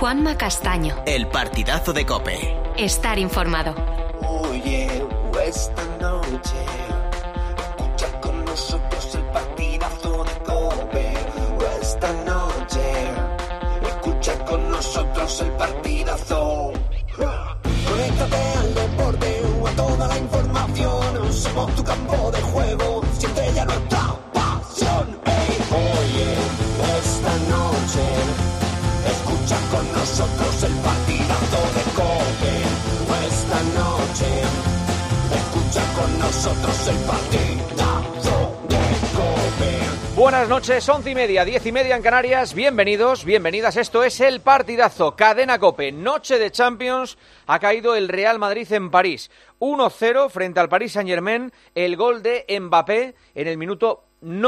Juanma Castaño. El partidazo de COPE. Estar informado. Oye, esta noche escucha con nosotros el partidazo de COPE. Esta noche escucha con nosotros el partidazo. Conéctate al deporte o a toda la información. Somos tu campo de juego. Siente ya nuestra pasión. Oye, esta noche escucha con nosotros el partidazo de COPE. Esta noche escucha con nosotros el partidazo de COPE. Buenas noches, 11:30, 10:30 en Canarias. Bienvenidos, bienvenidas. Esto es el partidazo. Cadena COPE. Noche de Champions. Ha caído el Real Madrid en París. 1-0 frente al Paris Saint-Germain. El gol de Mbappé en el minuto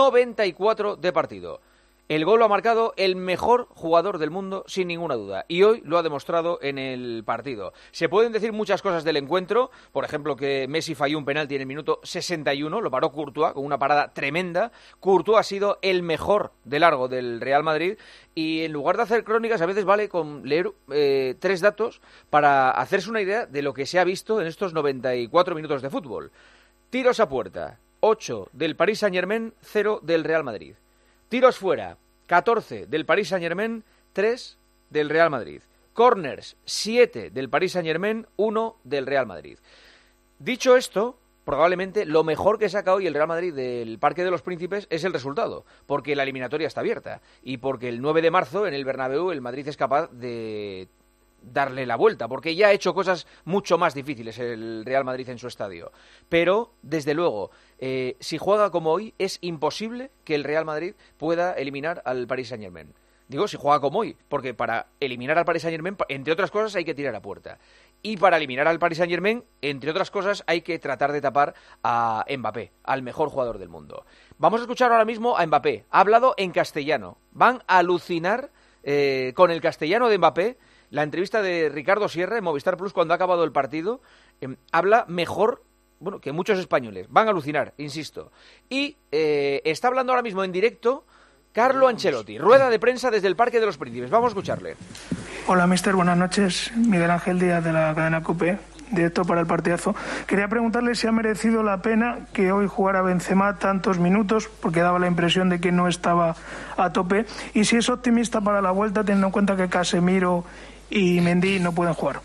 94 de partido. El gol lo ha marcado el mejor jugador del mundo, sin ninguna duda, y hoy lo ha demostrado en el partido. Se pueden decir muchas cosas del encuentro, por ejemplo que Messi falló un penalti en el minuto 61, lo paró Courtois con una parada tremenda. Courtois ha sido el mejor de largo del Real Madrid, y en lugar de hacer crónicas a veces vale con leer 3 datos para hacerse una idea de lo que se ha visto en estos 94 minutos de fútbol. Tiros a puerta, 8 del Paris Saint-Germain, 0 del Real Madrid. Tiros fuera, 14 del Paris Saint-Germain, 3 del Real Madrid. Corners, 7 del Paris Saint-Germain, 1 del Real Madrid. Dicho esto, probablemente lo mejor que saca hoy el Real Madrid del Parque de los Príncipes es el resultado, porque la eliminatoria está abierta y porque el 9 de marzo en el Bernabéu el Madrid es capaz de darle la vuelta, porque ya ha hecho cosas mucho más difíciles el Real Madrid en su estadio. Pero, desde luego, si juega como hoy, es imposible que el Real Madrid pueda eliminar al Paris Saint-Germain. Digo, si juega como hoy, porque para eliminar al Paris Saint-Germain, entre otras cosas, hay que tirar a puerta. Y para eliminar al Paris Saint-Germain, entre otras cosas, hay que tratar de tapar a Mbappé, al mejor jugador del mundo. Vamos a escuchar ahora mismo a Mbappé. Ha hablado en castellano. Van a alucinar con el castellano de Mbappé. La entrevista de Ricardo Sierra en Movistar Plus cuando ha acabado el partido, habla mejor, bueno, que muchos españoles. Van a alucinar, insisto. Y está hablando ahora mismo en directo Carlo Ancelotti, rueda de prensa desde el Parque de los Príncipes. Vamos a escucharle. Hola, mister, buenas noches. Miguel Ángel Díaz de la cadena COPE, directo para el partidazo. Quería preguntarle si ha merecido la pena que hoy jugara Benzema tantos minutos, porque daba la impresión de que no estaba a tope, y si es optimista para la vuelta, teniendo en cuenta que Casemiro y Mendy no pueden jugar.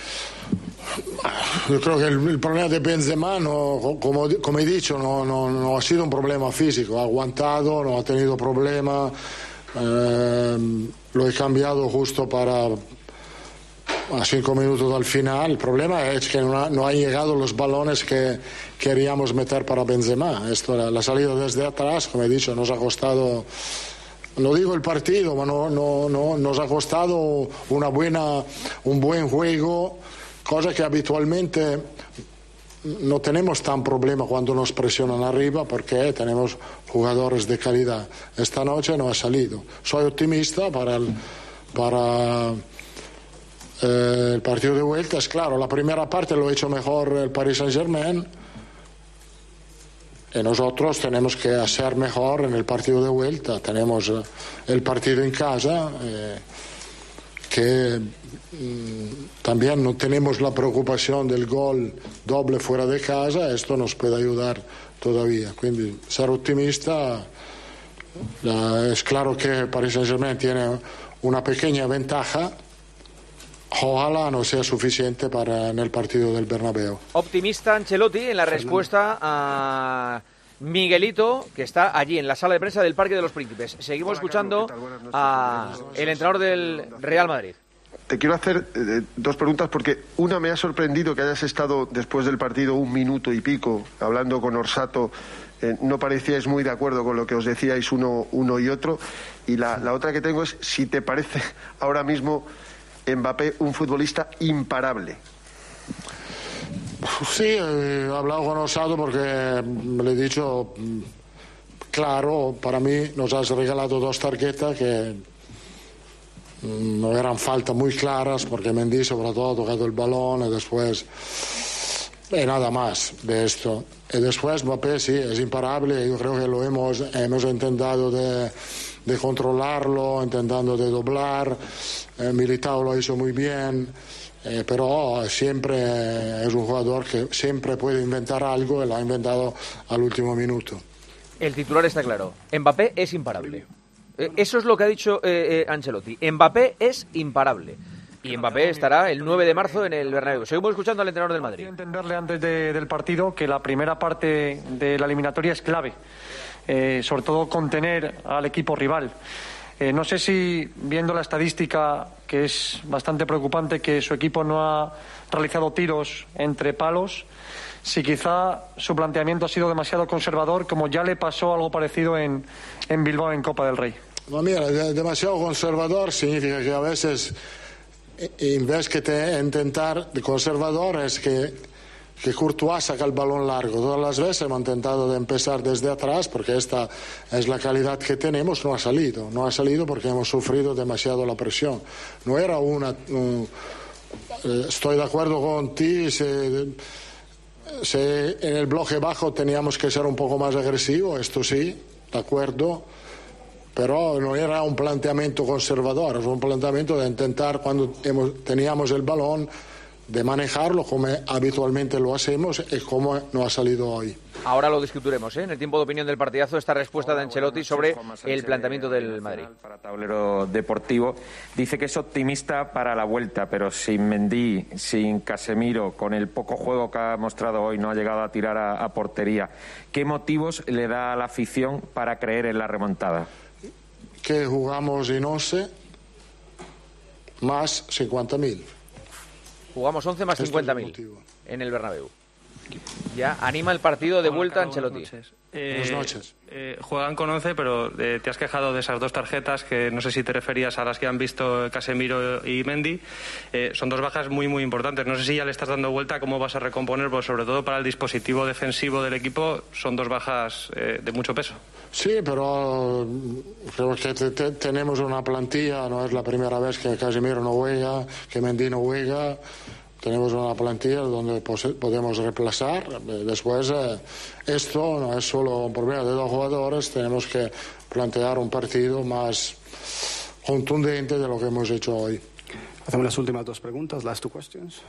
Yo creo que el problema de Benzema, como he dicho, no ha sido un problema físico. Ha aguantado, no ha tenido problema. Lo he cambiado justo a 5 minutos al final. El problema es que no han llegado los balones que queríamos meter para Benzema. La salida desde atrás, como he dicho, nos ha costado... No digo el partido, pero nos ha costado un buen juego, cosa que habitualmente no tenemos tan problema cuando nos presionan arriba, porque tenemos jugadores de calidad. Esta noche no ha salido. Soy optimista para el partido de vuelta. Es claro, la primera parte lo ha hecho mejor el Paris Saint-Germain. Y nosotros tenemos que hacer mejor en el partido de vuelta. Tenemos el partido en casa, que también no tenemos la preocupación del gol doble fuera de casa. Esto nos puede ayudar todavía. Quindi ser optimista. Es claro que el Paris Saint-Germain tiene una pequeña ventaja. Ojalá no sea suficiente en el partido del Bernabéu. Optimista Ancelotti en la respuesta a Miguelito, que está allí en la sala de prensa del Parque de los Príncipes. Seguimos escuchando a el entrenador del Real Madrid. Te quiero hacer 2 preguntas, porque una, me ha sorprendido que hayas estado después del partido 1 minuto y pico hablando con Orsato. No parecíais muy de acuerdo con lo que os decíais uno y otro. Y la otra que tengo es si te parece ahora mismo Mbappé un futbolista imparable. Sí, he hablado con Osado porque le he dicho, claro, para mí nos has regalado 2 tarjetas que no eran faltas muy claras, porque Mendy sobre todo ha tocado el balón y después Y nada más de esto. Y después Mbappé sí, es imparable. Yo creo que lo hemos intentado de controlarlo, intentando de doblar. Militao lo hizo muy bien. Pero siempre es un jugador que siempre puede inventar algo y lo ha inventado al último minuto. El titular está claro. Mbappé es imparable. Eso es lo que ha dicho Ancelotti. Mbappé es imparable. Y Mbappé estará el 9 de marzo en el Bernabéu. Seguimos escuchando al entrenador del Madrid. Quiero entenderle antes del partido que la primera parte de la eliminatoria es clave. Sobre todo contener al equipo rival. No sé si, viendo la estadística, que es bastante preocupante, que su equipo no ha realizado tiros entre palos, si quizá su planteamiento ha sido demasiado conservador, como ya le pasó algo parecido en Bilbao en Copa del Rey. No, mira, demasiado conservador significa que a veces, en vez de intentar de conservador, es que Courtois saca el balón largo. Todas las veces hemos intentado de empezar desde atrás, porque esta es la calidad que tenemos. No ha salido porque hemos sufrido demasiado la presión. No era estoy de acuerdo con ti, en el bloque bajo teníamos que ser un poco más agresivos, esto sí, de acuerdo, pero no era un planteamiento conservador, es un planteamiento de intentar, cuando teníamos el balón, de manejarlo como habitualmente lo hacemos y como no ha salido hoy. Ahora lo discutiremos, en el tiempo de opinión del partidazo, esta respuesta de Ancelotti sobre el planteamiento del Madrid. Para Tablero Deportivo dice que es optimista para la vuelta, pero sin Mendy, sin Casemiro, con el poco juego que ha mostrado hoy, no ha llegado a tirar a portería. ¿Qué motivos le da a la afición para creer en la remontada? Que jugamos en 11 más 50.000. Jugamos 11 más 50.000 en el Bernabéu. Ya anima el partido de vuelta Ancelotti. Buenas noches. Juegan con 11, pero te has quejado de esas dos tarjetas, que no sé si te referías a las que han visto Casemiro y Mendy. Son dos bajas muy, muy importantes. No sé si ya le estás dando vuelta, cómo vas a recomponer, pues sobre todo para el dispositivo defensivo del equipo, son dos bajas de mucho peso. Sí, pero creo que tenemos una plantilla, no es la primera vez que Casemiro no juega, que Mendy no juega. Tenemos una plantilla donde podemos reemplazar. Después, esto no es solo un problema de dos jugadores, tenemos que plantear un partido más contundente de lo que hemos hecho hoy. Hacemos las últimas dos preguntas, last two questions.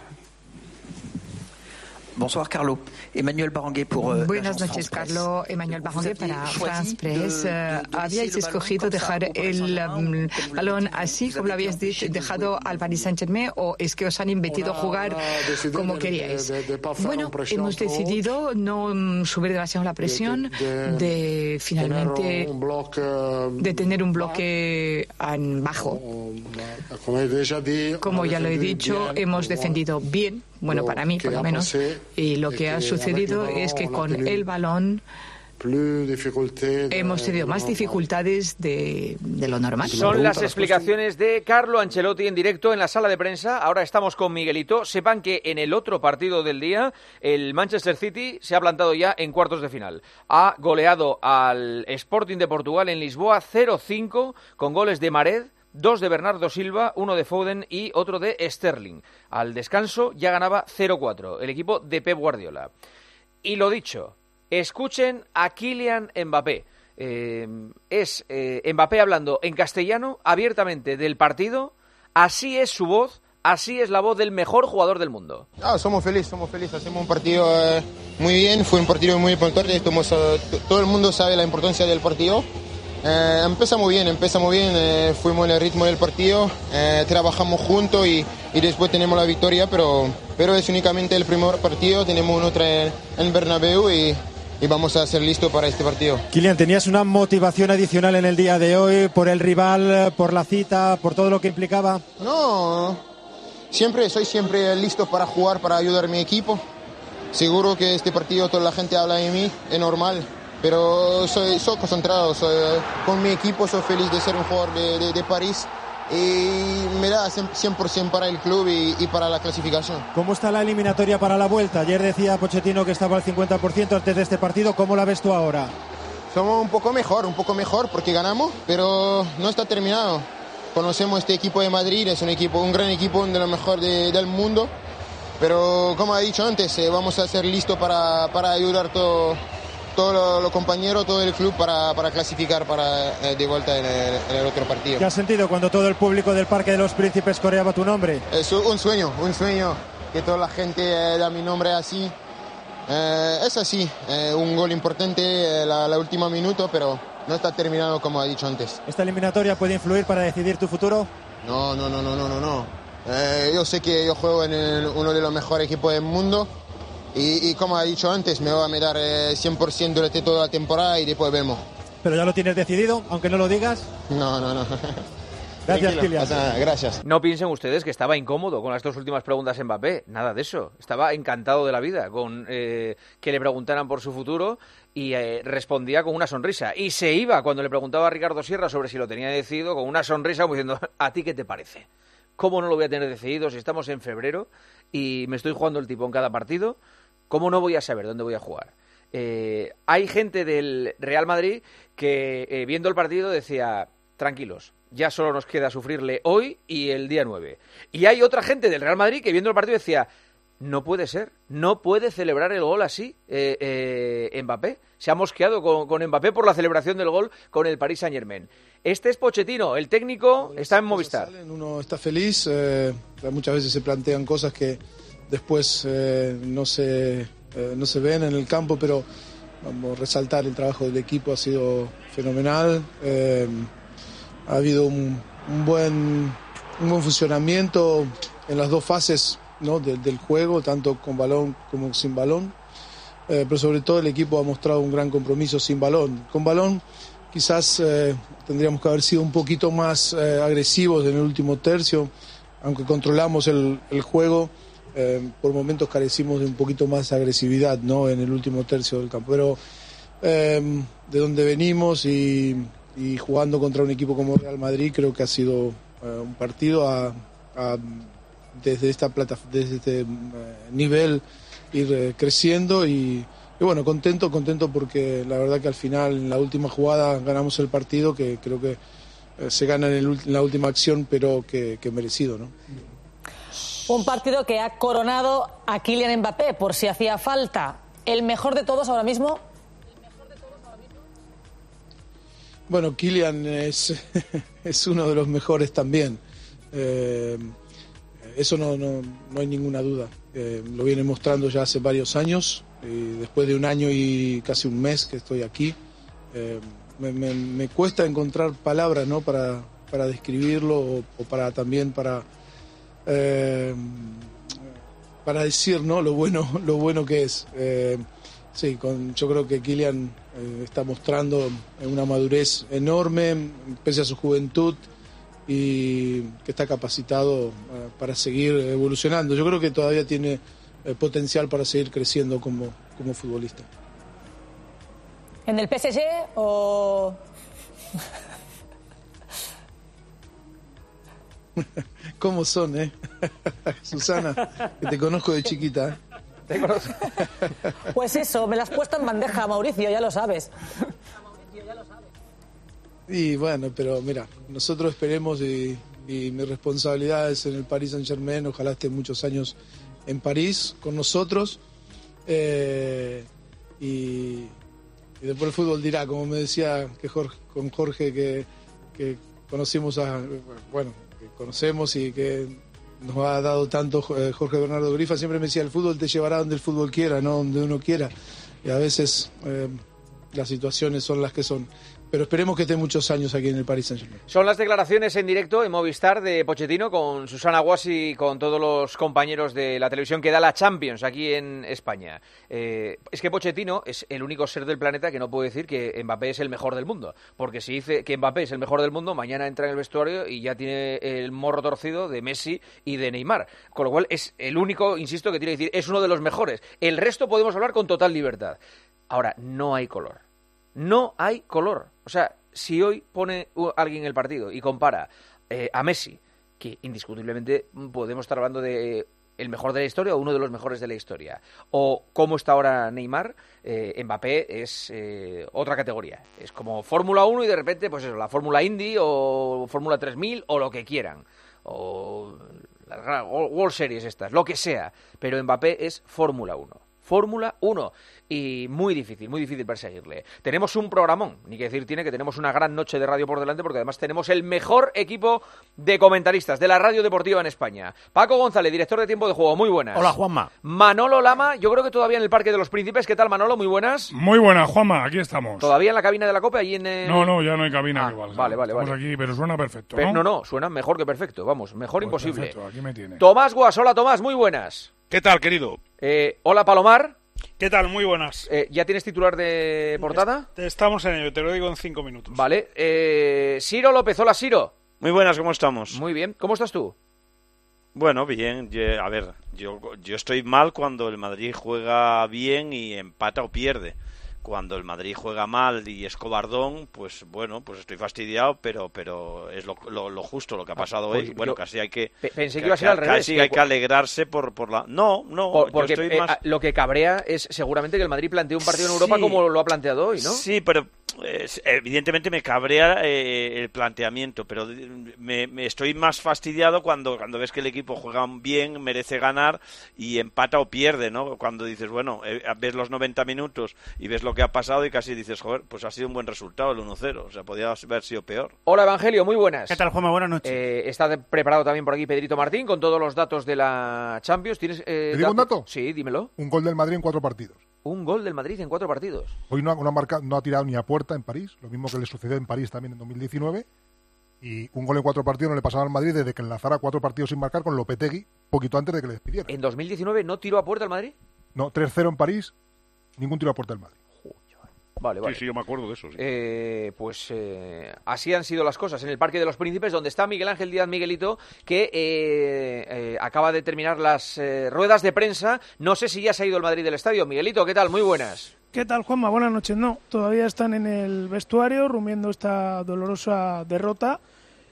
Bonsoir, Carlo. Emmanuel Baranguer pour Buenas noches, Carlo. Emmanuel Baranguer para France Press. ¿Habíais escogido dejar el balón así, como lo habíais dejado al Paris Saint-Germain, o es que os han impedido jugar como queríais? Bueno, hemos decidido no subir demasiado la presión, de finalmente de tener un bloque bajo. Como ya lo he dicho, hemos defendido bien. Bueno, para mí, por lo menos. Y lo que ha sucedido es que con el balón hemos tenido más dificultades de lo normal. Son las explicaciones de Carlo Ancelotti en directo en la sala de prensa. Ahora estamos con Miguelito. Sepan que en el otro partido del día, el Manchester City se ha plantado ya en cuartos de final. Ha goleado al Sporting de Portugal en Lisboa 0-5 con goles de Mared, 2 de Bernardo Silva, 1 de Foden y otro de Sterling. Al descanso ya ganaba 0-4 el equipo de Pep Guardiola. Y lo dicho, escuchen a Kylian Mbappé. Es Mbappé hablando en castellano abiertamente del partido. Así es su voz, así es la voz del mejor jugador del mundo. Somos felices. Hacemos un partido muy bien, fue un partido muy importante. Todo el mundo sabe la importancia del partido. Empezamos bien, fuimos en el ritmo del partido, trabajamos juntos y después tenemos la victoria, pero es únicamente el primer partido, tenemos otro en Bernabéu y vamos a ser listos para este partido. Kylian, ¿tenías una motivación adicional en el día de hoy por el rival, por la cita, por todo lo que implicaba? No, soy siempre listo para jugar, para ayudar a mi equipo. Seguro que este partido toda la gente habla de mí, es normal. Pero soy concentrado, con mi equipo, soy feliz de ser un jugador de París y me da 100% para el club y para la clasificación. ¿Cómo está la eliminatoria para la vuelta? Ayer decía Pochettino que estaba al 50% antes de este partido, ¿cómo la ves tú ahora? Somos un poco mejor porque ganamos, pero no está terminado. Conocemos este equipo de Madrid, es un gran equipo, uno de los mejores del mundo. Pero como he dicho antes, vamos a ser listos para ayudar todos los compañeros, todo el club para clasificar de vuelta en el otro partido. ¿Qué has sentido cuando todo el público del Parque de los Príncipes coreaba tu nombre? Es un sueño, que toda la gente da mi nombre así. Es así, un gol importante la última minuto, pero no está terminado como he dicho antes. ¿Esta eliminatoria puede influir para decidir tu futuro? No. Yo sé que yo juego en uno de los mejores equipos del mundo y como he dicho antes, me voy a dar 100% durante toda la temporada y después vemos. ¿Pero ya lo tienes decidido, aunque no lo digas? No. Gracias, Kylian. Gracias. No piensen ustedes que estaba incómodo con las dos últimas preguntas en Mbappé. Nada de eso. Estaba encantado de la vida con que le preguntaran por su futuro y respondía con una sonrisa. Y se iba cuando le preguntaba a Ricardo Sierra sobre si lo tenía decidido con una sonrisa como diciendo, ¿a ti qué te parece? ¿Cómo no lo voy a tener decidido si estamos en febrero y me estoy jugando el tipo en cada partido? ¿Cómo no voy a saber dónde voy a jugar? Hay gente del Real Madrid que viendo el partido decía, tranquilos, ya solo nos queda sufrirle hoy y el día 9. Y hay otra gente del Real Madrid que viendo el partido decía, no puede ser, no puede celebrar el gol así Mbappé. Se ha mosqueado con Mbappé por la celebración del gol con el Paris Saint-Germain. Este es Pochettino, el técnico está en Movistar. Uno está feliz, muchas veces se plantean cosas que después no se ven en el campo, pero vamos a resaltar el trabajo del equipo, ha sido fenomenal. Ha habido un buen funcionamiento en las dos fases, ¿no? del juego, tanto con balón como sin balón, pero sobre todo el equipo ha mostrado un gran compromiso sin balón. Con balón quizás tendríamos que haber sido un poquito más agresivos en el último tercio, aunque controlamos el juego, por momentos carecimos de un poquito más de agresividad, ¿no? en el último tercio del campo, pero de donde venimos y jugando contra un equipo como Real Madrid, creo que ha sido un partido desde este nivel ir creciendo y bueno, contento porque la verdad que al final en la última jugada ganamos el partido, que creo que se gana en la última acción, pero que merecido, ¿no? Un partido que ha coronado a Kylian Mbappé, por si hacía falta. ¿El mejor de todos ahora mismo? Bueno, Kylian es uno de los mejores también. Eso no hay ninguna duda. Lo viene mostrando ya hace varios años. Y después de un año y casi un mes que estoy aquí, me cuesta encontrar palabras, ¿no? para describirlo o para también para decir, ¿no? lo bueno que es. Sí, yo creo que Kylian está mostrando una madurez enorme pese a su juventud y que está capacitado para seguir evolucionando. Yo creo que todavía tiene potencial para seguir creciendo como futbolista. ¿En el PSG o...? ¿Cómo son, Susana? Que te conozco de chiquita, ¿Te conozco? Pues eso, me las has puesto en bandeja, Mauricio, ya lo sabes. Y bueno, pero mira, nosotros esperemos y mi responsabilidad es en el Paris Saint-Germain, ojalá esté muchos años en París con nosotros y después el fútbol dirá, como me decía con Jorge que conocemos que conocemos y que nos ha dado tanto Jorge Bernardo Grifa, siempre me decía, el fútbol te llevará donde el fútbol quiera, no donde uno quiera, y a veces las situaciones son las que son. Pero esperemos que esté muchos años aquí en el Paris Saint-Germain. Son las declaraciones en directo en Movistar de Pochettino con Susana Guasi y con todos los compañeros de la televisión que da la Champions aquí en España. Es que Pochettino es el único ser del planeta que no puede decir que Mbappé es el mejor del mundo. Porque si dice que Mbappé es el mejor del mundo, mañana entra en el vestuario y ya tiene el morro torcido de Messi y de Neymar. Con lo cual es el único, insisto, que tiene que decir es uno de los mejores. El resto podemos hablar con total libertad. Ahora, no hay color. No hay color. O sea, si hoy pone alguien el partido y compara a Messi, que indiscutiblemente podemos estar hablando de el mejor de la historia o uno de los mejores de la historia, o cómo está ahora Neymar, Mbappé es otra categoría. Es como Fórmula 1 y de repente, pues eso, la Fórmula Indy o Fórmula 3000 o lo que quieran. O las World Series estas, lo que sea, pero Mbappé es Fórmula 1. Fórmula 1 y muy difícil perseguirle. Tenemos un programón, ni que decir tiene que tenemos una gran noche de radio por delante porque además tenemos el mejor equipo de comentaristas de la radio deportiva en España. Paco González, director de Tiempo de Juego, muy buenas. Hola, Juanma. Manolo Lama, yo creo que todavía en el Parque de los Príncipes. ¿Qué tal, Manolo? Muy buenas. Muy buenas, Juanma, aquí estamos. ¿Todavía en la cabina de la COPE? Allí en No, ya no hay cabina igual. Vale. Estamos aquí, pero suena perfecto, ¿no? No, suena mejor que perfecto, vamos, mejor pues imposible. Perfecto, aquí me tiene. Tomás Guas, hola Tomás, muy buenas. ¿Qué tal, querido? Hola Palomar. ¿Qué tal? Muy buenas. ¿Ya tienes titular de portada? Estamos en ello, te lo digo en 5 minutos. Vale. Ciro López, hola Ciro. Muy buenas, ¿cómo estamos? Muy bien, ¿cómo estás tú? Bueno, bien. A ver, yo estoy mal cuando el Madrid juega bien y empata o pierde. Cuando el Madrid juega mal y es cobardón, pues bueno, pues estoy fastidiado, pero es lo justo lo que ha pasado hoy. Bueno, casi hay que... Pensé que iba a ser al revés. Casi hay que alegrarse por la... No, porque yo estoy más... lo que cabrea es seguramente que el Madrid plantee un partido en Europa como lo ha planteado hoy, ¿no? Sí, pero evidentemente me cabrea el planteamiento, pero me estoy más fastidiado cuando ves que el equipo juega bien, merece ganar y empata o pierde, ¿no? Cuando dices, bueno, ves los 90 minutos y ves lo que ha pasado y casi dices, joder, pues ha sido un buen resultado el 1-0, o sea, podía haber sido peor. Hola Evangelio, muy buenas. ¿Qué tal, Juanma? Buenas noches. Está preparado también por aquí Pedrito Martín con todos los datos de la Champions. ¿Tienes ¿Te digo un dato? Sí, dímelo. Un gol del Madrid en 4 partidos. Un gol del Madrid en 4 partidos. Hoy no ha tirado ni a puerta en París, lo mismo que le sucedió en París también en 2019. Y un gol en 4 partidos no le pasaba al Madrid desde que enlazara 4 partidos sin marcar con Lopetegui, poquito antes de que le despidiera. ¿En 2019 no tiró a puerta el Madrid? No, 3-0 en París, ningún tiro a puerta del Madrid. Vale. Sí, yo me acuerdo de eso. Sí. Pues así han sido las cosas en el Parque de los Príncipes, donde está Miguel Ángel Díaz Miguelito, que acaba de terminar las ruedas de prensa. No sé si ya se ha ido el Madrid del estadio. Miguelito, ¿qué tal? Muy buenas. ¿Qué tal, Juanma? Buenas noches. No, todavía están en el vestuario rumiando esta dolorosa derrota.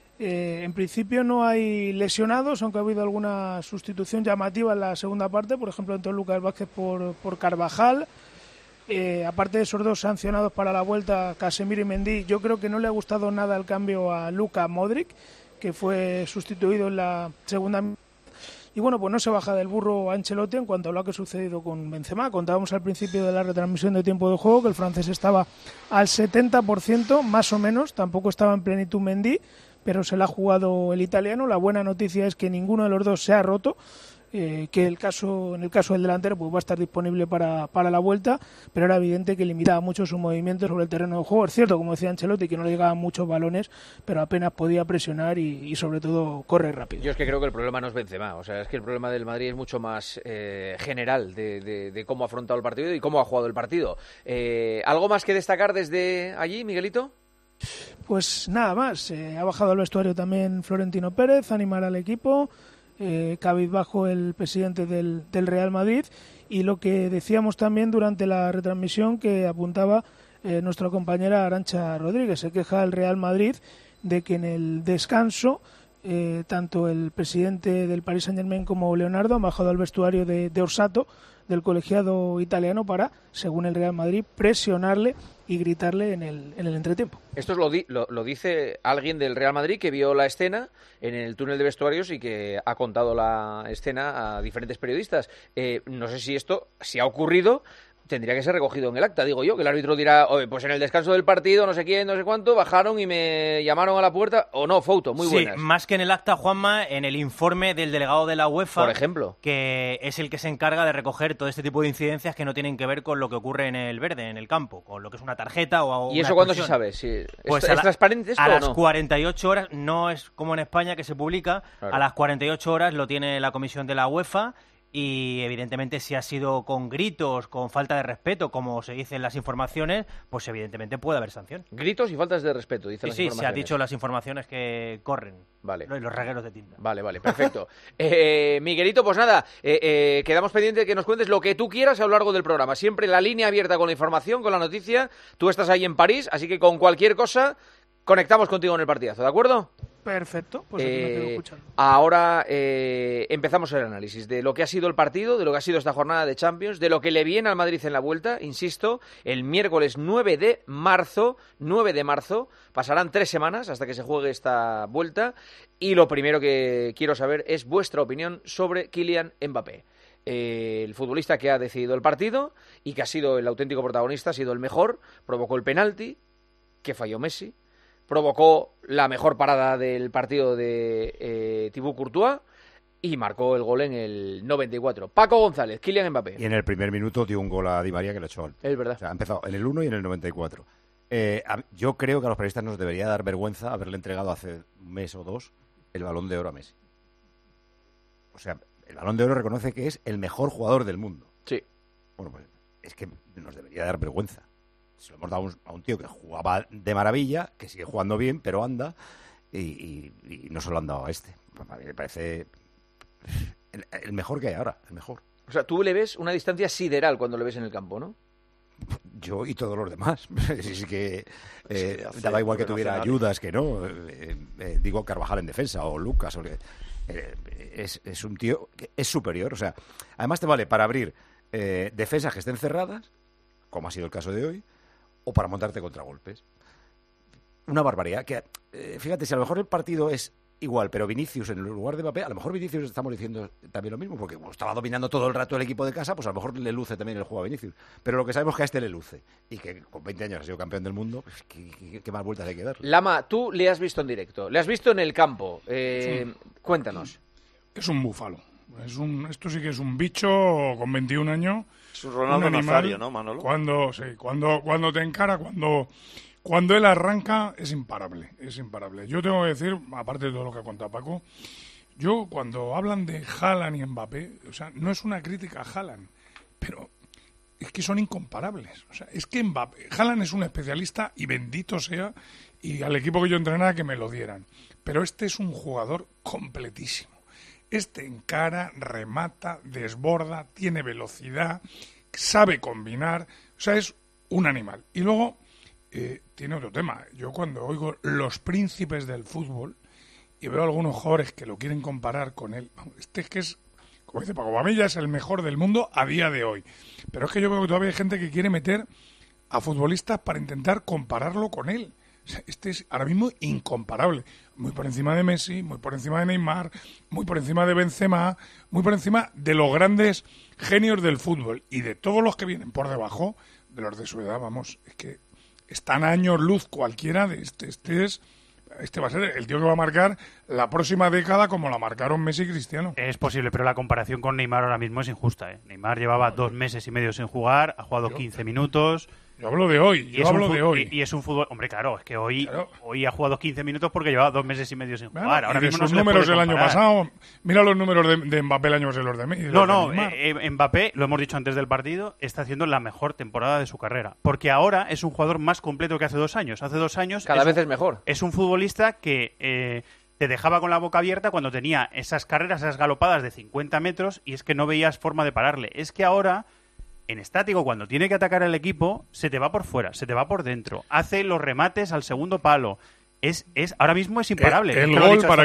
En principio no hay lesionados, aunque ha habido alguna sustitución llamativa en la segunda parte. Por ejemplo, entró Lucas Vázquez por Carvajal. Aparte de esos 2 sancionados para la vuelta, Casemiro y Mendy, yo creo que no le ha gustado nada el cambio a Luka Modric, que fue sustituido en la segunda. Y bueno, pues no se baja del burro Ancelotti en cuanto a lo que ha sucedido con Benzema. Contábamos al principio de la retransmisión de Tiempo de Juego que el francés estaba al 70%, más o menos, tampoco estaba en plenitud Mendy, pero se la ha jugado el italiano. La buena noticia es que ninguno de los dos se ha roto. Que en el caso del delantero pues va a estar disponible para la vuelta, pero era evidente que limitaba mucho su movimiento sobre el terreno de juego. Es cierto, como decía Ancelotti, que no le llegaban muchos balones, pero apenas podía presionar y sobre todo correr rápido. Yo es que creo que el problema no es Benzema, o sea, es que el problema del Madrid es mucho más general de cómo ha afrontado el partido y cómo ha jugado el partido. ¿Algo más que destacar desde allí, Miguelito? Pues nada más, ha bajado al vestuario también Florentino Pérez a animar al equipo. Cabizbajo el presidente del Real Madrid, y lo que decíamos también durante la retransmisión que apuntaba nuestra compañera Arantxa Rodríguez, se queja el Real Madrid de que en el descanso tanto el presidente del Paris Saint-Germain como Leonardo han bajado al vestuario de Orsato, del colegiado italiano, para, según el Real Madrid, presionarle y gritarle en el entretiempo. Esto lo dice alguien del Real Madrid que vio la escena en el túnel de vestuarios y que ha contado la escena a diferentes periodistas. No sé si esto, si ha ocurrido, tendría que ser recogido en el acta, digo yo, que el árbitro dirá, oye, pues en el descanso del partido, no sé quién, no sé cuánto, bajaron y me llamaron a la puerta, o no, Fouto, muy buenas. Sí, más que en el acta, Juanma, en el informe del delegado de la UEFA, por ejemplo, que es el que se encarga de recoger todo este tipo de incidencias que no tienen que ver con lo que ocurre en el verde, en el campo, con lo que es una tarjeta o ¿Y eso cuándo se sabe? ¿Es transparente esto a o las no? 48 horas, no es como en España que se publica, claro. A las 48 horas lo tiene la comisión de la UEFA. Y evidentemente si ha sido con gritos, con falta de respeto, como se dice en las informaciones, pues evidentemente puede haber sanción. Gritos y faltas de respeto, dicen las informaciones. Sí, se ha dicho las informaciones que corren. Vale. Los regueros de tinta. Vale, perfecto. Miguelito, pues nada, quedamos pendientes de que nos cuentes lo que tú quieras a lo largo del programa. Siempre la línea abierta con la información, con la noticia. Tú estás ahí en París, así que con cualquier cosa conectamos contigo en el partidazo, ¿de acuerdo? Perfecto, pues aquí me quedo escuchando. Ahora empezamos el análisis de lo que ha sido el partido, de lo que ha sido esta jornada de Champions, de lo que le viene al Madrid en la vuelta, insisto, el miércoles 9 de marzo, pasarán 3 semanas hasta que se juegue esta vuelta, y lo primero que quiero saber es vuestra opinión sobre Kylian Mbappé. El futbolista que ha decidido el partido y que ha sido el auténtico protagonista, ha sido el mejor, provocó el penalti que falló Messi, provocó la mejor parada del partido de Thibaut Courtois y marcó el gol en el 94. Paco González, Kylian Mbappé. Y en el primer minuto dio un gol a Di María que le echó. Es verdad. O sea, ha empezado en el 1 y en el 94. Yo creo que a los periodistas nos debería dar vergüenza haberle entregado hace un mes o 2 el Balón de Oro a Messi. O sea, el Balón de Oro reconoce que es el mejor jugador del mundo. Sí. Bueno, pues es que nos debería dar vergüenza. Se lo hemos dado a un tío que jugaba de maravilla, que sigue jugando bien, pero anda, y no se lo han dado a este. A mí me parece el mejor que hay ahora, el mejor. O sea, tú le ves una distancia sideral cuando le ves en el campo, ¿no? Yo y todos los demás. Es que daba igual que tuviera ayudas que no. Digo Carvajal en defensa o Lucas. Es un tío que es superior. O sea, además te vale para abrir defensas que estén cerradas, como ha sido el caso de hoy, o para montarte contragolpes. Una barbaridad. Que fíjate, si a lo mejor el partido es igual, pero Vinicius en lugar de Mbappé, a lo mejor Vinicius estamos diciendo también lo mismo, porque como estaba dominando todo el rato el equipo de casa, pues a lo mejor le luce también el juego a Vinicius. Pero lo que sabemos es que a este le luce, y que con 20 años ha sido campeón del mundo, pues ¿qué más vueltas hay que darle? Lama, tú le has visto en directo, le has visto en el campo. Sí. Cuéntanos. Es un búfalo. Esto sí que es un bicho con 21 años. Es un Ronaldo Nazario, ¿no, Manolo? Cuando te encara, cuando él arranca, es imparable. Yo tengo que decir, aparte de todo lo que ha contado Paco, yo cuando hablan de Haaland y Mbappé, o sea, no es una crítica a Haaland, pero es que son incomparables. O sea, es que Haaland es un especialista y bendito sea, y al equipo que yo entrenaba que me lo dieran. Pero este es un jugador completísimo. Este encara, remata, desborda, tiene velocidad, sabe combinar, o sea, es un animal. Y luego tiene otro tema. Yo cuando oigo los príncipes del fútbol y veo a algunos jugadores que lo quieren comparar con él, este es que es, como dice Paco, Bamella es el mejor del mundo a día de hoy. Pero es que yo veo que todavía hay gente que quiere meter a futbolistas para intentar compararlo con él. O sea, este es ahora mismo incomparable. Muy por encima de Messi, muy por encima de Neymar, muy por encima de Benzema, muy por encima de los grandes genios del fútbol. Y de todos los que vienen por debajo, de los de su edad, vamos, es que están a años luz cualquiera de este va a ser el tío que va a marcar la próxima década como la marcaron Messi y Cristiano. Es posible, pero la comparación con Neymar ahora mismo es injusta, ¿eh? Neymar llevaba 2 meses y medio sin jugar, ha jugado 15 minutos. Yo hablo de hoy, Y es un fútbol... Hombre, claro, es que hoy ha jugado 15 minutos porque llevaba 2 meses y medio sin jugar. Ahora y de mismo sus números del año pasado, mira los números de Mbappé el año pasado, los de Messi. Mbappé, lo hemos dicho antes del partido, está haciendo la mejor temporada de su carrera. Porque ahora es un jugador más completo que hace 2 años. Hace 2 años... Cada vez es mejor. Es un futbolista que... te dejaba con la boca abierta cuando tenía esas carreras, esas galopadas de 50 metros y es que no veías forma de pararle. Es que ahora, en estático, cuando tiene que atacar al equipo, se te va por fuera, se te va por dentro. Hace los remates al segundo palo. Ahora mismo es imparable. El gol para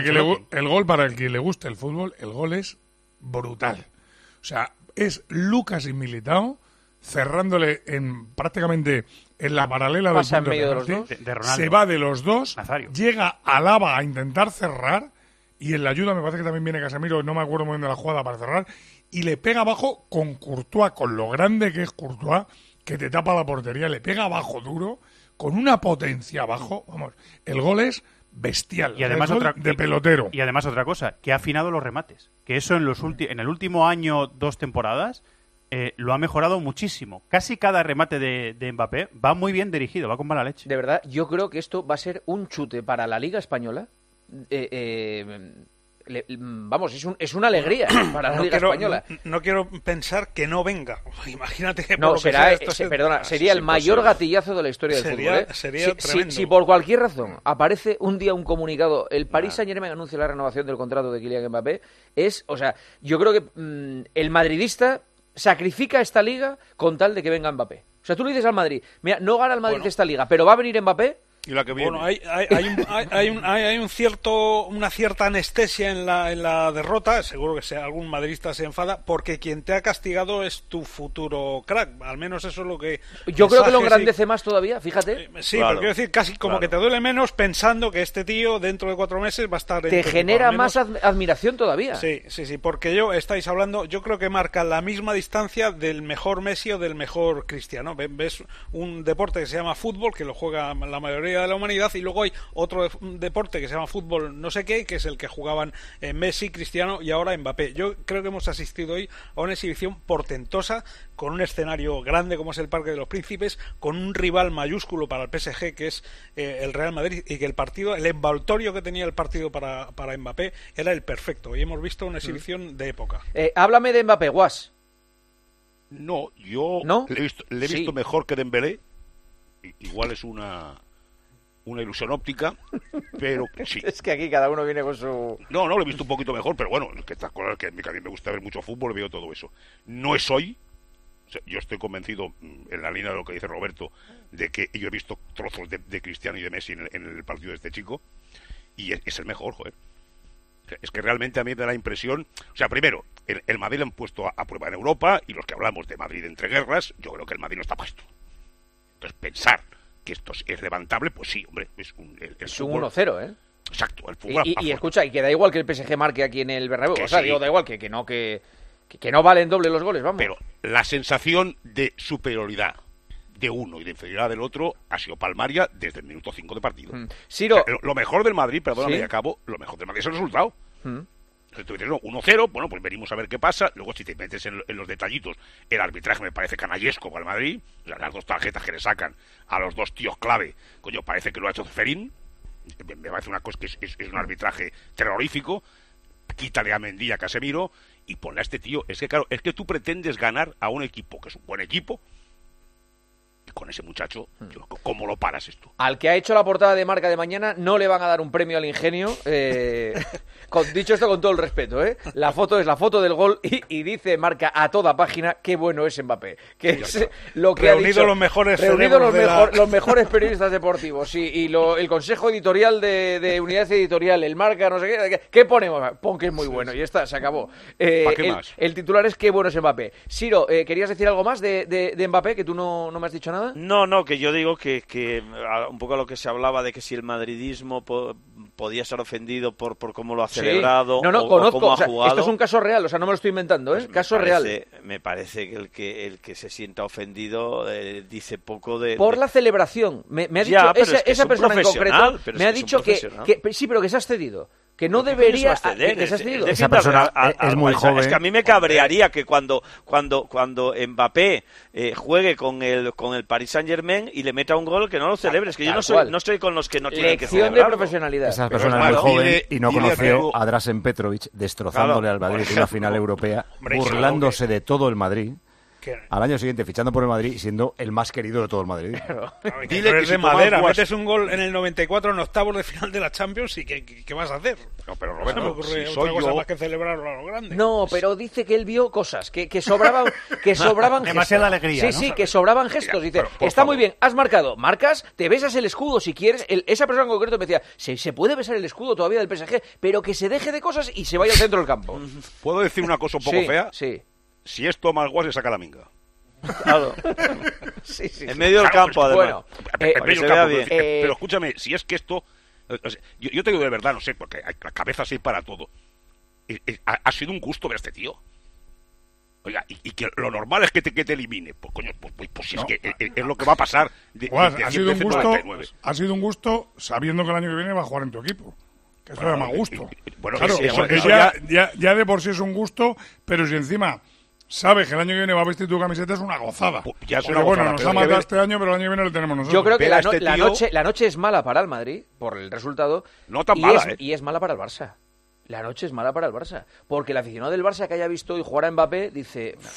el que le guste el fútbol, el gol es brutal. O sea, es Lucas y Militao cerrándole prácticamente en la paralela del punto en medio de los dos. De Ronaldo. Se va de los dos, Nazario. llega a Alaba a intentar cerrar y en la ayuda me parece que también viene Casemiro, no me acuerdo muy bien de la jugada para cerrar, y le pega abajo con Courtois, con lo grande que es Courtois, que te tapa la portería, le pega abajo duro, con una potencia abajo, vamos, el gol es bestial, y además de pelotero. Y además otra cosa, que ha afinado los remates, que eso en el último año, 2 temporadas, lo ha mejorado muchísimo. Casi cada remate de Mbappé va muy bien dirigido, va con mala leche. De verdad, yo creo que esto va a ser un chute para la Liga Española. Vamos, es una alegría para la Liga Española. No quiero pensar que no venga. Imagínate que no, sería el mayor gatillazo de la historia del fútbol. Sería tremendo. Si por cualquier razón aparece un día un comunicado, el Paris Saint-Germain anuncia la renovación del contrato de Kylian Mbappé, yo creo que el madridista sacrifica esta liga con tal de que venga Mbappé. O sea, tú le dices al Madrid, mira, no gana el Madrid esta liga, pero va a venir Mbappé, Y la que viene. Bueno, hay una cierta anestesia en la derrota. Seguro que algún madridista se enfada porque quien te ha castigado es tu futuro crack. Al menos eso es lo que... Yo creo que lo engrandece más todavía, fíjate. Sí, claro. Pero quiero decir, casi como que te duele menos pensando que este tío dentro de 4 meses va a estar... Te genera más admiración todavía. Sí, porque estáis hablando, yo creo que marca la misma distancia del mejor Messi o del mejor Cristiano. Ves un deporte que se llama fútbol, que lo juega la mayoría de la humanidad, y luego hay otro deporte que se llama fútbol no sé qué, que es el que jugaban Messi, Cristiano y ahora Mbappé. Yo creo que hemos asistido hoy a una exhibición portentosa, con un escenario grande como es el Parque de los Príncipes, con un rival mayúsculo para el PSG que es el Real Madrid, y que el envoltorio que tenía el partido para Mbappé era el perfecto, y hemos visto una exhibición de época. Háblame de Mbappé, Guas. No, yo le he visto mejor que Dembélé. Igual es una ilusión óptica, pero sí. Es que aquí cada uno viene con su... No, lo he visto un poquito mejor, pero bueno, que estas cosas que a mí me gusta ver mucho fútbol, veo todo eso. No es hoy. O sea, yo estoy convencido, en la línea de lo que dice Roberto, de que yo he visto trozos de Cristiano y de Messi en el partido de este chico, y es el mejor, joder. Es que realmente a mí me da la impresión... O sea, primero, el Madrid lo han puesto a prueba en Europa, y los que hablamos de Madrid entre guerras, yo creo que el Madrid no está puesto. Entonces, pensar que esto es levantable, pues sí, hombre, es un 1-0, ¿eh? Exacto, el fútbol. Y escucha, y que da igual que el PSG marque aquí en el Bernabéu, o sea, sí. Digo, da igual que no valen doble los goles, vamos. Pero la sensación de superioridad de uno y de inferioridad del otro ha sido palmaria desde el minuto 5 de partido. Ciro, o sea, lo mejor del Madrid, perdóname, ¿sí? Acabo, lo mejor del Madrid es el resultado. Tú dices, no, 1-0, bueno, pues venimos a ver qué pasa. Luego, si te metes en los detallitos, el arbitraje me parece canallesco para el Madrid. O sea, las 2 tarjetas que le sacan a los 2 tíos clave, coño, parece que lo ha hecho Ceferín. Me parece una cosa que es un arbitraje terrorífico. Quítale a Mendy, a Casemiro, y ponle a este tío. Es que, claro, es que tú pretendes ganar a un equipo que es un buen equipo, y con ese muchacho, ¿cómo lo paras esto? Al que ha hecho la portada de Marca de mañana no le van a dar un premio al ingenio. Dicho esto con todo el respeto, ¿eh? La foto es la foto del gol y dice Marca a toda página qué bueno es Mbappé. Que es lo que reunido ha dicho. Los mejores los mejores periodistas deportivos y el consejo editorial de Unidad Editorial, el Marca, no sé qué. ¿Qué ponemos? Pon que es muy bueno. Y ya está, se acabó. El titular es qué bueno es Mbappé. Siro, ¿querías decir algo más de Mbappé que tú no me has dicho nada? No, que yo digo que un poco a lo que se hablaba de que si el madridismo podía ser ofendido por cómo lo ha celebrado conozco, o cómo ha jugado. Esto es un caso real, o sea, no me lo estoy inventando, ¿eh? Pues real. Me parece que el que se sienta ofendido dice poco de... Por la celebración. Me ha dicho esa persona en concreto, me ha dicho que sí, pero que se ha cedido. Que no debería... Que se ha cedido. Esa persona es muy joven. Es que a mí me cabrearía que cuando Mbappé juegue con el Paris Saint-Germain y le meta un gol, que no lo celebre. Es que yo no estoy con los que no tienen que celebrarlo. Lección de profesionalidad. Esa persona es muy joven y no conoció a Dražen Petrovic destrozándole al Madrid en una final europea, burlándose de todo el Madrid. Al año siguiente fichando por el Madrid y siendo el más querido de todo el Madrid. Claro. Dile que de madera, metes un gol en el 94 en octavos de final de la Champions y ¿qué vas a hacer? No, pero Roberto, no me ocurre otra cosa más que celebrarlo a lo grande. No, pero dice que él vio cosas, que sobraban gestos. Demasiada alegría, Sí, ¿no? sí, que sobraban gestos. Dice, está muy bien, has marcado, marcas, te besas el escudo si quieres. Esa persona en concreto me decía, se puede besar el escudo todavía del PSG, pero que se deje de cosas y se vaya al centro del campo. ¿Puedo decir una cosa un poco fea? Sí. Si es Tomás Guas, le saca la minga. Claro. Sí. En medio del campo, además. En medio del campo. Pero escúchame, si es que esto... O sea, yo te digo de verdad, no sé, porque la cabeza sí para todo. Ha sido un gusto ver a este tío. Oiga, y que lo normal es que te elimine. Pues coño, pues si es que es lo que va a pasar. Ha sido un gusto sabiendo que el año que viene va a jugar en tu equipo. Que eso da más gusto. Bueno, claro, eso ya de por sí es un gusto, pero si encima... Sabes que el año que viene va a vestir tu camiseta, es una gozada. Ya es una gozada, nos ha matado este año, pero el año que viene lo tenemos nosotros. Yo creo que la noche es mala para el Madrid, por el resultado. No tan mala, y es mala para el Barça. La noche es mala para el Barça. Porque el aficionado del Barça que haya visto hoy jugar a Mbappé dice...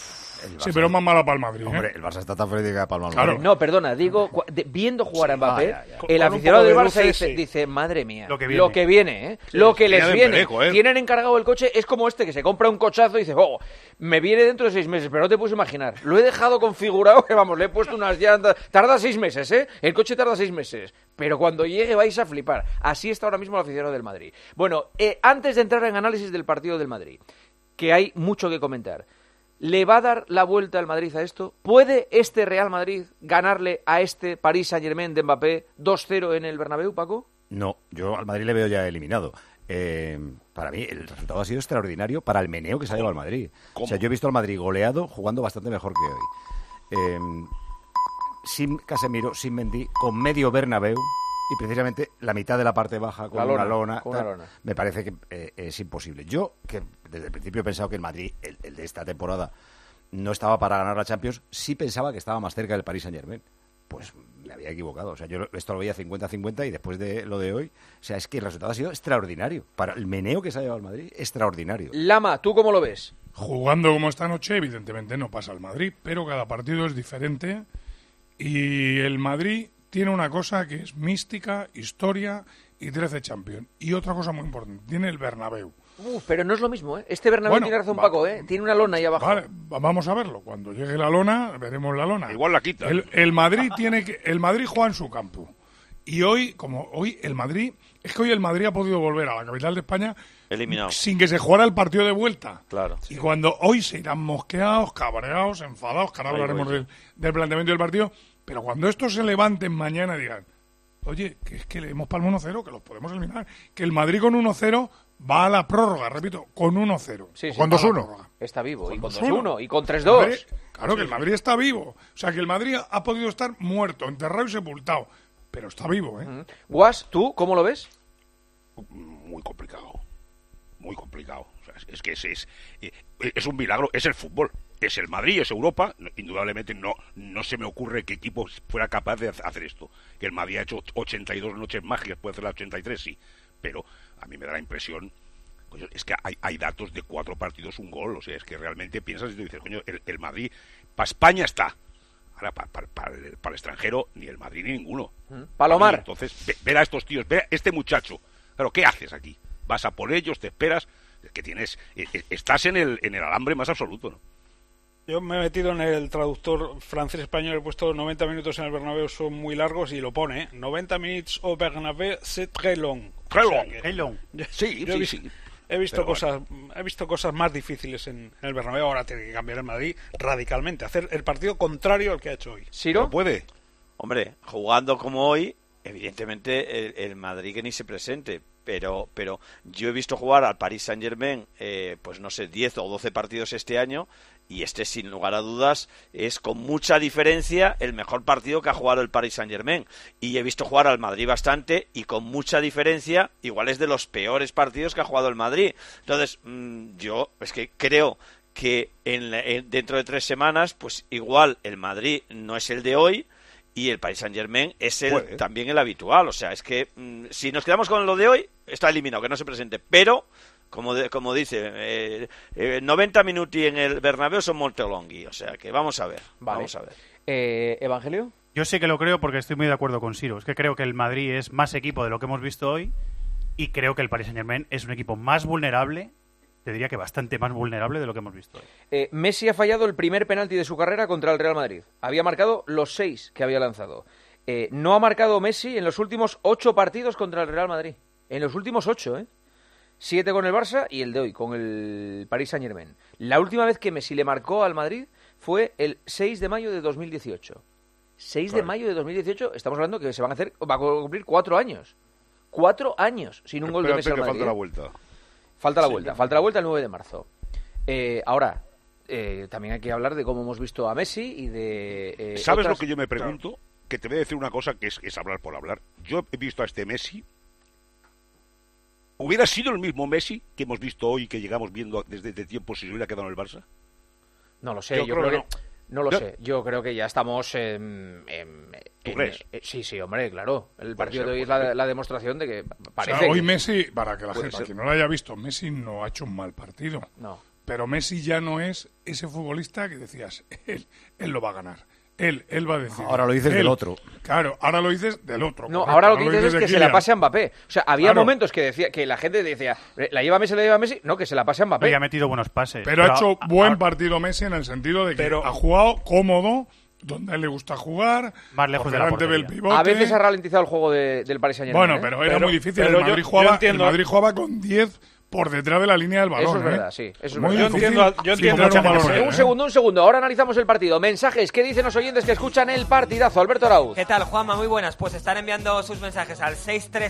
Sí, pero es más mala para el Madrid. Hombre, el Barça está tan feliz que para el Madrid. Claro. No, perdona, digo, viendo jugar a Mbappé, el aficionado del Barça dice, madre mía, lo que viene, ¿eh? Sí, lo que les viene. Tienen encargado el coche, es como este que se compra un cochazo y dice, me viene dentro de 6 meses, pero no te puedes imaginar. Lo he dejado configurado que, vamos, le he puesto unas llantas. Tarda 6 meses, ¿eh? El coche tarda 6 meses. Pero cuando llegue vais a flipar. Así está ahora mismo el aficionado del Madrid. Bueno, antes de entrar en análisis del partido del Madrid, que hay mucho que comentar, ¿le va a dar la vuelta al Madrid a esto? ¿Puede este Real Madrid ganarle a este Paris Saint-Germain de Mbappé 2-0 en el Bernabéu, Paco? No, yo al Madrid le veo ya eliminado. Para mí el resultado ha sido extraordinario para el meneo que se ha llevado al Madrid. ¿Cómo? O sea, yo he visto al Madrid goleado jugando bastante mejor que hoy. Sin Casemiro, sin Mendy, con medio Bernabéu y precisamente la mitad de la parte baja con una lona. Me parece que es imposible. Yo, que desde el principio he pensado que el Madrid, el de esta temporada, no estaba para ganar la Champions, sí pensaba que estaba más cerca del Paris Saint-Germain. Pues me había equivocado. O sea, yo esto lo veía 50-50 y después de lo de hoy, o sea, es que el resultado ha sido extraordinario. Para el meneo que se ha llevado el Madrid, extraordinario. Lama, ¿tú cómo lo ves? Jugando como esta noche, evidentemente no pasa el Madrid, pero cada partido es diferente y el Madrid tiene una cosa que es mística, historia y 13 Champions. Y otra cosa muy importante, tiene el Bernabéu. Pero no es lo mismo, ¿eh? Este Bernabéu tiene razón, Paco, ¿eh? Tiene una lona ahí abajo. Vale, vamos a verlo. Cuando llegue la lona, veremos la lona. Igual la quita. El Madrid el Madrid juega en su campo. Y hoy, el Madrid ha podido volver a la capital de España eliminado sin que se jugara el partido de vuelta. Claro. Y cuando hoy se irán mosqueados, cabreados, enfadados, que ahora hablaremos del planteamiento del partido, pero cuando estos se levanten mañana y digan, oye, que es que le hemos palmado 1-0, que los podemos eliminar, que el Madrid con 1-0 va a la prórroga, repito, con 1-0. Sí, con 2-1. Está vivo, y con 2-1, y con 3-2. Claro, que el Madrid está vivo. O sea, que el Madrid ha podido estar muerto, enterrado y sepultado. Pero está vivo, ¿eh? Guas, ¿tú cómo lo ves? Muy complicado. Muy complicado. O sea, es que es un milagro. Es el fútbol. Es el Madrid, es Europa. Indudablemente no se me ocurre qué equipo fuera capaz de hacer esto. Que el Madrid ha hecho 82 noches mágicas, puede hacer la 83, sí. Pero a mí me da la impresión... Coño, es que hay datos de 4 partidos, un gol. O sea, es que realmente piensas y te dices, coño, el Madrid... Para España está... Ahora, para el extranjero, ni el Madrid ni ninguno. Palomar. Entonces, ver a estos tíos, ver a este muchacho. Claro, ¿qué haces aquí? Vas a por ellos, te esperas, que tienes... estás en el alambre más absoluto, ¿no? Yo me he metido en el traductor francés-español, he puesto 90 minutos en el Bernabéu son muy largos y lo pone, ¿eh? 90 minutes au Bernabéu, c'est très long. Très long. Sí. He visto cosas más difíciles en el Bernabéu. Ahora tiene que cambiar el Madrid radicalmente, hacer el partido contrario al que ha hecho hoy. ¿Ciro? ¿No puede? Hombre, jugando como hoy, evidentemente el Madrid que ni se presente. Pero yo he visto jugar al Paris Saint-Germain, pues no sé, 10 o 12 partidos este año, y este, sin lugar a dudas, es con mucha diferencia el mejor partido que ha jugado el Paris Saint-Germain. Y he visto jugar al Madrid bastante, y con mucha diferencia, igual es de los peores partidos que ha jugado el Madrid. Entonces, yo es que creo que dentro de 3 semanas, pues igual el Madrid no es el de hoy, y el Paris Saint-Germain es también el habitual. O sea, es que si nos quedamos con lo de hoy, está eliminado, que no se presente. Pero, como dice, 90 minuti en el Bernabéu son molto longhi. O sea, que vamos a ver. Vale. Vamos a ver. ¿Evangelio? Yo sí que lo creo porque estoy muy de acuerdo con Ciro. Es que creo que el Madrid es más equipo de lo que hemos visto hoy y creo que el Paris Saint-Germain es un equipo más vulnerable. Te diría que bastante más vulnerable de lo que hemos visto hoy. Messi ha fallado el primer penalti de su carrera contra el Real Madrid. Había marcado los 6 que había lanzado. No ha marcado Messi en los últimos 8 partidos contra el Real Madrid. En los últimos 8, ¿eh? 7 con el Barça y el de hoy, con el Paris Saint-Germain. La última vez que Messi le marcó al Madrid fue el 6 de mayo de 2018. 6 de mayo de 2018, estamos hablando que va a cumplir 4 años. 4 años sin un gol de Messi al Madrid. Falta la vuelta. Falta la vuelta el 9 de marzo. Ahora, también hay que hablar de cómo hemos visto a Messi y de... ¿Sabes lo que yo me pregunto? Claro. Que te voy a decir una cosa que es hablar por hablar. Yo he visto a este Messi. ¿Hubiera sido el mismo Messi que hemos visto hoy, que llegamos viendo desde tiempo, si se hubiera quedado en el Barça? No lo sé, yo creo que... No lo sé, yo creo que ya estamos ¿Tú crees? Sí, hombre, claro. El partido de hoy es la demostración de que parece... O sea, hoy Messi, para que la gente, para quien no lo haya visto, Messi no ha hecho un mal partido. No. pero Messi ya no es ese futbolista que decías, él lo va a ganar. Él va a decir. Ahora lo dices del otro. Claro, ahora lo dices del otro. No, correcto. ahora lo que dices es que se la pase a Mbappé. O sea, había Claro. momentos que decía que la gente decía, la lleva Messi, no, que se la pase a Mbappé. Y ha metido buenos pases. Pero ha hecho buen partido Messi en el sentido de que ha jugado cómodo, donde a él le gusta jugar, más lejos de la delante del portería. pivote. A veces ha ralentizado el juego del Paris Saint-Germain. Bueno, pero era muy difícil. El Madrid jugaba con 10 por detrás de la línea del balón. Eso es verdad, sí. Eso es muy verdad. difícil filtrar un balón. Un segundo. Ahora analizamos el partido. Mensajes. ¿Qué dicen los oyentes que escuchan el partidazo? Alberto Arauz. ¿Qué tal, Juanma? Muy buenas. Pues están enviando sus mensajes al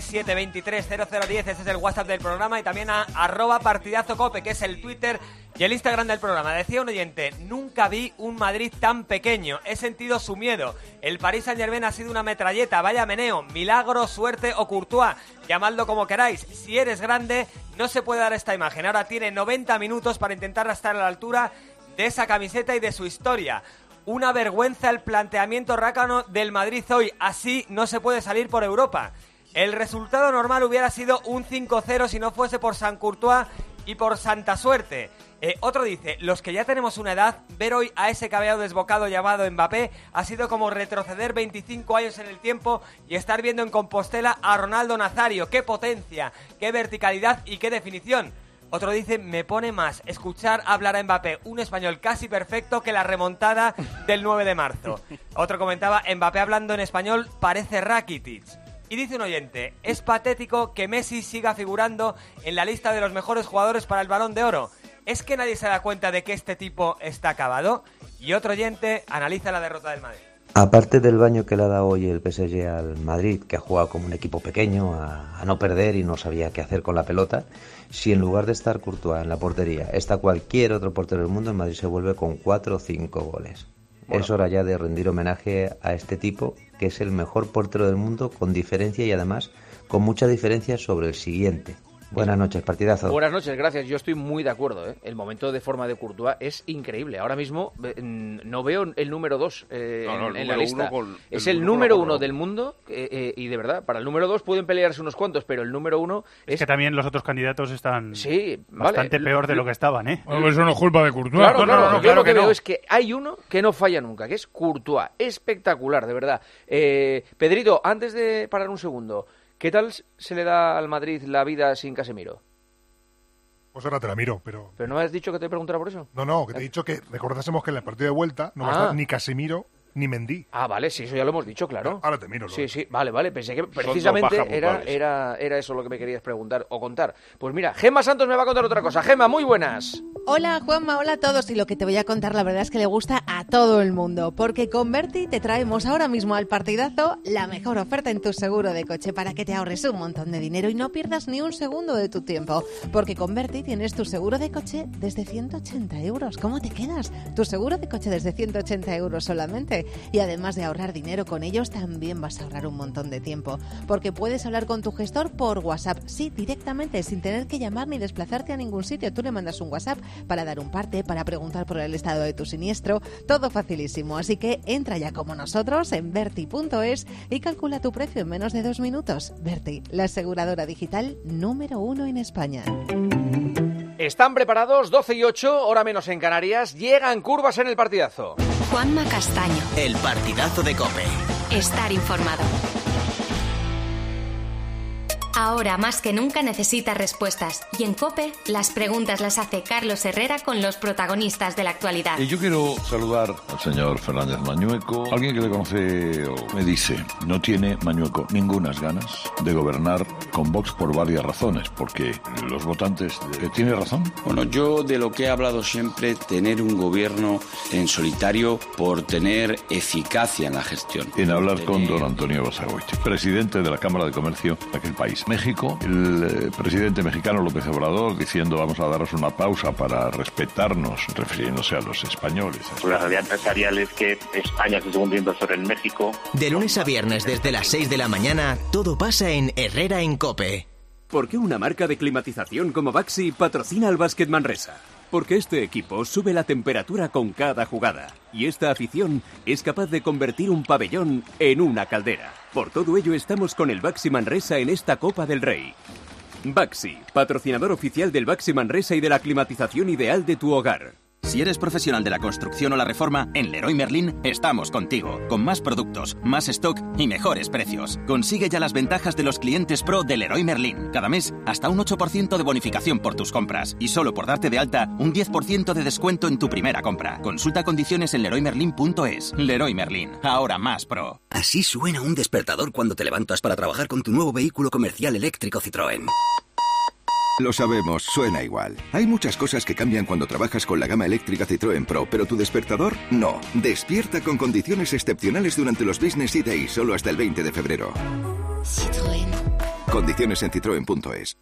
637230010. Ese es el WhatsApp del programa. Y también a @partidazocope, que es el Twitter y el Instagram del programa. Decía un oyente, nunca vi un Madrid tan pequeño. He sentido su miedo. El Paris Saint-Germain ha sido una metralleta. Vaya meneo. Milagro, suerte o Courtois. Llamadlo como queráis. Si eres grande, no se puede dar esta imagen. Ahora tiene 90 minutos para intentar estar a la altura de esa camiseta y de su historia. Una vergüenza el planteamiento rácano del Madrid hoy. Así no se puede salir por Europa. El resultado normal hubiera sido un 5-0 si no fuese por San Courtois y por santa suerte. Otro dice, los que ya tenemos una edad, ver hoy a ese caballero desbocado llamado Mbappé ha sido como retroceder 25 años en el tiempo y estar viendo en Compostela a Ronaldo Nazario. ¡Qué potencia! ¡Qué verticalidad y qué definición! Otro dice, me pone más escuchar hablar a Mbappé, un español casi perfecto, que la remontada del 9 de marzo. Otro comentaba, Mbappé hablando en español parece Rakitic. Y dice un oyente, es patético que Messi siga figurando en la lista de los mejores jugadores para el Balón de Oro. ¿Es que nadie se da cuenta de que este tipo está acabado? Y otro oyente analiza la derrota del Madrid. Aparte del baño que le ha dado hoy el PSG al Madrid, que ha jugado como un equipo pequeño, a no perder y no sabía qué hacer con la pelota, si en lugar de estar Courtois en la portería está cualquier otro portero del mundo, el Madrid se vuelve con 4 o 5 goles. Bueno. Es hora ya de rendir homenaje a este tipo, que es el mejor portero del mundo con diferencia y además con mucha diferencia sobre el siguiente. Buenas noches, partidazo. Buenas noches, gracias. Yo estoy muy de acuerdo, ¿eh? El momento de forma de Courtois es increíble. Ahora mismo no veo el número 2 en la lista. Es el número 1 del mundo y de verdad, para el número 2 pueden pelearse unos cuantos, pero el número 1 es que también los otros candidatos están bastante peor de lo que estaban, ¿eh? Bueno, eso no es culpa de Courtois. Claro, yo lo que veo es que hay uno que no falla nunca, que es Courtois. Espectacular, de verdad. Pedrito, antes de parar un segundo, ¿qué tal se le da al Madrid la vida sin Casemiro? Pues ahora te la miro, pero... ¿Pero no me has dicho que te preguntara por eso? No, que te he dicho que recordásemos que en el partido de vuelta no va a estar ni Casemiro ni Mendy. Ah, vale, sí, eso ya lo hemos dicho, claro. Ahora te miro. Sí, vale, pensé que precisamente era eso lo que me querías preguntar o contar. Pues mira, Gemma Santos me va a contar otra cosa. Gemma, muy buenas. Hola Juanma, hola a todos, y lo que te voy a contar la verdad es que le gusta a todo el mundo, porque con Berti te traemos ahora mismo al partidazo la mejor oferta en tu seguro de coche para que te ahorres un montón de dinero y no pierdas ni un segundo de tu tiempo, porque con Berti tienes tu seguro de coche desde 180 euros. ¿Cómo te quedas? Tu seguro de coche desde 180 euros solamente. Y además de ahorrar dinero con ellos, también vas a ahorrar un montón de tiempo, porque puedes hablar con tu gestor por WhatsApp, sí, directamente, sin tener que llamar ni desplazarte a ningún sitio. Tú le mandas un WhatsApp para dar un parte, para preguntar por el estado de tu siniestro, todo facilísimo. Así que entra ya como nosotros en Berti.es y calcula tu precio en menos de 2 minutos. Berti, la aseguradora digital número 1 en España. ¿Están preparados? 12 y 8, hora menos en Canarias. Llegan curvas en el partidazo. Juanma Castaño. El partidazo de COPE. Estar informado. Ahora más que nunca necesitas respuestas. Y en COPE, las preguntas las hace Carlos Herrera con los protagonistas de la actualidad. Yo quiero saludar al señor Fernández Mañueco. Alguien que le conoce me dice, no tiene Mañueco ningunas ganas de gobernar con Vox por varias razones. Porque los votantes... ¿Tiene razón? Bueno, yo de lo que he hablado siempre, tener un gobierno en solitario por tener eficacia en la gestión. En hablar con don Antonio Basagoiti, presidente de la Cámara de Comercio de aquel país. México, el presidente mexicano López Obrador diciendo vamos a daros una pausa para respetarnos, refiriéndose a los españoles. La realidad empresarial es que España es el segundo inversor en México. De lunes a viernes desde las 6 de la mañana, todo pasa en Herrera en COPE. ¿Por qué una marca de climatización como Baxi patrocina al Básquet Manresa? Porque este equipo sube la temperatura con cada jugada y esta afición es capaz de convertir un pabellón en una caldera. Por todo ello estamos con el Baxi Manresa en esta Copa del Rey. Baxi, patrocinador oficial del Baxi Manresa y de la climatización ideal de tu hogar. Si eres profesional de la construcción o la reforma, en Leroy Merlin estamos contigo, con más productos, más stock y mejores precios. Consigue ya las ventajas de los clientes pro de Leroy Merlin. Cada mes, hasta un 8% de bonificación por tus compras. Y solo por darte de alta, un 10% de descuento en tu primera compra. Consulta condiciones en leroymerlin.es. Leroy Merlin, ahora más pro. Así suena un despertador cuando te levantas para trabajar con tu nuevo vehículo comercial eléctrico Citroën. Lo sabemos, suena igual. Hay muchas cosas que cambian cuando trabajas con la gama eléctrica Citroën Pro, pero tu despertador, no. Despierta con condiciones excepcionales durante los Business E-Days, solo hasta el 20 de febrero. Citroën. Condiciones en citroen.es.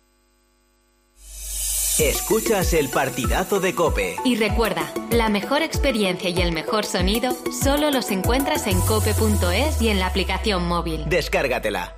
Escuchas el partidazo de COPE. Y recuerda, la mejor experiencia y el mejor sonido solo los encuentras en cope.es y en la aplicación móvil. Descárgatela.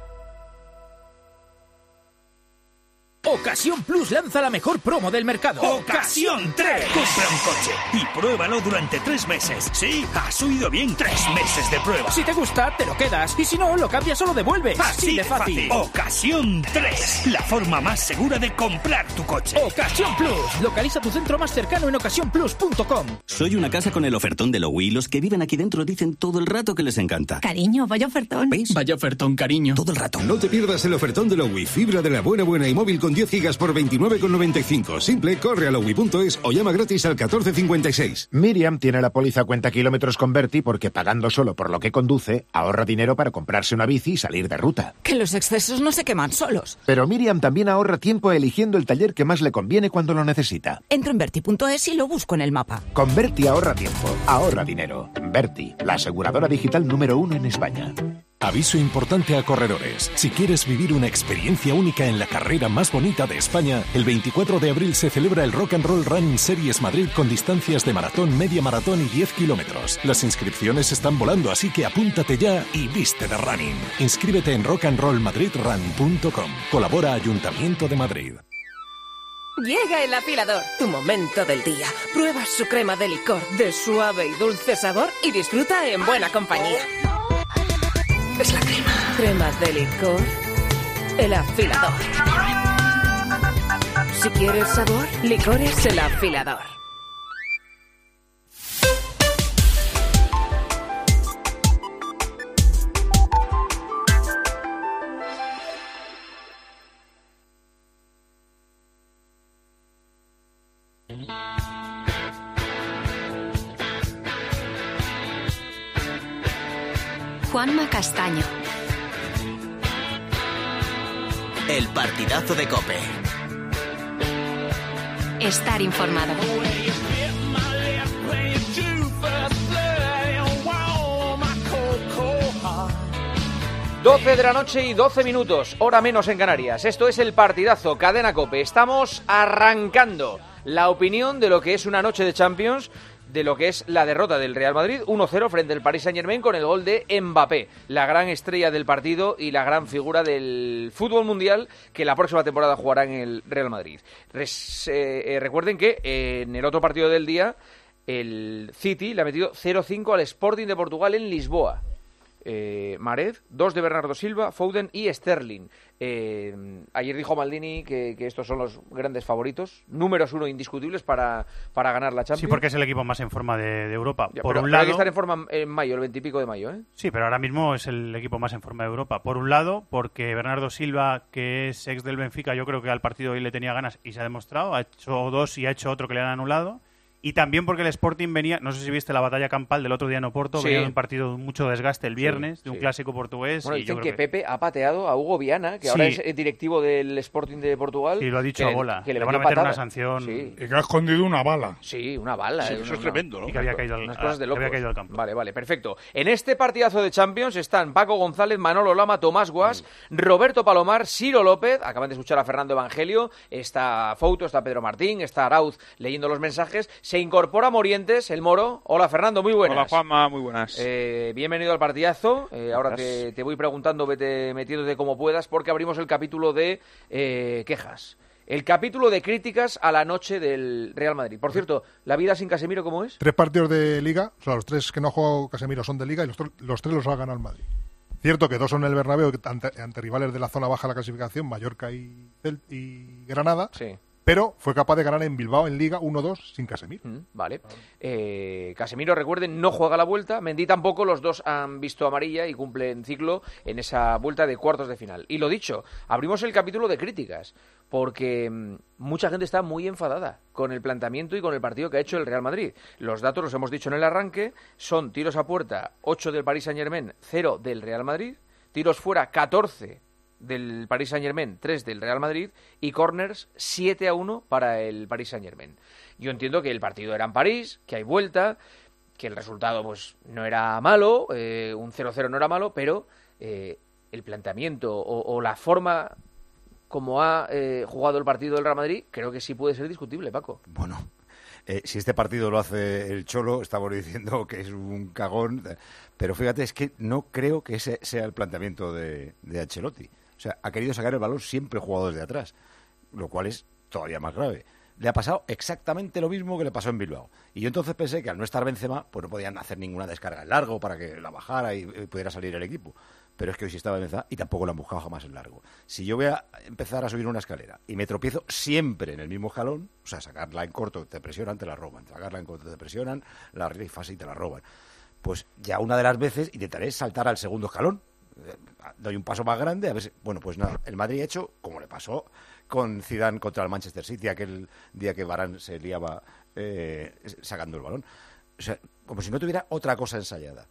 Ocasión Plus lanza la mejor promo del mercado. ¡Ocasión 3! Compra un coche y pruébalo durante 3 meses. Sí, has oído bien, 3 meses de prueba. Si te gusta, te lo quedas. Y si no, lo cambias o lo devuelves. Así de fácil. Ocasión 3. La forma más segura de comprar tu coche. Ocasión Plus. Localiza tu centro más cercano en ocasiónplus.com. Soy una casa con el ofertón de Lowy y los que viven aquí dentro dicen todo el rato que les encanta. Cariño, vaya ofertón. ¿Ves? Vaya ofertón, cariño. Todo el rato. No te pierdas el ofertón de Lowy. Fibra de la buena y móvil con 10 gigas por 29,95. Simple, corre a lowy.es o llama gratis al 1456. Miriam tiene la póliza cuenta kilómetros con Berti porque pagando solo por lo que conduce, ahorra dinero para comprarse una bici y salir de ruta. Que los excesos no se queman solos. Pero Miriam también ahorra tiempo eligiendo el taller que más le conviene cuando lo necesita. Entro en Berti.es y lo busco en el mapa. Con Berti ahorra tiempo, ahorra dinero. Berti, la aseguradora digital número 1 en España. Aviso importante a corredores. Si quieres vivir una experiencia única en la carrera más bonita de España, el 24 de abril se celebra el Rock and Roll Running Series Madrid con distancias de maratón, media maratón y 10 kilómetros. Las inscripciones están volando, así que apúntate ya y viste de running. Inscríbete en rockandrollmadridrun.com. Colabora Ayuntamiento de Madrid. Llega el afilador, tu momento del día. Pruebas su crema de licor de suave y dulce sabor y disfruta en buena compañía. Es la crema. Cremas de licor. El afilador. Si quieres sabor, licores el afilador. Juanma Castaño. El partidazo de COPE. Estar informado. 12 de la noche y 12 minutos, hora menos en Canarias. Esto es el partidazo, Cadena COPE. Estamos arrancando la opinión de lo que es una noche de Champions, de lo que es la derrota del Real Madrid 1-0 frente al Paris Saint-Germain con el gol de Mbappé, la gran estrella del partido y la gran figura del fútbol mundial que la próxima temporada jugará en el Real Madrid. Recuerden que en el otro partido del día el City le ha metido 0-5 al Sporting de Portugal en Lisboa. Mahrez, 2 de Bernardo Silva, Foden y Sterling. Ayer dijo Maldini que estos son los grandes favoritos, números 1 indiscutibles para ganar la Champions. Sí, porque es el equipo más en forma de Europa. Ya, por pero un lado, hay que estar en forma en mayo, el 20 y pico de mayo, ¿eh? Sí, pero ahora mismo es el equipo más en forma de Europa. Por un lado, porque Bernardo Silva, que es ex del Benfica, yo creo que al partido hoy le tenía ganas y se ha demostrado. Ha hecho 2 y ha hecho otro que le han anulado. Y también porque el Sporting venía, no sé si viste la batalla campal del otro día en Oporto, venía de un partido de mucho desgaste el viernes, de un clásico portugués. Bueno, y dicen yo que creo Pepe ha pateado a Hugo Viana, que ahora es directivo del Sporting de Portugal. Sí, lo ha dicho a bola. Que le van a meter una sanción. Sí. Y que ha escondido una bala. Sí, una bala. Sí, eso es tremendo, ¿no? Y que había caído al campo. Vale, perfecto. En este partidazo de Champions están Paco González, Manolo Lama, Tomás Guas, Roberto Palomar, Ciro López, acaban de escuchar a Fernando Evangelio, está Fouto, está Pedro Martín, está Arauz leyendo los mensajes, se incorpora Morientes, el Moro. Hola Fernando, muy buenas. Hola Juanma, muy buenas. Bienvenido al partidazo. Ahora te voy preguntando, vete metiéndote como puedas, porque abrimos el capítulo de quejas. El capítulo de críticas a la noche del Real Madrid. Por cierto, ¿la vida sin Casemiro cómo es? 3 partidos de Liga, o sea, los 3 que no ha jugado Casemiro son de Liga y los 3 los ha ganado el Madrid. Cierto que dos son el Bernabéu, ante rivales de la zona baja de la clasificación, Mallorca y Granada. Sí. Pero fue capaz de ganar en Bilbao en Liga 1-2 sin Casemiro. Vale. Casemiro, recuerden, no juega la vuelta. Mendy tampoco. Los dos han visto amarilla y cumplen ciclo en esa vuelta de cuartos de final. Y lo dicho, abrimos el capítulo de críticas, porque mucha gente está muy enfadada con el planteamiento y con el partido que ha hecho el Real Madrid. Los datos los hemos dicho en el arranque. Son tiros a puerta, 8 del Paris Saint-Germain, 0 del Real Madrid. Tiros fuera, 14 del Paris Saint-Germain, 3 del Real Madrid, y corners 7-1 para el Paris Saint-Germain. Yo entiendo que el partido era en París, que hay vuelta, que el resultado pues no era malo, un 0-0 no era malo, pero el planteamiento o la forma como ha jugado el partido del Real Madrid, creo que sí puede ser discutible, Paco. Bueno, si este partido lo hace el Cholo, estamos diciendo que es un cagón, pero fíjate, es que no creo que ese sea el planteamiento de Ancelotti. O sea, ha querido sacar el balón siempre jugado desde atrás, lo cual es todavía más grave. Le ha pasado exactamente lo mismo que le pasó en Bilbao. Y yo entonces pensé que al no estar Benzema, pues no podían hacer ninguna descarga en largo para que la bajara y pudiera salir el equipo. Pero es que hoy sí estaba Benzema y tampoco lo han buscado jamás en largo. Si yo voy a empezar a subir una escalera y me tropiezo siempre en el mismo escalón, o sea, sacarla en corto te presionan, te la roban, sacarla en corto te presionan, la rifas y te la roban, pues ya una de las veces intentaré saltar al segundo escalón. Doy un paso más grande, a ver si... Bueno, pues nada, el Madrid ha hecho como le pasó con Zidane contra el Manchester City aquel día que Varane se liaba sacando el balón. O sea, como si no tuviera otra cosa ensayada.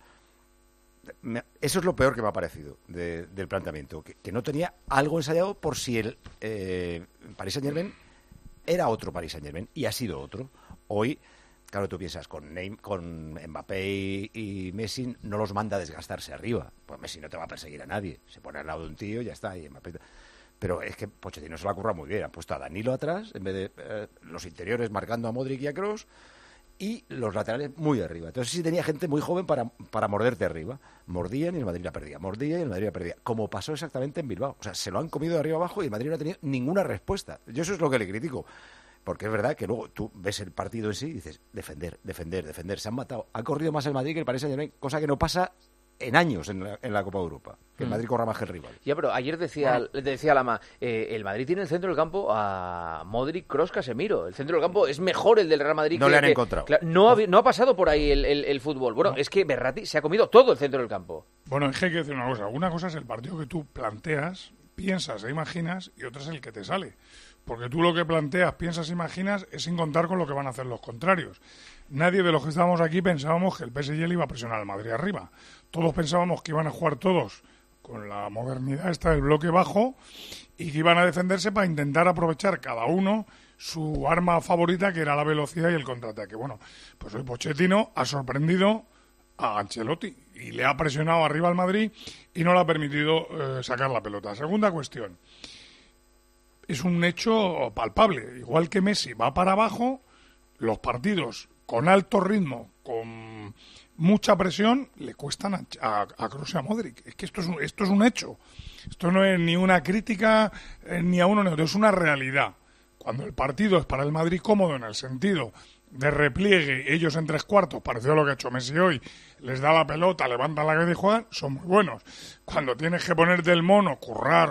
Eso es lo peor que me ha parecido del planteamiento, que no tenía algo ensayado por si el Paris Saint-Germain era otro Paris Saint-Germain, y ha sido otro. Hoy, claro, tú piensas, con Mbappé y Messi no los manda a desgastarse arriba. Pues Messi no te va a perseguir a nadie. Se pone al lado de un tío y ya está. Y Mbappé... Pero es que Pochettino se lo ha currado muy bien. Han puesto a Danilo atrás, en vez de los interiores marcando a Modric y a Kroos, y los laterales muy arriba. Entonces sí tenía gente muy joven para morderte arriba. Mordían y el Madrid la perdía. Mordía y el Madrid la perdía. Como pasó exactamente en Bilbao. O sea, se lo han comido de arriba abajo y el Madrid no ha tenido ninguna respuesta. Yo eso es lo que le critico. Porque es verdad que luego tú ves el partido en sí y dices, defender. Se han matado. Ha corrido más el Madrid que el Paris Saint-Germain, cosa que no pasa en años en la Copa de Europa. Que el Madrid corra más que el rival. Ya, pero ayer decía Lama, el Madrid tiene el centro del campo a Modric, Kroos, Casemiro. El centro del campo es mejor el del Real Madrid. No le han encontrado. No ha pasado por ahí el fútbol. Bueno, es que Berratti se ha comido todo el centro del campo. Bueno, es que hay que decir una cosa. Una cosa es el partido que tú planteas, piensas e imaginas, y otra es el que te sale. Porque tú lo que planteas, piensas, imaginas, es sin contar con lo que van a hacer los contrarios. Nadie de los que estábamos aquí pensábamos que el PSG le iba a presionar al Madrid arriba. Todos pensábamos que iban a jugar todos con la modernidad esta del bloque bajo y que iban a defenderse para intentar aprovechar cada uno su arma favorita, que era la velocidad y el contraataque. Bueno, pues hoy Pochettino ha sorprendido a Ancelotti y le ha presionado arriba al Madrid y no le ha permitido sacar la pelota. Segunda cuestión. Es un hecho palpable. Igual que Messi va para abajo, los partidos con alto ritmo, con mucha presión, le cuestan a Kroos y a Modric. Es que esto es un hecho. Esto no es ni una crítica ni a uno ni a otro, es una realidad. Cuando el partido es para el Madrid cómodo en el sentido de repliegue, ellos en tres cuartos, parecido a lo que ha hecho Messi hoy, les da la pelota, levantan la cabeza y juegan, son muy buenos. Cuando tienes que ponerte el mono, currar,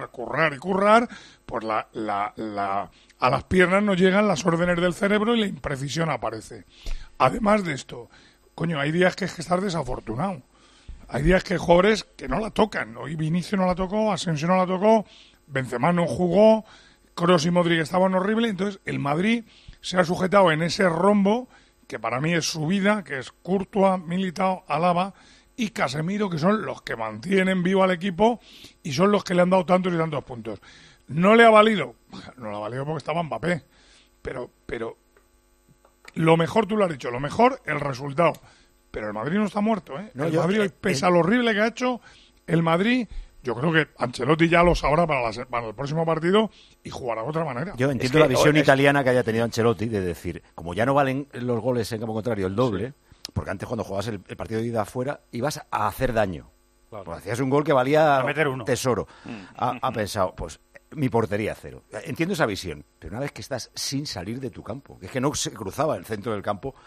pues a las piernas no llegan las órdenes del cerebro y la imprecisión aparece. Además de esto, coño, hay días que es que estar desafortunado. Hay días que hay jugadores que no la tocan. Hoy Vinicius no la tocó, Asensio no la tocó, Benzema no jugó, Kroos y Modric estaban horribles. Entonces el Madrid se ha sujetado en ese rombo que para mí es su vida, que es Courtois, Militao, Alaba y Casemiro, que son los que mantienen vivo al equipo y son los que le han dado tantos y tantos puntos. ¿No le ha valido? No le ha valido porque estaba Mbappé. Pero lo mejor, tú lo has dicho, lo mejor, el resultado. Pero el Madrid no está muerto, ¿eh? El Madrid, pese a lo horrible que ha hecho, el Madrid... Yo creo que Ancelotti ya lo sabrá para el próximo partido y jugará de otra manera. Yo entiendo la visión italiana que haya tenido Ancelotti de decir, como ya no valen los goles en campo contrario el doble, porque antes cuando jugabas el partido de ida afuera ibas a hacer daño. Claro. Pues hacías un gol que valía tesoro. Ha pensado, pues mi portería cero. Entiendo esa visión, pero una vez que estás sin salir de tu campo, que es que no se cruzaba el centro del campo,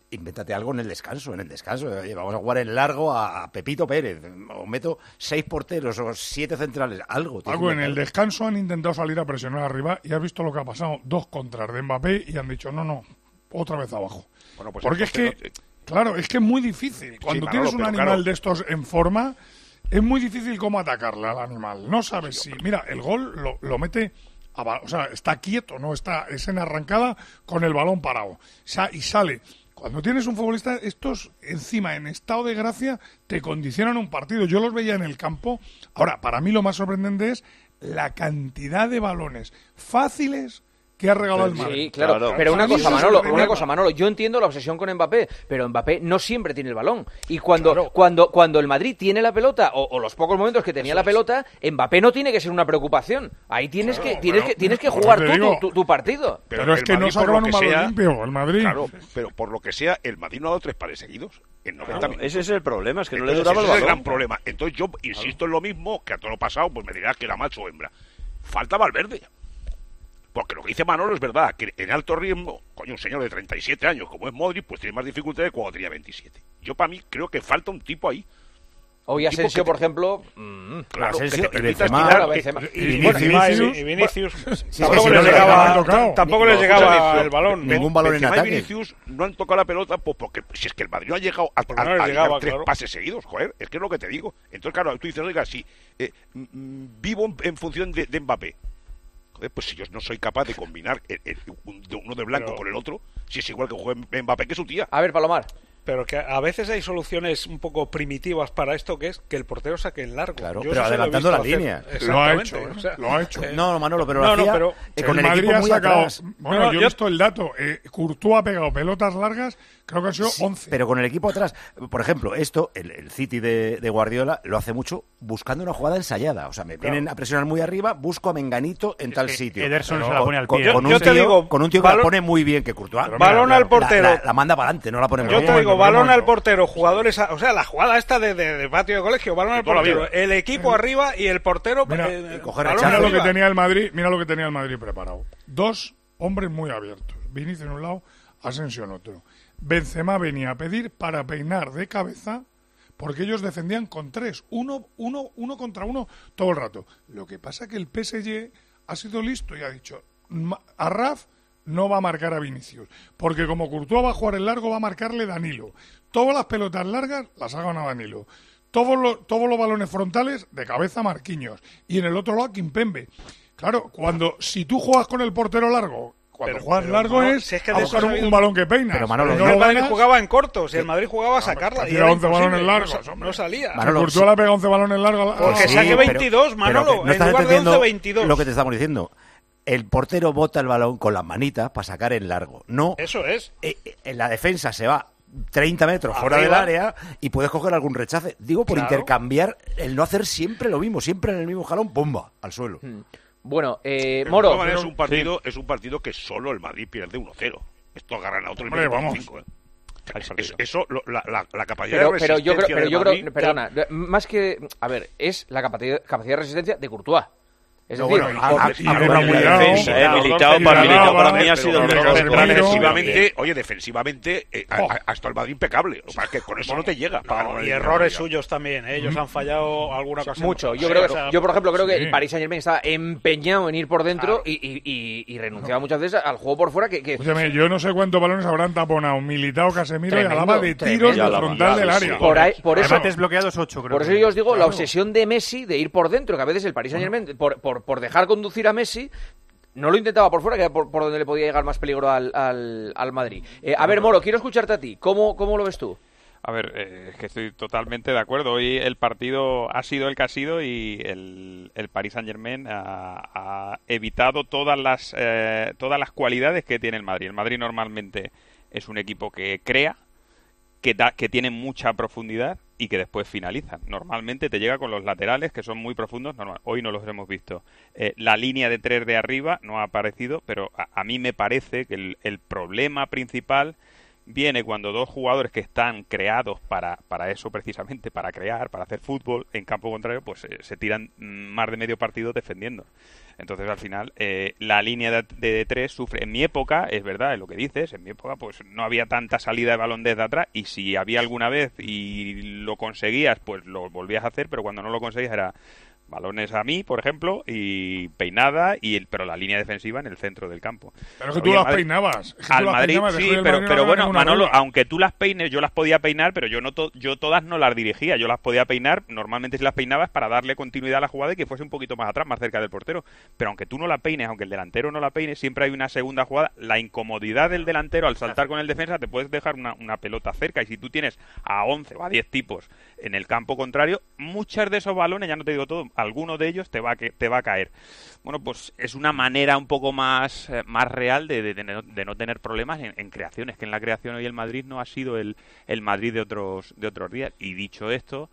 invéntate algo en el descanso. Vamos a jugar en largo a Pepito Pérez, o meto 6 porteros o 7 centrales, algo. En el descanso han intentado salir a presionar arriba y has visto lo que ha pasado, 2 contras de Mbappé y han dicho, no, otra vez abajo. Bueno, pues porque es que, claro, es que es muy difícil. Cuando tienes un animal de estos en forma, es muy difícil cómo atacarle al animal. No sabes si... Mira, el gol lo mete... O sea, está quieto, no está, es en arrancada con el balón parado. Y sale. Cuando tienes un futbolista, estos encima en estado de gracia te condicionan un partido. Yo los veía en el campo. Ahora, para mí lo más sorprendente es la cantidad de balones fáciles que ha regalado el Madrid. Sí, claro. Pero una cosa, Manolo, yo entiendo la obsesión con Mbappé, pero Mbappé no siempre tiene el balón. Y cuando el Madrid tiene la pelota, o los pocos momentos que tenía la pelota, Mbappé no tiene que ser una preocupación. Ahí tienes que jugar tu partido. Pero es que no sacaban un balón limpio, el Madrid. Claro, pero por lo que sea, el Madrid no ha dado 3 pares seguidos. En 90 minutos. Ese es el problema, es que entonces, no le duraba el balón. Ese es el gran problema. Entonces yo insisto en lo mismo, que a todo lo pasado, pues me dirás que era macho o hembra. Falta Valverde. Porque lo que dice Manolo es verdad, que en alto ritmo, un señor de 37 años como es Modric, pues tiene más dificultades que cuando tenía 27. Yo para mí creo que falta un tipo ahí. Hoy Asensio, por ejemplo... Claro, Asensio, que te permita estirar... Y Vinicius tampoco les llegaba el balón. Ningún balón en ataque. Y Vinicius no han tocado la pelota, pues porque si es que el Madrid no ha llegado a llegar 3 pases seguidos, joder, es que es lo que te digo. Entonces, claro, tú dices, oiga, si vivo en función de Mbappé, pues si yo no soy capaz de combinar uno de blanco con el otro, si es igual que juega Mbappé que su tía. A ver, Palomar. Pero que a veces hay soluciones un poco primitivas para esto, que es que el portero saque en largo. Claro, pero adelantando la línea. Lo ha hecho. No, Manolo, pero lo hacía con el Madrid equipo muy atrás. Bueno, yo he visto el dato. Courtois ha pegado pelotas largas, creo que han sido 11. Pero con el equipo atrás. Por ejemplo, el City de Guardiola lo hace mucho buscando una jugada ensayada. O sea, me vienen a presionar muy arriba, busco a Menganito en tal sitio. Ederson se la pone al pie. Con un tío que la pone muy bien, que Courtois. Balón al portero. La manda para adelante, no la pone muy bien. Yo te digo, balón al portero, jugadores, o sea, la jugada esta de patio de colegio, balón al portero, el equipo arriba y el portero mira lo que tenía el Madrid preparado. 2 hombres muy abiertos, Vinicius en un lado, Asensio en otro. Benzema venía a pedir para peinar de cabeza, porque ellos defendían con 3, uno contra uno todo el rato. Lo que pasa que el PSG ha sido listo y ha dicho, a Raf no va a marcar a Vinicius, porque como Courtois va a jugar el largo, va a marcarle Danilo. Todas las pelotas largas las ha ganado Danilo. Todos los balones frontales de cabeza Marquinhos. Y en el otro lado Kimpembe. Claro, si tú juegas con el portero largo, juegas largo es que a buscar un balón que peina. Pero Manolo, el Madrid jugaba en cortos y el Madrid jugaba a sacarla. Y era 11 balones largos. No salía. Courtois le pega 11 balones largos. Porque saque 22, Manolo. No estás en lugar de 11, 22. Lo que te estamos diciendo. El portero bota el balón con las manitas para sacar en largo. No. Eso es. En la defensa se va 30 metros fuera del área y puedes coger algún rechace. Digo, por intercambiar, el no hacer siempre lo mismo, siempre en el mismo jalón, ¡bomba! Al suelo. Bueno, Moro. Es un partido que solo el Madrid pierde 1-0. Esto agarran a otro y vamos. 5. Eso, la capacidad de resistencia. Pero yo creo, perdona, más que. A ver, es la capacidad de resistencia de Courtois. Es decir, Militao para mí ha sido el mejor. Defensivamente ha estado el Madrid impecable. O sea, que con eso no te llega. Y errores suyos también. Ellos han fallado alguna ocasión. Mucho. Yo, por ejemplo, creo que el Paris Saint-Germain estaba empeñado en ir por dentro y renunciaba muchas veces al juego por fuera. Escúchame, yo no sé cuántos balones habrán taponado Militao, Casemiro y Alaba de tiros de frontal del área. Por eso desbloqueados 8, creo. Por eso yo os digo la obsesión de Messi de ir por dentro, que a veces el Paris Saint-Germain, por dejar conducir a Messi, no lo intentaba por fuera, que era por donde le podía llegar más peligro al Madrid. A ver, Moro, quiero escucharte a ti. ¿Cómo lo ves tú? A ver, es que estoy totalmente de acuerdo. Hoy el partido ha sido el que ha sido y el Paris Saint-Germain ha evitado todas las cualidades que tiene el Madrid. El Madrid normalmente es un equipo que crea, que tiene mucha profundidad y que después finaliza. Normalmente te llega con los laterales, que son muy profundos. Hoy no los hemos visto. La línea de 3 de arriba no ha aparecido, pero a mí me parece que el problema principal viene cuando dos jugadores que están creados para eso precisamente, para crear, para hacer fútbol, en campo contrario, pues se tiran más de medio partido defendiendo. Entonces, al final, la línea de tres sufre. En mi época, es verdad, es lo que dices, en mi época pues no había tanta salida de balón desde atrás, y si había alguna vez y lo conseguías, pues lo volvías a hacer, pero cuando no lo conseguías era balones a mí, por ejemplo, y peinada, pero la línea defensiva en el centro del campo. Pero que tú las peinabas. Al Madrid sí, pero bueno, Manolo, aunque tú las peines, yo las podía peinar, pero yo todas no las dirigía. Yo las podía peinar, normalmente si las peinabas, para darle continuidad a la jugada y que fuese un poquito más atrás, más cerca del portero. Pero aunque tú no la peines, aunque el delantero no la peine, siempre hay una segunda jugada. La incomodidad del delantero al saltar con el defensa, te puedes dejar una pelota cerca, y si tú tienes a 11 o a 10 tipos en el campo contrario, muchos de esos balones, ya no te digo todo, alguno de ellos te va a caer. Bueno, pues es una manera un poco más real de no tener problemas en creaciones, que en la creación hoy el Madrid no ha sido el Madrid de otros días. Y dicho esto,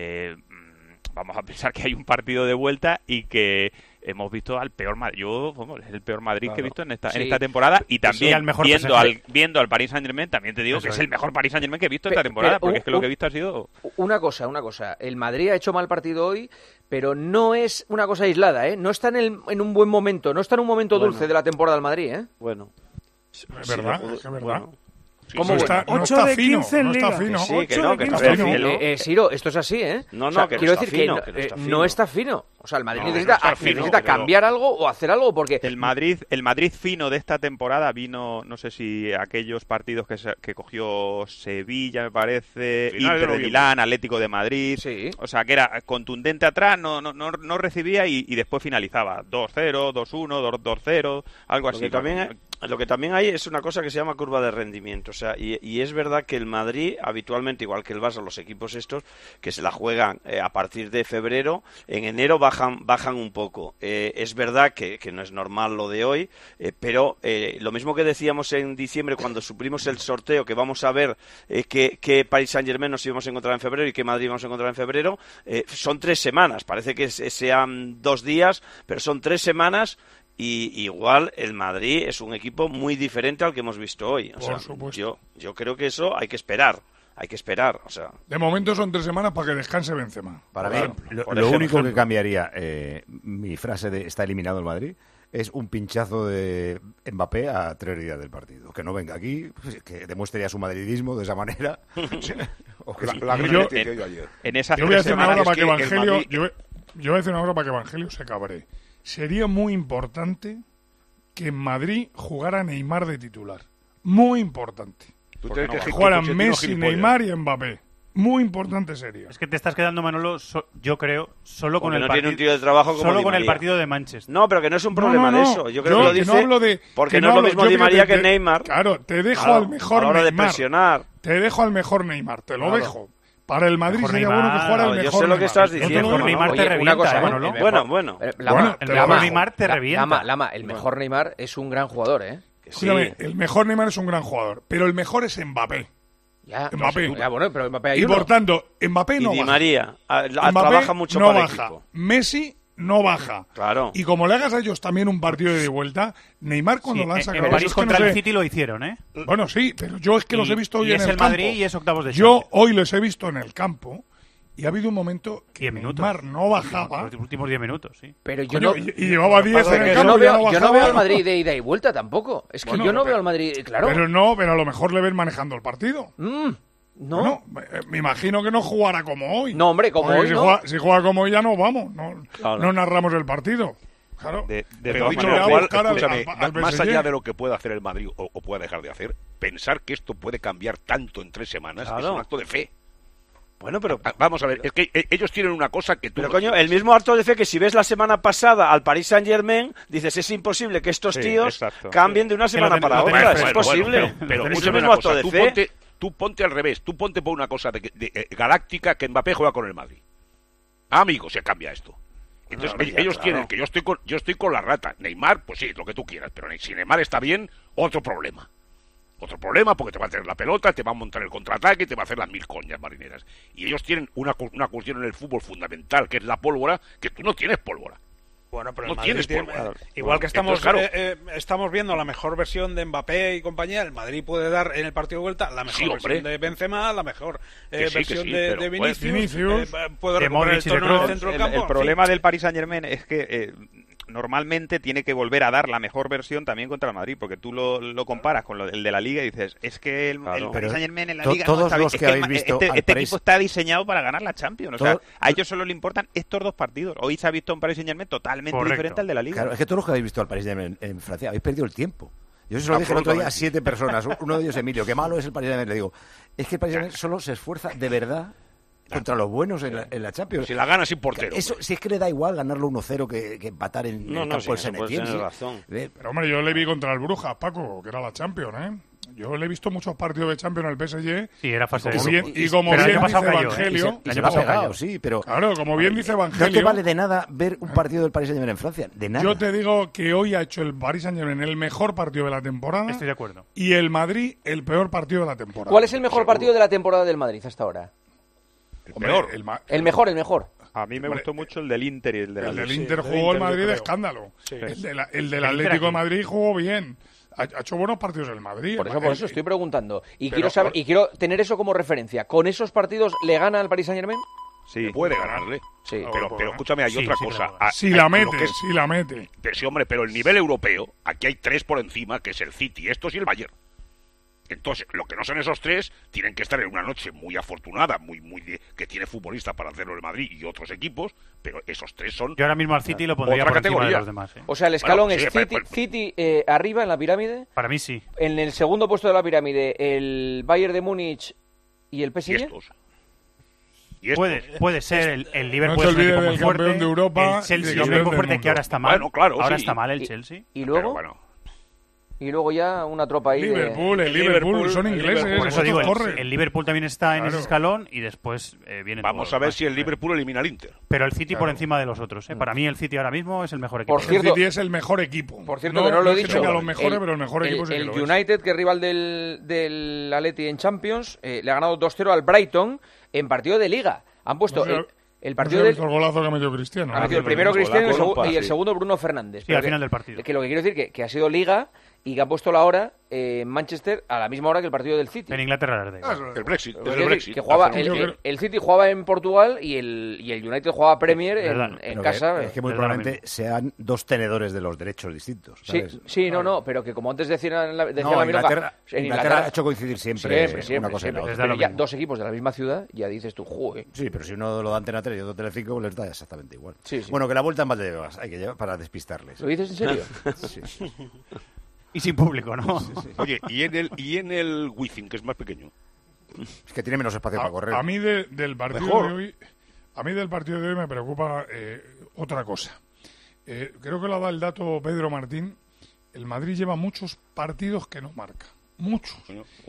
vamos a pensar que hay un partido de vuelta y que hemos visto al peor Madrid. Es el peor Madrid que he visto en esta temporada, y también al mejor viendo al Paris Saint-Germain, también te digo que es el mejor Paris Saint-Germain que he visto esta temporada, porque es que lo que he visto ha sido... Una cosa, el Madrid ha hecho mal partido hoy, pero no es una cosa aislada, ¿eh? No está en un buen momento, no está en un momento dulce de la temporada del Madrid, ¿eh? Bueno. Es verdad, es verdad. Bueno. ¿Cómo? No está fino, no está fino. Sí, que está fino. Siro, esto es así, ¿eh? No, que quiero decir fino, que no está fino. O sea, el Madrid necesita cambiar algo o hacer algo, porque... El Madrid fino de esta temporada vino, no sé si aquellos partidos que cogió Sevilla, me parece, Inter de Milán, Atlético de Madrid, o sea, que era contundente atrás, no recibía y después finalizaba 2-0, 2-1, 2-0, algo así. Lo que también hay es una cosa que se llama curva de rendimiento, o sea, y es verdad que el Madrid habitualmente, igual que el Barça, los equipos estos que se la juegan a partir de febrero, en enero bajan un poco. Es verdad que no es normal lo de hoy, pero lo mismo que decíamos en diciembre cuando suprimos el sorteo, que vamos a ver qué Paris Saint-Germain nos íbamos a encontrar en febrero y qué Madrid vamos a encontrar en febrero, son 3 semanas, parece que sean 2 días, pero son 3 semanas. Y igual el Madrid es un equipo muy diferente al que hemos visto hoy. O sea, yo creo que eso hay que esperar. O sea. De momento son 3 semanas para que descanse Benzema. Para mí, lo único que cambiaría mi frase de está eliminado el Madrid es un pinchazo de Mbappé a 3 días del partido. Que no venga aquí, que demuestre su madridismo de esa manera. Yo voy a decir una hora para que Evangelio se cabree. Sería muy importante que en Madrid jugara Neymar de titular. Muy importante. Que jugaran Messi, Neymar y Mbappé. Muy importante sería. Es que te estás quedando, Manolo, yo creo, solo con el partido. Tiene un tío de trabajo como solo con el partido de Manchester. No, pero que no es un problema de eso. Yo creo que lo dice no hablo de, porque no es lo mismo Di María que Neymar. Claro, te dejo al mejor a la hora Neymar. De presionar. Te dejo al mejor Neymar, te lo dejo. Para el Madrid sería bueno que jugara el mejor. Yo sé lo que estás diciendo. El mejor Neymar te revienta, una cosa, Manolo. Bueno. El mejor Neymar te revienta. Lama, el mejor Neymar es un gran jugador, ¿eh? Escúchame, el mejor Neymar es un gran jugador, pero el mejor es Mbappé. Mbappé. Pero Mbappé hay y por tanto, Mbappé no baja. Y Di María trabaja mucho no para baja. el equipo. Messi no baja. Claro. Y como le hagas a ellos también un partido de vuelta, Neymar cuando lanza en París contra el City lo hicieron, ¿eh? Bueno, sí, pero yo es que los he visto hoy en el campo. Y es el Madrid y es octavos de Champions. Yo hoy les he visto en el campo. Y ha habido un momento que Neymar no bajaba. Los últimos 10 minutos, sí. Pero yo y llevaba 10 en el campo. Yo no veo al Madrid de ida y vuelta tampoco. Es que yo no veo al Madrid, claro. Pero a lo mejor le ven manejando el partido. No. Bueno, me imagino que no jugará como hoy. No, hombre, como hoy si juega como hoy ya no vamos. No narramos el partido. Claro. Pero dicho lo cual, escúchame, más allá de lo que pueda hacer el Madrid o pueda dejar de hacer, pensar que esto puede cambiar tanto en 3 semanas es un acto de fe. Bueno, pero vamos a ver, es que ellos tienen una cosa que tú... Pero coño, el mismo acto de fe que si ves la semana pasada al Paris Saint-Germain, dices, es imposible que estos tíos cambien de una semana para otra, es posible. Pero mucho mismo acto de fe. Tú ponte al revés, tú ponte por una cosa de galáctica que Mbappé juega con el Madrid. Amigo, se cambia esto. Entonces ellos tienen que yo estoy con la rata. Neymar, pues sí, lo que tú quieras, pero si Neymar está bien, otro problema. Otro problema porque te va a tener la pelota, te va a montar el contraataque y te va a hacer las 1000 coñas marineras. Y ellos tienen una cuestión en el fútbol fundamental, que es la pólvora, que tú no tienes pólvora. Bueno, pero no el Madrid tienes tiene, igual que estamos estamos viendo la mejor versión de Mbappé y compañía, el Madrid puede dar en el partido de vuelta la mejor versión de Benzema, la mejor versión de Vinicius, puede recuperar el tono en el centro del campo. El problema del Paris Saint-Germain es que normalmente tiene que volver a dar la mejor versión también contra el Madrid, porque tú lo comparas con el de la Liga y dices, es que el Paris Saint-Germain en la Liga todos no está los bien. que habéis visto este equipo está diseñado para ganar la Champions, o sea, a ellos solo le importan estos dos partidos. Hoy se ha visto un Paris Saint-Germain totalmente diferente al de la Liga. Claro, es que todos los que habéis visto al Paris Saint-Germain en Francia habéis perdido el tiempo. Yo se lo dije el otro día a 7 personas, uno de ellos Emilio, qué malo es el Paris Saint-Germain. Le digo, es que el Paris Saint-Germain solo se esfuerza de verdad contra los buenos en la Champions. Si la gana sin portero. Eso, si es que le da igual ganarlo 1-0 que empatar en el campo del Saint-Étienne. Pero hombre, yo le vi contra el Brujas, Paco, que era la Champions, ¿eh? Yo le he visto muchos partidos de Champions al PSG. Sí, era fácil. Y como bien dice Evangelio... Y se va pegado, sí, pero... Claro, como bien dice Evangelio... No te vale de nada ver un partido del Paris Saint-Germain en Francia, de nada. Yo te digo que hoy ha hecho el Paris Saint-Germain el mejor partido de la temporada. Estoy de acuerdo. Y el Madrid el peor partido de la temporada. ¿Cuál es el mejor partido de la temporada del Madrid hasta ahora? El mejor. A mí me gustó mucho el del Inter y el del Atlético. El del Inter jugó el Madrid de escándalo. Sí. El del Atlético de Madrid jugó bien. Ha hecho buenos partidos el Madrid. Por eso estoy preguntando. Y quiero saber, y quiero tener eso como referencia. ¿Con esos partidos le gana al Paris Saint-Germain? Sí. Puede ganarle. Sí. Pero escúchame, hay otra cosa. Si la mete. Sí, hombre, pero el nivel europeo, aquí hay 3 por encima, que es el City, estos y el Bayern. Entonces, lo que no son esos 3, tienen que estar en una noche muy afortunada, que tiene futbolistas para hacerlo el Madrid y otros equipos, pero esos 3 son... Yo ahora mismo al City lo pondría por encima de los demás. O sea, el escalón es City arriba en la pirámide. Para mí sí. En el segundo puesto de la pirámide, el Bayern de Múnich y el PSG. ¿Y puede ser el Liverpool, no se olvide del muy fuerte, campeón de Europa, el Chelsea es muy fuerte, que ahora está mal. Bueno, claro, ahora está mal el Chelsea. Y luego... Y luego ya una tropa ahí Liverpool, son ingleses. Por eso digo, el Liverpool también está en ese escalón y después viene... Vamos a ver si el Liverpool elimina al Inter. Pero el City por encima de los otros. Para mí el City ahora mismo es el mejor equipo. Por cierto, el City es el mejor equipo. Por cierto, que no lo he dicho. Los mejores, pero el mejor equipo es el United, que es rival del Atleti en Champions, le ha ganado 2-0 al Brighton en partido de Liga. Han puesto... El partido el golazo que ha metido Cristiano. Ha metido el primero Cristiano y el segundo Bruno Fernández. Sí, al final del partido. Que lo que quiero decir que ha sido Liga y que ha puesto la hora en Manchester a la misma hora que el partido del City. En Inglaterra. El Brexit. Que jugaba, el City jugaba en Portugal y el United jugaba Premier en casa. Es que muy probablemente sean 2 tenedores de los derechos distintos. ¿Sabes? Sí, no, pero que como antes decían la Inglaterra ha hecho coincidir siempre una cosa y la otra. Pero ya 2 equipos de la misma ciudad, ya dices tú, joder. Sí, pero si uno lo da Antena 3 y otro Telecinco, les da exactamente igual. Sí. Bueno, que la vuelta en Valdebebas hay que llevar para despistarles. ¿Lo dices en serio? Sí. Y sin público, ¿no? Sí. Oye, ¿y en el Wizzing, que es más pequeño? Es que tiene menos espacio para correr. A mí del partido de hoy me preocupa otra cosa. Creo que lo da el dato Pedro Martín. El Madrid lleva muchos partidos que no marca. Muchos.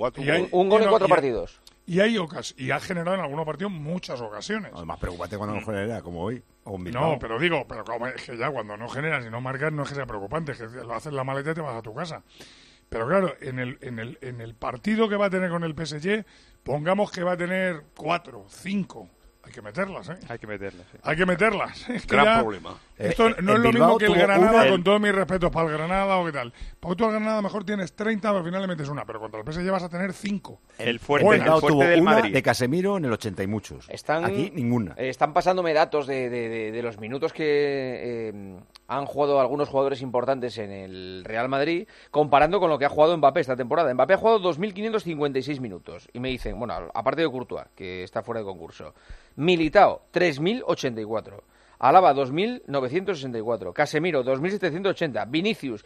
Un gol en 4 partidos. Y ha generado en algunos partidos muchas ocasiones. Además, preocupante cuando no genera, como hoy. No, pero es que ya cuando no generas y no marcas no es que sea preocupante, es que lo haces la maleta y te vas a tu casa. Pero claro, en el partido que va a tener con el PSG, pongamos que va a tener 4, 5. Hay que meterlas, ¿eh? Hay que meterlas, sí. Hay que meterlas. Es que gran problema. Esto no es lo mismo que el Granada, con todos mis respetos para el Granada o qué tal. Porque tú al Granada mejor tienes 30, pero al final le metes una. Pero contra el PSG vas a tener 5. El fuerte del Madrid. De Casemiro en el 80 y muchos. Aquí ninguna. Están pasándome datos de los minutos que han jugado algunos jugadores importantes en el Real Madrid, comparando con lo que ha jugado Mbappé esta temporada. Mbappé ha jugado 2.556 minutos. Y me dicen, bueno, aparte de Courtois, que está fuera de concurso, Militao, 3.084. Alaba, 2.964. Casemiro, 2.780. Vinicius,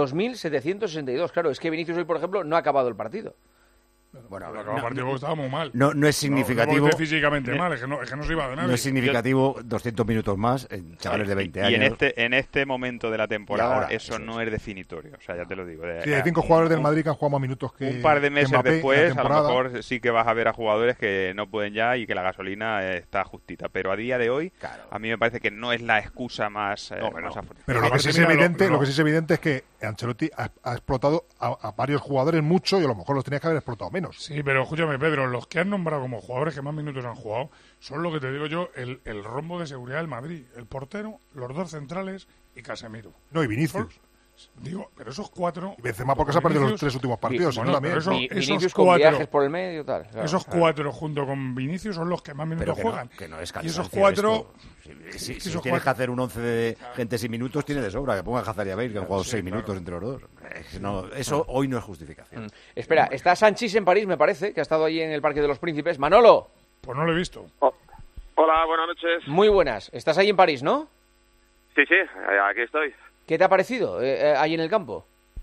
2.762. Claro, es que Vinicius hoy, por ejemplo, no ha acabado el partido. Bueno, el partido estaba muy mal. No es significativo. No físicamente mal, es que no se iba de nada. No es significativo 200 minutos más en chavales de 20 años. Y en este momento de la temporada ahora, eso no es definitorio. O sea, ya te lo digo. Sí, hay 5 jugadores del Madrid que han jugado más minutos que un par de meses Mbappé después, a lo mejor sí que vas a ver a jugadores que no pueden ya y que la gasolina está justita. Pero a día de hoy, a mí me parece que no es la excusa más afortunada. Pero lo que sí es evidente es que Ancelotti ha explotado a varios jugadores mucho y a lo mejor los tenía que haber explotado menos. Sí, pero escúchame, Pedro, los que han nombrado como jugadores que más minutos han jugado son lo que te digo yo, el rombo de seguridad del Madrid. El portero, los 2 centrales y Casemiro. No, y Vinicius. Digo, pero esos 4... Y Benzema porque se ha perdido los 3 últimos partidos. Bueno, también. Vinicius con 4, viajes por el medio, tal. Claro, esos 4 junto con Vinicius son los que más minutos juegan. Que no es y esos 4... Si tienes que hacer un 11 de gente sin minutos, tiene de sobra. Que ponga a Hazard y a Bale, que han jugado 6 minutos entre los dos. Eso hoy no es justificación. Espera, está Sanchís en París, me parece, que ha estado allí en el Parque de los Príncipes. Manolo. Pues no lo he visto. Hola, buenas noches. Muy buenas. Estás ahí en París, ¿no? Sí, aquí estoy. ¿Qué te ha parecido ahí en el campo?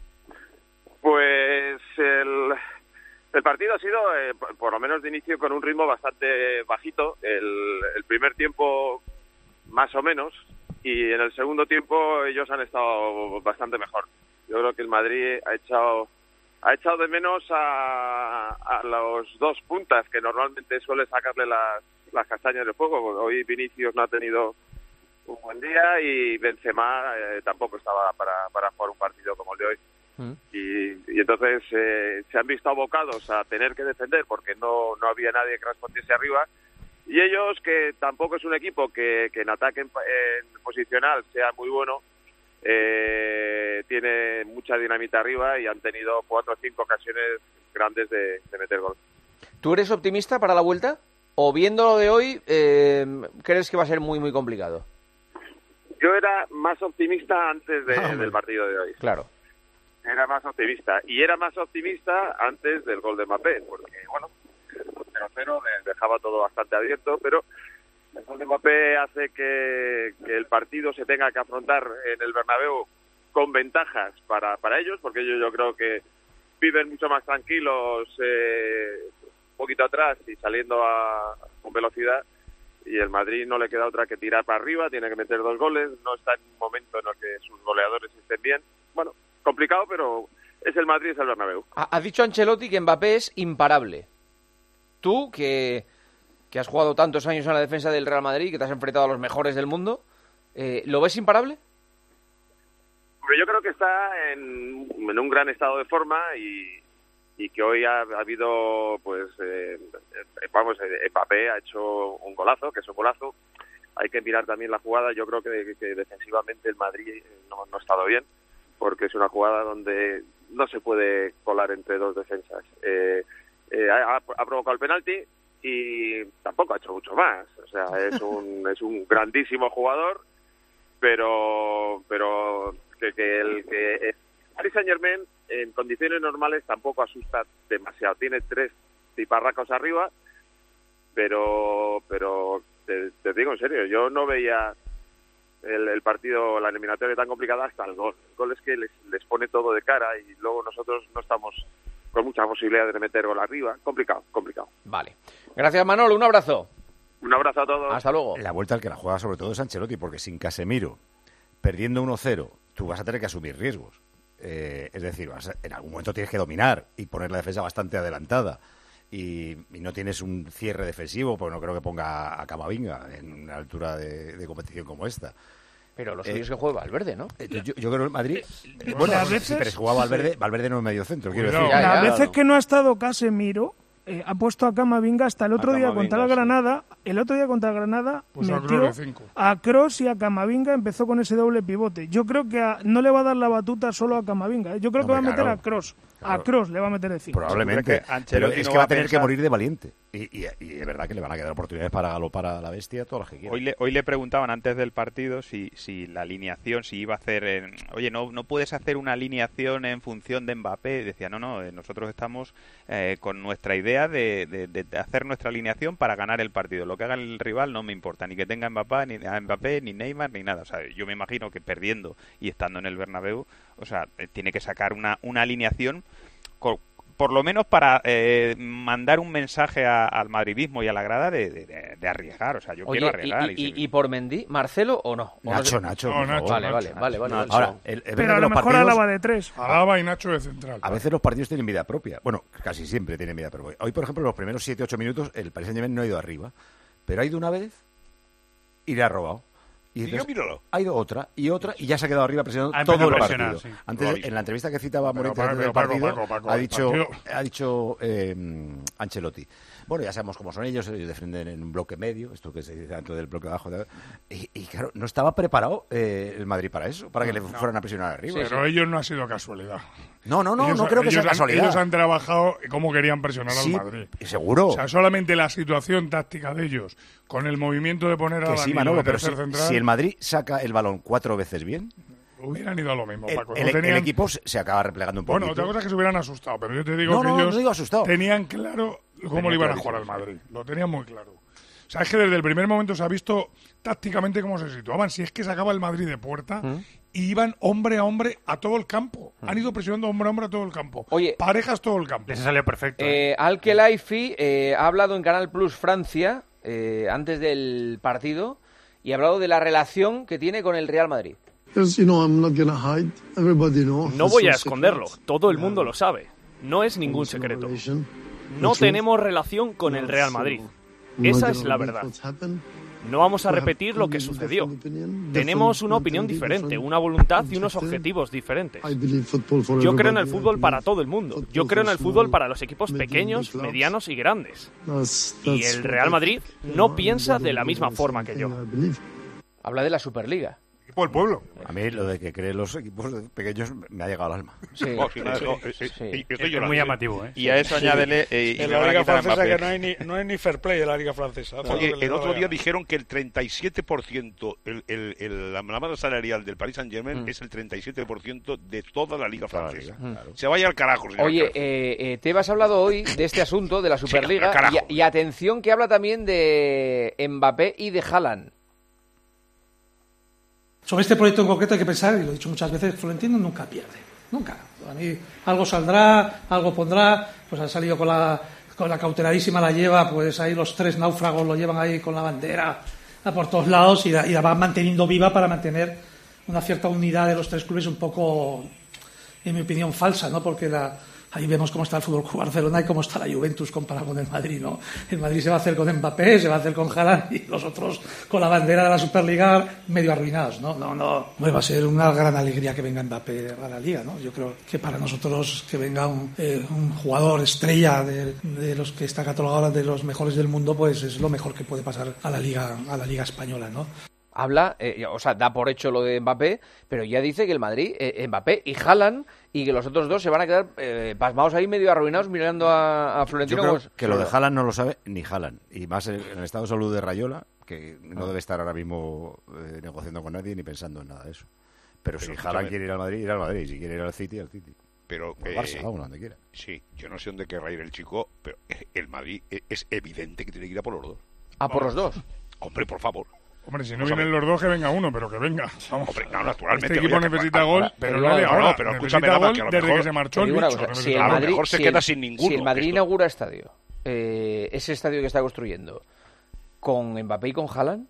Pues el partido ha sido, por lo menos de inicio, con un ritmo bastante bajito. El primer tiempo, más o menos, y en el segundo tiempo ellos han estado bastante mejor. Yo creo que el Madrid ha echado de menos a los dos puntas, que normalmente suele sacarle las castañas del fuego. Hoy Vinicius no ha tenido un buen día y Benzema tampoco estaba para jugar un partido como el de hoy. Y entonces se han visto abocados a tener que defender porque no había nadie que respondiese arriba, y ellos, que tampoco es un equipo que en ataque en posicional sea muy bueno, tiene mucha dinamita arriba y han tenido 4 o 5 ocasiones grandes de meter gol. ¿Tú eres optimista para la vuelta? ¿O viendo lo de hoy, crees que va a ser muy, muy complicado? Yo era más optimista antes del partido de hoy. Claro. Era más optimista. Y era más optimista antes del gol de Mbappé, porque, bueno, el 0-0 dejaba todo bastante abierto, pero el gol de Mbappé hace que el partido se tenga que afrontar en el Bernabéu con ventajas para ellos, porque ellos yo creo que viven mucho más tranquilos, un poquito atrás y saliendo con velocidad. Y el Madrid no le queda otra que tirar para arriba, tiene que meter 2 goles, no está en un momento en el que sus goleadores estén bien. Bueno, complicado, pero es el Madrid, es el Bernabéu. Ha dicho Ancelotti que Mbappé es imparable. Tú, que has jugado tantos años en la defensa del Real Madrid, que te has enfrentado a los mejores del mundo, ¿lo ves imparable? Hombre, yo creo que está en un gran estado de forma y que hoy ha habido, pues, Mbappé ha hecho un golazo, que es un golazo. Hay que mirar también la jugada. Yo creo que defensivamente el Madrid no ha estado bien, porque es una jugada donde no se puede colar entre 2 defensas. Ha provocado el penalti y tampoco ha hecho mucho más. O sea, es un grandísimo jugador, pero que el Paris Saint-Germain en condiciones normales tampoco asusta demasiado. Tiene 3 tiparracos arriba, pero te digo en serio, yo no veía el partido, la eliminatoria tan complicada hasta el gol. El gol es que les pone todo de cara y luego nosotros no estamos con muchas posibilidades de meter gol arriba. Complicado. Vale. Gracias, Manolo. Un abrazo. Un abrazo a todos. Hasta luego. La vuelta al que la juega sobre todo es Ancelotti, porque sin Casemiro, perdiendo 1-0, tú vas a tener que asumir riesgos. Es decir, en algún momento tienes que dominar y poner la defensa bastante adelantada. Y no tienes un cierre defensivo, porque no creo que ponga a Camavinga en una altura de competición como esta. Pero lo suyo es que juega Valverde, ¿no? Yo creo que el Madrid... Bueno, sí, pero si juega Valverde no es medio centro, quiero decir. Las veces que no ha estado Casemiro, ha puesto a Camavinga hasta el otro día contra el Granada. El otro día contra el Granada metió a Kroos y a Camavinga, empezó con ese doble pivote. Yo creo que no le va a dar la batuta solo a Camavinga. Yo creo que va a meter a Kroos. Claro. A Kroos le va a meter de 5. Probablemente, pero es que va a tener que morir de valiente. Y es verdad que le van a quedar oportunidades para galopar a la bestia todas las que quiera. Hoy le preguntaban antes del partido si la alineación, si iba a hacer... Oye, no puedes hacer una alineación en función de Mbappé. Decía, no, nosotros estamos con nuestra idea de hacer nuestra alineación para ganar el partido. Lo que haga el rival no me importa, ni que tenga Mbappé, ni Neymar, ni nada. O sea, yo me imagino que perdiendo y estando en el Bernabéu, o sea, tiene que sacar una alineación por lo menos para mandar un mensaje al madridismo y a la grada de arriesgar. O sea, yo quiero arriesgar. ¿Y por Mendy, Marcelo o no? Nacho. Vale. Ahora, pero a lo mejor Alaba de 3. Alaba y Nacho de central. A veces los partidos tienen vida propia. Bueno, casi siempre tienen vida propia. Hoy, por ejemplo, los primeros 7-8 minutos, el Paris Saint-Germain no ha ido arriba. Pero ha ido una vez y le ha robado. Y ha ido otra, y ya se ha quedado arriba presionando todo el partido. Sí. Antes, en la entrevista que citaba Morita antes del partido, ha dicho Ancelotti, bueno, ya sabemos cómo son ellos defienden en un bloque medio, esto que se dice dentro del bloque bajo, y claro, no estaba preparado el Madrid para eso, para que le fueran a presionar arriba. Pero ellos no ha sido casualidad. No creo que sea casualidad. Ellos han trabajado cómo querían presionar al Madrid. Seguro. O sea, solamente la situación táctica de ellos, con el movimiento de poner a Danilo de tercer central... Si el Madrid saca el balón 4 veces bien... Hubieran ido a lo mismo, Paco. El equipo se acaba replegando un poquito. Bueno, otra cosa es que se hubieran asustado, pero yo te digo que ellos tenían claro cómo le iban a jugar al Madrid. Lo tenían muy claro. O sea, es que desde el primer momento se ha visto tácticamente cómo se situaban. Si es que sacaba el Madrid de puerta y iban hombre a hombre a todo el campo. Han ido presionando hombre a hombre a todo el campo. Oye, parejas todo el campo. Les salió perfecto. Al-Khelaifi ha hablado en Canal Plus Francia antes del partido y ha hablado de la relación que tiene con el Real Madrid. No voy a esconderlo, todo el mundo lo sabe. No es ningún secreto. No tenemos relación con el Real Madrid. Esa es la verdad. No vamos a repetir lo que sucedió. Tenemos una opinión diferente, una voluntad y unos objetivos diferentes. Yo creo en el fútbol para todo el mundo. Yo creo en el fútbol para los equipos pequeños, medianos y grandes. Y el Real Madrid no piensa de la misma forma que yo. Habla de la Superliga. Equipo del pueblo. A mí lo de que creen los equipos pequeños me ha llegado al alma. Es muy llamativo, ¿eh? Y a eso añádele... en la Liga Francesa que no hay ni fair play en la Liga Francesa. Oye, el otro día dijeron que el 37%, la masa salarial del Paris Saint-Germain es el 37% de toda la Liga Francesa. Claro. Se vaya al carajo. Oye, Tebas ha hablado hoy de este asunto, de la Superliga, y atención que habla también de Mbappé y de Haaland. Sobre este proyecto en concreto hay que pensar, y lo he dicho muchas veces, Florentino nunca pierde, nunca. A mí algo saldrá, algo pondrá, pues ha salido con la cautelarísima la lleva, pues ahí los 3 náufragos lo llevan ahí con la bandera por todos lados y la van manteniendo viva para mantener una cierta unidad de los 3 clubes un poco, en mi opinión, falsa, ¿no? Porque ahí vemos cómo está el Fútbol Club Barcelona y cómo está la Juventus comparado con el Madrid, ¿no? El Madrid se va a hacer con Mbappé, se va a hacer con Haaland y los otros con la bandera de la Superliga medio arruinados, ¿no? No. Bueno, va a ser una gran alegría que venga Mbappé a la Liga, ¿no? Yo creo que para nosotros que venga un jugador estrella de los que está catalogado de los mejores del mundo, pues es lo mejor que puede pasar a la Liga española, ¿no? Habla, da por hecho lo de Mbappé, pero ya dice que el Madrid, Mbappé y Haaland, y que los otros dos se van a quedar pasmados ahí medio arruinados mirando a Florentino. Yo creo que lo de Haaland no lo sabe ni Haaland, y más en el estado de salud de Rayola, que no debe estar ahora mismo negociando con nadie ni pensando en nada de eso. Pero si Haaland quiere ir al Madrid, irá al Madrid, si quiere ir al City, al City. Pero Barça, donde quiera. Sí, yo no sé dónde querrá ir el chico, pero el Madrid es evidente que tiene que ir a por los dos. ¿Por los dos? Hombre, por favor. Hombre, si no vienen los dos, que venga uno, pero que venga. Vamos. Hombre, no, naturalmente. Este equipo necesita gol, pero no de ahora. Pero escúchame, gol que desde que se marchó el bicho. Si a lo mejor se queda sin ninguno. Si el Madrid inaugura estadio, ese estadio que está construyendo, con Mbappé y con Haaland,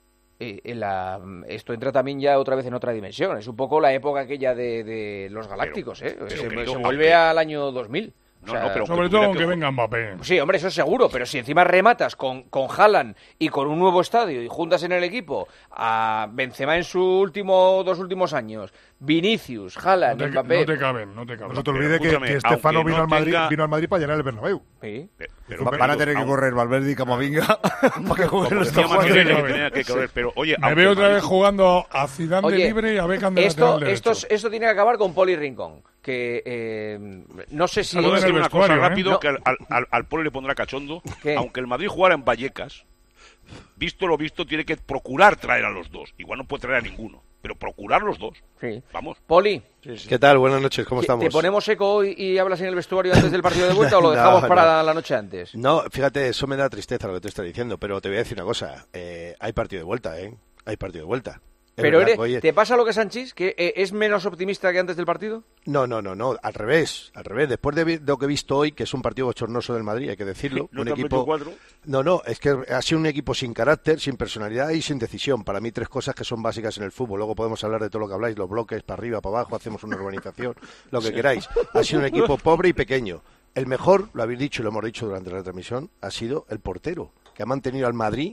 esto entra también ya otra vez en otra dimensión. Es un poco la época aquella de los Galácticos, se vuelve al año 2000. Pero sobre todo aunque venga Mbappé. Sí, hombre, eso seguro, pero si encima rematas con Haaland y con un nuevo estadio y juntas en el equipo a Benzema en sus 2 últimos años, Vinicius, Haaland, Mbappé... No te caben. No te olvides que Estefano vino al Madrid para llenar el Bernabéu. Sí. Pero van a tener que correr Valverde y Camavinga para que jueguen los dos. Pero oye, me veo otra vez jugando a Zidane de libre y a Beckham de lateral derecho. Esto tiene que acabar con Poli Rincón, que no sé si... Voy a decir una cosa rápido, que al Poli le pondrá cachondo. ¿Qué? Aunque el Madrid jugara en Vallecas, visto lo visto, tiene que procurar traer a los dos. Igual no puede traer a ninguno, pero procurar los dos. Sí. Vamos. Poli. Sí. ¿Qué tal? Buenas noches, ¿cómo estamos? ¿Te ponemos eco hoy y hablas en el vestuario antes del partido de vuelta o lo dejamos para la noche antes? No, fíjate, eso me da tristeza lo que te estoy diciendo, pero te voy a decir una cosa. Hay partido de vuelta, Hay partido de vuelta. Pero ¿te pasa lo que Sanchís, que es menos optimista que antes del partido? No, al revés. Después de lo que he visto hoy, que es un partido bochornoso del Madrid, hay que decirlo. ¿No un equipo... No, es que ha sido un equipo sin carácter, sin personalidad y sin decisión. Para mí 3 cosas que son básicas en el fútbol. Luego podemos hablar de todo lo que habláis, los bloques, para arriba, para abajo, hacemos una urbanización, lo que queráis. Ha sido un equipo pobre y pequeño. El mejor, lo habéis dicho y lo hemos dicho durante la transmisión, ha sido el portero, que ha mantenido al Madrid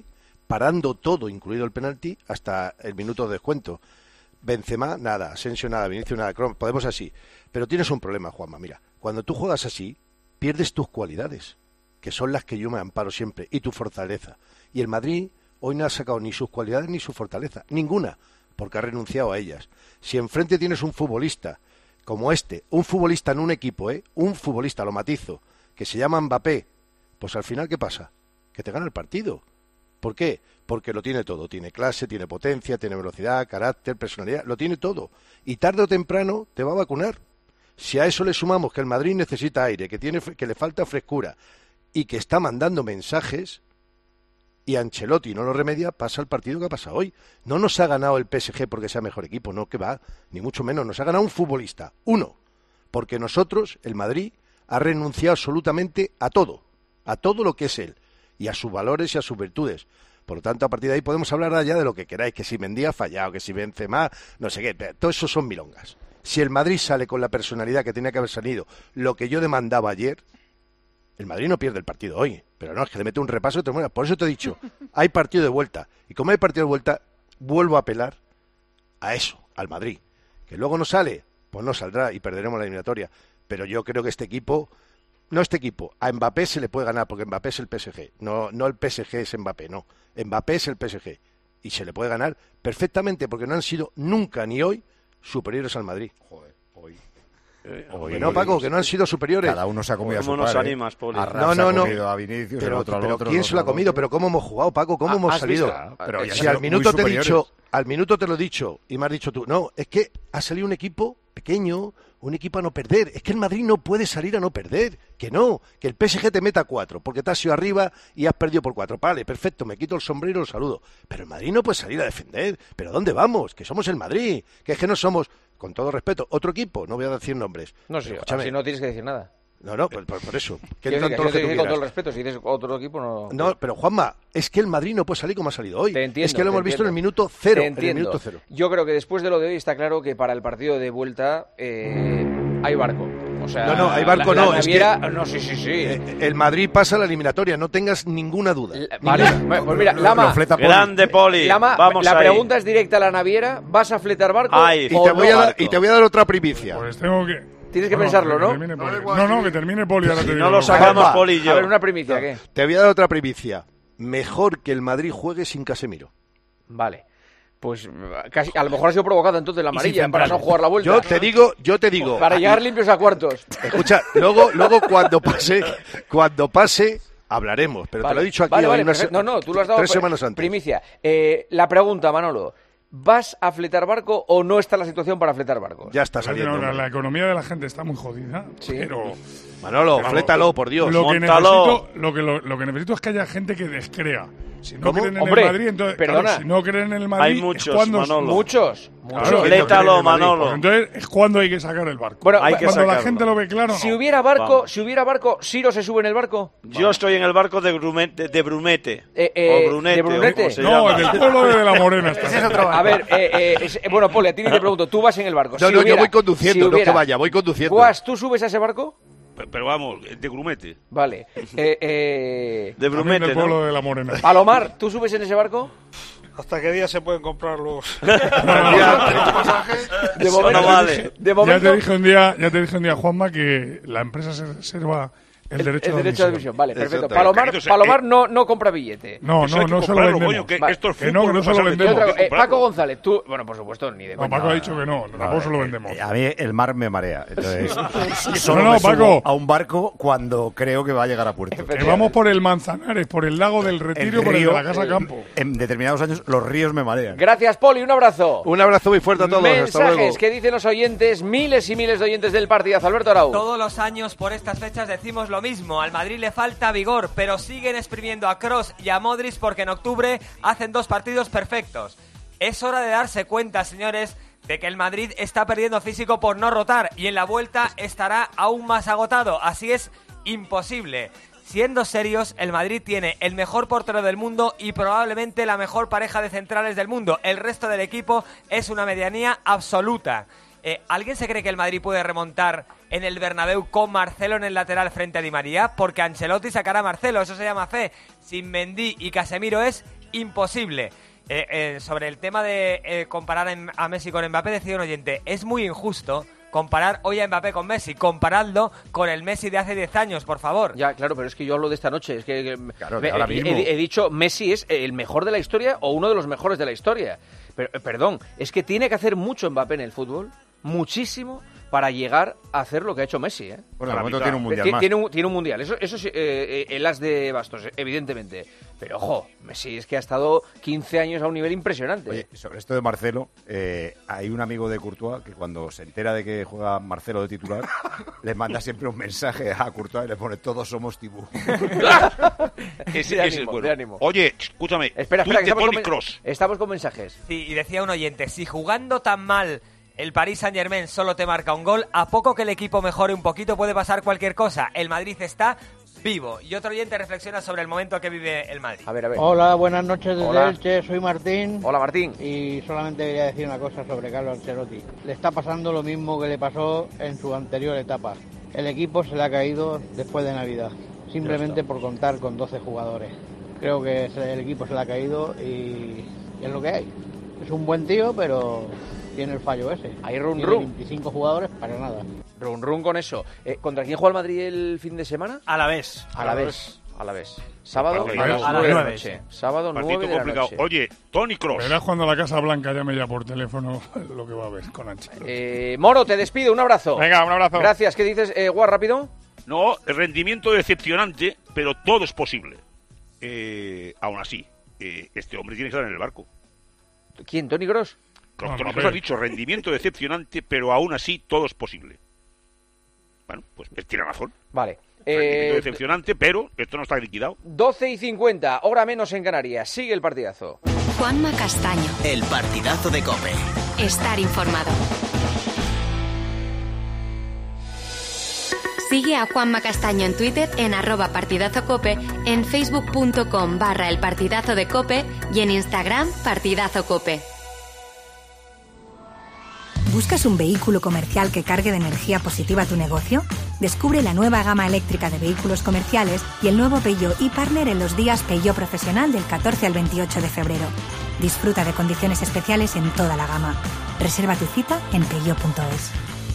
parando todo, incluido el penalti, hasta el minuto de descuento. Benzema, nada. Asensio, nada. Vinicius, nada. Podemos así. Pero tienes un problema, Juanma. Mira, cuando tú juegas así, pierdes tus cualidades, que son las que yo me amparo siempre, y tu fortaleza. Y el Madrid hoy no ha sacado ni sus cualidades ni su fortaleza. Ninguna, porque ha renunciado a ellas. Si enfrente tienes un futbolista como un futbolista en un equipo, un futbolista, lo matizo, que se llama Mbappé, pues al final, ¿qué pasa? Que te gana el partido. ¿Por qué? Porque lo tiene todo. Tiene clase, tiene potencia, tiene velocidad, carácter, personalidad, lo tiene todo. Y tarde o temprano te va a vacunar. Si a eso le sumamos que el Madrid necesita aire, que le falta frescura y que está mandando mensajes, y Ancelotti no lo remedia, pasa el partido que ha pasado hoy. No nos ha ganado el PSG porque sea mejor equipo, no, que va, ni mucho menos. Nos ha ganado un futbolista, uno. Porque nosotros, el Madrid, ha renunciado absolutamente a todo lo que es él, y a sus valores y a sus virtudes. Por lo tanto, a partir de ahí podemos hablar allá de lo que queráis, que si Mendy ha fallado, que si Benzema, no sé qué, todo eso son milongas. Si el Madrid sale con la personalidad que tenía que haber salido, lo que yo demandaba ayer, el Madrid no pierde el partido hoy, pero no, es que le mete un repaso y te mueras. Por eso te he dicho, hay partido de vuelta, y como hay partido de vuelta, vuelvo a apelar a eso, al Madrid. Que luego no sale, pues no saldrá y perderemos la eliminatoria, pero yo creo que a Mbappé se le puede ganar, porque Mbappé es el PSG, no el PSG es Mbappé, no, Mbappé es el PSG, y se le puede ganar perfectamente, porque no han sido nunca ni hoy superiores al Madrid. Joder, hoy. No, Paco, que no han sido superiores. Cada uno se ha comido a su padre. ¿Cómo nos animas, Poli? No. A Vinicius, pero otro al otro. ¿Quién se lo ha comido? ¿Pero cómo hemos jugado, Paco? ¿Cómo hemos salido? Pero si al minuto te lo he dicho y me has dicho tú, no, es que ha salido un equipo pequeño, un equipo a no perder. Es que el Madrid no puede salir a no perder. Que no, que el PSG te meta 4, porque te has ido arriba y has perdido por 4. Vale, perfecto, me quito el sombrero y lo saludo. Pero el Madrid no puede salir a defender. ¿Pero dónde vamos? Que somos el Madrid. Que es que no somos, con todo respeto, otro equipo. No voy a decir nombres. No, sí, si no tienes que decir nada. No, por eso. Que tanto lo que tú con todo el respeto, si dices otro equipo no... No, pero Juanma, es que el Madrid no puede salir como ha salido hoy. Es que lo hemos visto en el minuto cero. Yo creo que después de lo de hoy está claro que para el partido de vuelta hay barco. O sea, no, hay barco la no. Naviera, es que, no, sí. El Madrid pasa a la eliminatoria, no tengas ninguna duda. Vale, pues mira, Lama, grande Poli. Lama, la pregunta es directa a la Naviera. ¿Vas a fletar barco? Y te voy a dar otra primicia. Pues tengo que... Tienes que pensarlo, ¿no? Que termine Poli. Ahora si no lo sacamos Poli y yo. A ver, una primicia, ¿qué? Te voy a dar otra primicia. Mejor que el Madrid juegue sin Casemiro. Vale. Pues casi, a lo mejor ha sido provocada entonces la amarilla para no jugar la vuelta. Yo te digo. Para llegar limpios a cuartos. Escucha, luego cuando pase hablaremos. Pero te lo he dicho aquí. Vale, no, tú lo has dado 3 semanas antes. Primicia. La pregunta, Manolo. ¿Vas a fletar barco o no está la situación para fletar barcos? Ya está saliendo. La economía de la gente está muy jodida, pero... Manolo, flétalo, por Dios. Lo que necesito es que haya gente que descrea. Si no creen en el Madrid, entonces... Perdona. Si no creen en el Madrid... Hay muchos, cuando, Manolo. Muchos. Claro, flétalo, Manolo. Pues entonces es cuando hay que sacar el barco. Bueno, cuando la gente lo ve claro, si hubiera barco, ¿Siro se sube en el barco? Yo estoy en el barco de Brumete. ¿De Brunete? No, del pueblo de La Morena. A ver, bueno, Poli, a ti ni te pregunto. Tú vas en el barco. No, yo voy conduciendo, no que vaya, voy conduciendo. Guas, ¿tú subes a ese barco? Pero vamos, de Grumete. Vale. De Brumete, del pueblo de La Morena. Palomar, ¿tú subes en ese barco? ¿Hasta qué día se pueden comprar los pasajes? De momento, no vale. Ya te dije un día, Juanma, que la empresa se reserva el derecho de admisión. Vale, perfecto. Palomar no compra billete. No solo vendemos. Que no solo vendemos. Paco González, tú... Bueno, por supuesto, ni de... No, Paco ha dicho que no, tampoco solo vendemos. A mí el mar me marea. Entonces, Paco, a un barco cuando creo que va a llegar a puerto. Que vamos por el Manzanares, por el lago del Retiro, por el de la Casa Campo. En determinados años los ríos me marean. Gracias, Poli, un abrazo. Un abrazo muy fuerte a todos. Mensajes que dicen los oyentes, miles y miles de oyentes del partidazo. Alberto Arau. Todos los años por estas fechas decimos lo mismo. Al Madrid le falta vigor, pero siguen exprimiendo a Kroos y a Modric porque en octubre hacen 2 partidos perfectos. Es hora de darse cuenta, señores, de que el Madrid está perdiendo físico por no rotar y en la vuelta estará aún más agotado. Así es imposible. Siendo serios, el Madrid tiene el mejor portero del mundo y probablemente la mejor pareja de centrales del mundo. El resto del equipo es una medianía absoluta. ¿Alguien se cree que el Madrid puede remontar en el Bernabéu con Marcelo en el lateral frente a Di María? Porque Ancelotti sacará a Marcelo, eso se llama fe. Sin Mendy y Casemiro es imposible. Sobre el tema de comparar a Messi con Mbappé, decía un oyente, es muy injusto comparar hoy a Mbappé con Messi, comparadlo con el Messi de hace 10 años, por favor. Ya, claro, pero es que yo hablo de esta noche, es que claro, ahora mismo. He dicho Messi es el mejor de la historia o uno de los mejores de la historia. Pero, perdón, es que tiene que hacer mucho Mbappé en el fútbol, muchísimo, para llegar a hacer lo que ha hecho Messi, ¿eh? Bueno, al momento tiene un mundial más. Tiene un mundial, eso sí, el as de bastos, evidentemente. Pero, ojo, Messi es que ha estado 15 años a un nivel impresionante. Oye, sobre esto de Marcelo, hay un amigo de Courtois que cuando se entera de que juega Marcelo de titular, le manda siempre un mensaje a Courtois y le pone, todos somos Tibú. Ese es bueno. Oye, escúchame, espera, que estamos con mensajes. Sí, y decía un oyente, si jugando tan mal el Paris Saint-Germain solo te marca un gol, a poco que el equipo mejore un poquito puede pasar cualquier cosa. El Madrid está vivo. Y otro oyente reflexiona sobre el momento que vive el Madrid. A ver. Hola, buenas noches desde Elche, soy Martín. Hola, Martín. Y solamente quería decir una cosa sobre Carlo Ancelotti. Le está pasando lo mismo que le pasó en su anterior etapa. El equipo se le ha caído después de Navidad, simplemente por contar con 12 jugadores. Creo que el equipo se le ha caído y es lo que hay. Es un buen tío, pero tiene el fallo ese. Hay run 25 jugadores para nada. Run con eso. ¿Contra quién juega el Madrid el fin de semana? A la vez. Sábado a las 9. Sábado 9 de la noche. Oye, Toni Kroos. Verás cuando a la Casa Blanca llame ya por teléfono lo que va a haber con Ancelotti. Moro, te despido. Un abrazo. Venga, un abrazo. Gracias. ¿Qué dices, Guar, rápido? No, el rendimiento decepcionante, pero todo es posible. Aún así, este hombre tiene que estar en el barco. ¿Quién? ¿Toni Kroos? Toni Kroos ha dicho rendimiento decepcionante, pero aún así todo es posible. Bueno, pues tiene razón. Vale. Rendimiento decepcionante, pero esto no está liquidado. 12:50, hora menos en Canarias. Sigue el partidazo. Juanma Castaño. El partidazo de COPE. Estar informado. Sigue a Juanma Castaño en Twitter en @partidazocope, en facebook.com/elpartidazo de COPE y en Instagram partidazocope. ¿Buscas un vehículo comercial que cargue de energía positiva tu negocio? Descubre la nueva gama eléctrica de vehículos comerciales y el nuevo Peugeot e-Partner en los días Peugeot Profesional del 14 al 28 de febrero. Disfruta de condiciones especiales en toda la gama. Reserva tu cita en peugeot.es.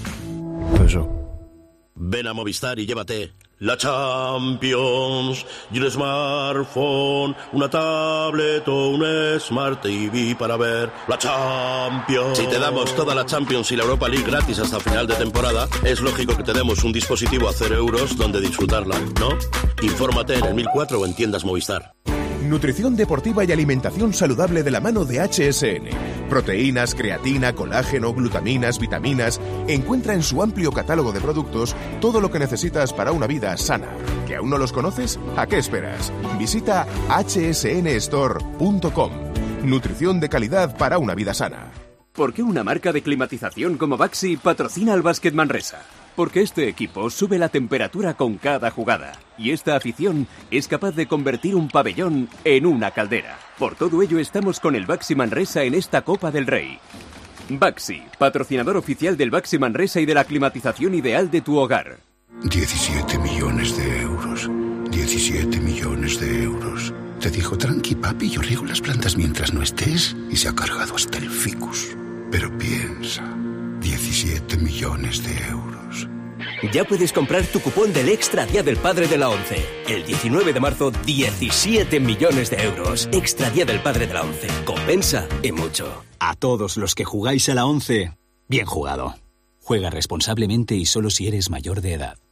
Ven a Movistar y llévate la Champions y un smartphone, una tablet o un Smart TV para ver la Champions. Si te damos toda la Champions y la Europa League gratis hasta final de temporada, es lógico que te demos un dispositivo a 0 euros donde disfrutarla, ¿no? Infórmate en el 1004 o en tiendas Movistar. Nutrición deportiva y alimentación saludable de la mano de HSN. Proteínas, creatina, colágeno, glutaminas, vitaminas. Encuentra en su amplio catálogo de productos todo lo que necesitas para una vida sana. ¿Que aún no los conoces? ¿A qué esperas? Visita hsnstore.com. Nutrición de calidad para una vida sana. ¿Por qué una marca de climatización como Baxi patrocina al Básquet Manresa? Porque este equipo sube la temperatura con cada jugada y esta afición es capaz de convertir un pabellón en una caldera. Por todo ello estamos con el Baxi Manresa en esta Copa del Rey. Baxi, patrocinador oficial del Baxi Manresa y de la climatización ideal de tu hogar. 17 millones de euros. 17 millones de euros. Te dijo, tranqui papi, yo riego las plantas mientras no estés, y se ha cargado hasta el ficus. Pero piensa, 17 millones de euros. Ya puedes comprar tu cupón del Extra Día del Padre de la ONCE. El 19 de marzo, 17 millones de euros. Extra Día del Padre de la ONCE. Compensa y mucho. A todos los que jugáis a la ONCE, bien jugado. Juega responsablemente y solo si eres mayor de edad.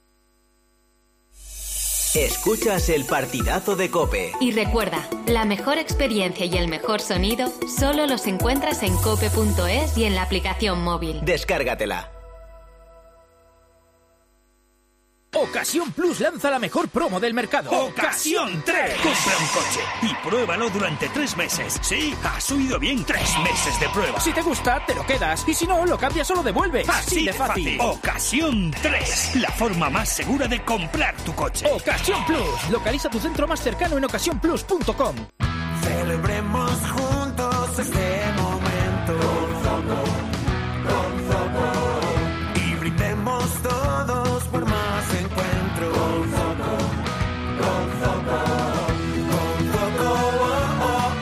Escuchas el partidazo de COPE. Y recuerda, la mejor experiencia y el mejor sonido solo los encuentras en cope.es y en la aplicación móvil. Descárgatela. Ocasión Plus lanza la mejor promo del mercado. ¡Ocasión 3! Compra un coche y pruébalo durante 3 meses. Sí, has oído bien, 3 meses de prueba. Si te gusta, te lo quedas. Y si no, lo cambias o lo devuelves. Así de fácil. Ocasión 3. La forma más segura de comprar tu coche. Ocasión Plus. Localiza tu centro más cercano en ocasiónplus.com. Celebremos juntos este momento. Con Zoco. Y brindemos todos por más encuentros. Con Zoco. Con Zoco.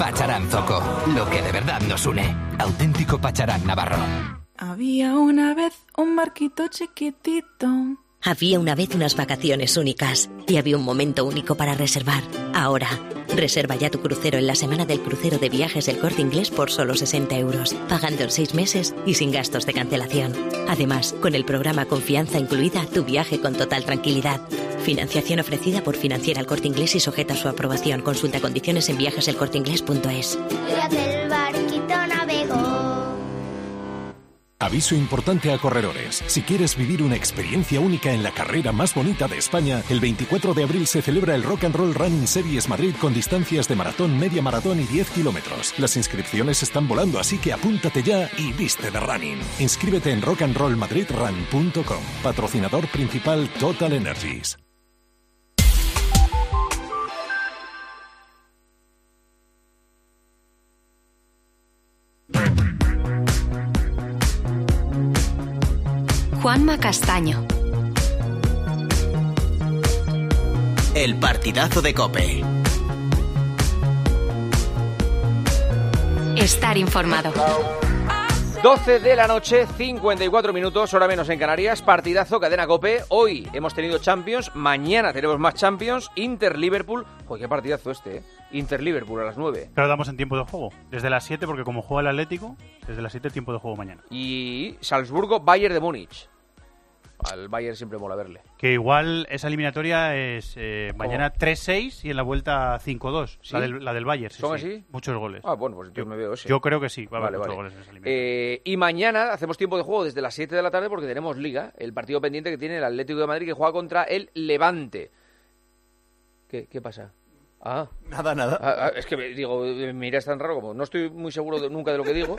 Pacharán Zoco, lo que de verdad nos une. Auténtico Pacharán navarro. Había una vez un barquito chiquitito. Había una vez unas vacaciones únicas y había un momento único para reservar. Ahora, reserva ya tu crucero en la semana del crucero de Viajes El Corte Inglés por solo 60 €, pagando en 6 meses y sin gastos de cancelación. Además, con el programa Confianza incluida, tu viaje con total tranquilidad. Financiación ofrecida por Financiera El Corte Inglés y sujeta a su aprobación. Consulta condiciones en viajeselcorteinglés.es. El barquito navegó. Aviso importante a corredores. Si quieres vivir una experiencia única en la carrera más bonita de España, el 24 de abril se celebra el Rock and Roll Running Series Madrid con distancias de maratón, media maratón y 10 kilómetros. Las inscripciones están volando, así que apúntate ya y viste de running. Inscríbete en rockandrollmadridrun.com. Patrocinador principal Total Energies. Juanma Castaño. El partidazo de COPE. Estar informado. 12 de la noche, 54 minutos, hora menos en Canarias, partidazo, cadena COPE. Hoy hemos tenido Champions, mañana tenemos más Champions, Inter-Liverpool. Joder, qué partidazo este, Inter-Liverpool a las 9. Claro, damos en tiempo de juego, desde las 7, porque como juega el Atlético, desde las 7 tiempo de juego mañana. Y Salzburgo-Bayern de Múnich. Al Bayern siempre mola verle. Que igual esa eliminatoria es mañana 3-6 y en la vuelta 5-2. ¿Sí? La del Bayern. Sí, ¿son sí. así? Muchos goles. Ah, bueno, pues entonces me veo ese. Yo creo que sí, va a haber muchos goles en esa eliminatoria. Y mañana hacemos tiempo de juego desde las 7 de la tarde porque tenemos Liga, el partido pendiente que tiene el Atlético de Madrid que juega contra el Levante. ¿Qué pasa? Ah. Nada. Es que me miras tan raro como no estoy muy seguro nunca de lo que digo.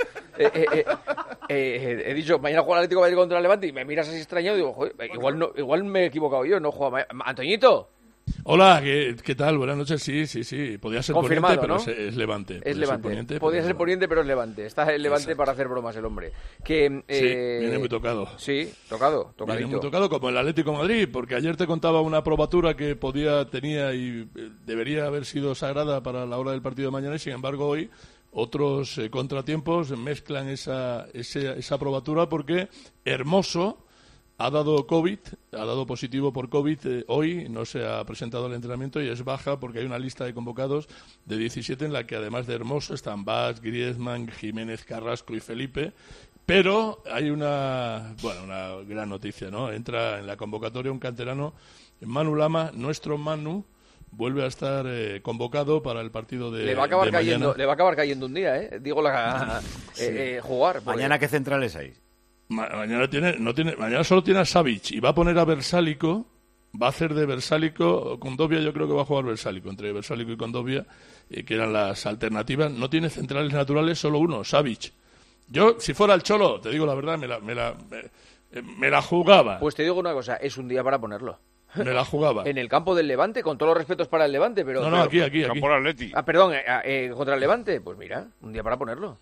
He dicho, mañana juega el Atlético de Madrid contra el Levante y me miras así extrañado y digo, joder, igual me he equivocado yo, no juega Antoñito. Hola, ¿qué tal? Buenas noches, sí. Podía ser confirmado, Poniente, ¿no? pero es Levante. Es Levante. Podía ser Poniente, pero es Levante. Está el Levante para hacer bromas el hombre. Sí, viene muy tocado. Sí, tocadito. Viene muy tocado como el Atlético de Madrid, porque ayer te contaba una probatura que tenía y debería haber sido sagrada para la hora del partido de mañana y sin embargo hoy otros contratiempos mezclan esa probatura porque Hermoso ha dado positivo por COVID hoy, no se ha presentado al entrenamiento y es baja porque hay una lista de convocados de 17 en la que además de Hermoso están Bas, Griezmann, Jiménez, Carrasco y Felipe, pero hay una gran noticia, ¿no? Entra en la convocatoria un canterano, Manu Lama, nuestro Manu, vuelve a estar convocado para el partido de le va a acabar mañana. Le va a acabar cayendo un día, Digo, jugar. Mañana, ¿qué centrales hay? Mañana solo tiene a Savic y va a poner a Versálico, va a hacer de Versálico, Condovia yo creo que va a jugar Versálico, entre Versálico y Condovia, que eran las alternativas. No tiene centrales naturales, solo uno, Savic. Yo, si fuera el Cholo, te digo la verdad, me la jugaba. Pues te digo una cosa, es un día para ponerlo. Me la jugaba. En el campo del Levante, con todos los respetos para el Levante, pero... No, aquí. Campo del Atleti. Perdón, contra el Levante, pues mira, un día para ponerlo.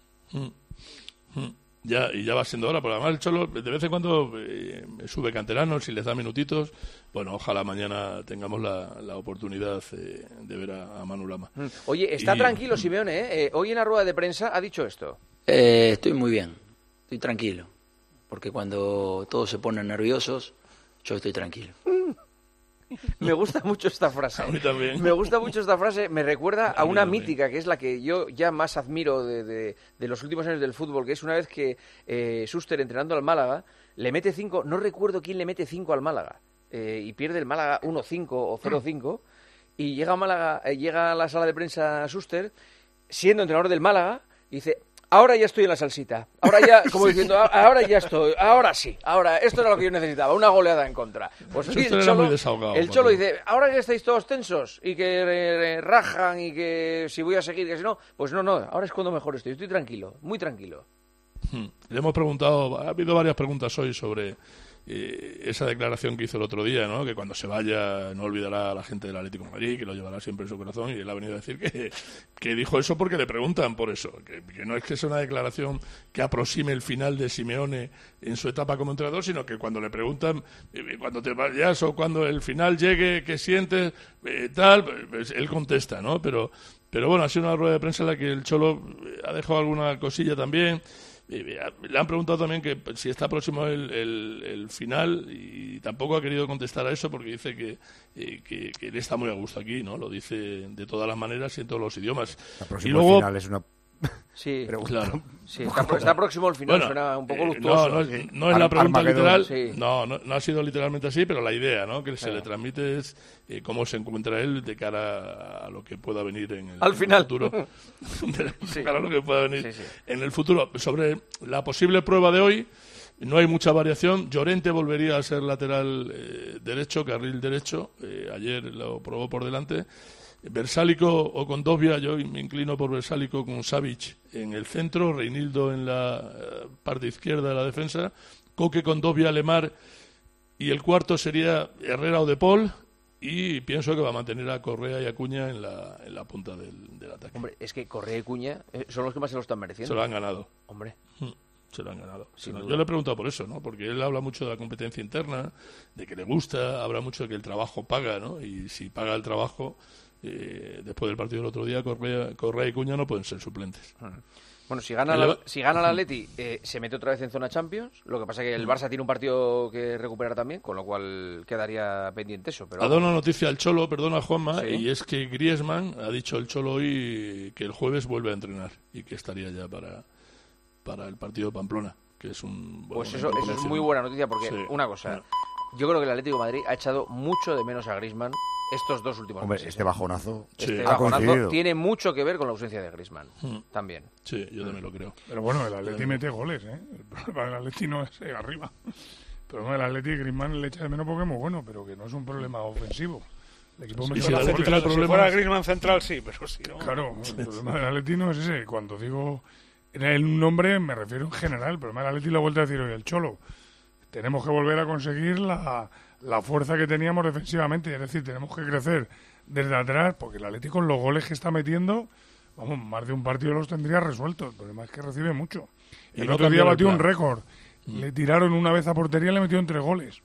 Ya va siendo hora, pero además el Cholo de vez en cuando sube canteranos y les da minutitos. Bueno, ojalá mañana tengamos la oportunidad de ver a Manu Lama. Oye, está tranquilo Simeone, hoy en la rueda de prensa ha dicho esto. Estoy muy bien, estoy tranquilo, porque cuando todos se ponen nerviosos, yo estoy tranquilo. Me gusta mucho esta frase. A mí también. Me gusta mucho esta frase. Me recuerda a una mítica, que es la que yo ya más admiro de los últimos años del fútbol, que es una vez que Schuster, entrenando al Málaga, le mete 5, no recuerdo quién le mete 5 al Málaga, y pierde el Málaga 1-5 o 0-5, y llega a la sala de prensa Schuster, siendo entrenador del Málaga, y dice... Ahora ya estoy en la salsita. Ahora ya, como diciendo, ahora ya estoy. Ahora sí. Ahora, esto era lo que yo necesitaba. Una goleada en contra. Pues sí, el Cholo dice, ahora ya estáis todos tensos y que rajan y que si voy a seguir, que si no. Pues no. Ahora es cuando mejor estoy. Estoy tranquilo. Muy tranquilo. Le hemos preguntado, ha habido varias preguntas hoy sobre esa declaración que hizo el otro día, ¿no? Que cuando se vaya no olvidará a la gente del Atlético de Madrid, que lo llevará siempre en su corazón, y él ha venido a decir que dijo eso porque le preguntan por eso, que no es que sea una declaración que aproxime el final de Simeone en su etapa como entrenador, sino que cuando le preguntan cuando te vayas o cuando el final llegue, ¿qué sientes? Tal, pues él contesta, ¿no? Pero bueno, ha sido una rueda de prensa en la que el Cholo ha dejado alguna cosilla también. Le han preguntado también que si está próximo el final, y tampoco ha querido contestar a eso porque dice que él está muy a gusto aquí, ¿no? Lo dice de todas las maneras y en todos los idiomas. El próximo final es una... Sí, claro. Sí, está próximo al final, suena un poco luctuoso. No es la pregunta literal, sí. no ha sido literalmente así, pero la idea, ¿no? Que se le transmite es cómo se encuentra él de cara a lo que pueda venir en el futuro. De cara a lo que pueda venir en el futuro. Sobre la posible prueba de hoy, no hay mucha variación. Llorente volvería a ser lateral derecho, carril derecho. Ayer lo probó por delante. Versálico o Condovia, yo me inclino por Versálico con Savic en el centro, Reinildo en la parte izquierda de la defensa, Coque, Condovia, Lemar, y el cuarto sería Herrera o De Paul, y pienso que va a mantener a Correa y Acuña en la punta del ataque. Hombre, es que Correa y Acuña son los que más se lo están mereciendo. Se lo han ganado. Hombre. Se lo han ganado. Yo le he preguntado por eso, ¿no? Porque él habla mucho de la competencia interna, de que le gusta, habla mucho de que el trabajo paga, ¿no? Y si paga el trabajo... después del partido del otro día, Correa y Cuña no pueden ser suplentes. Bueno, si gana el Atleti, se mete otra vez en zona Champions. Lo que pasa es que el Barça tiene un partido que recuperar también, con lo cual quedaría pendiente eso. Pero ha dado una noticia al Cholo, perdona Juanma, y es que Griezmann ha dicho el Cholo hoy que el jueves vuelve a entrenar y que estaría ya para el partido de Pamplona, que es un... Pues eso es muy buena noticia, porque una cosa, yo creo que el Atlético de Madrid ha echado mucho de menos a Griezmann estos dos últimos meses. Este bajonazo, tiene mucho que ver con la ausencia de Griezmann, también. Sí, yo también lo creo. Pero bueno, el Atleti mete goles, ¿eh? El problema del Atleti no es arriba. Pero no, el Atleti Griezmann le echa de menos porque es muy bueno, pero que no es un problema ofensivo. El equipo si fuera Griezmann central, sí, pero si no... Claro, el problema del Atleti no es ese. Cuando digo en el nombre me refiero en general. El problema del Atleti lo ha vuelto a decir hoy el Cholo. Tenemos que volver a conseguir la fuerza que teníamos defensivamente, es decir, tenemos que crecer desde atrás, porque el Atlético con los goles que está metiendo, vamos, más de un partido los tendría resueltos. El problema es que recibe mucho. Y el otro día batió un récord. Le tiraron una vez a portería y le metieron 3 goles.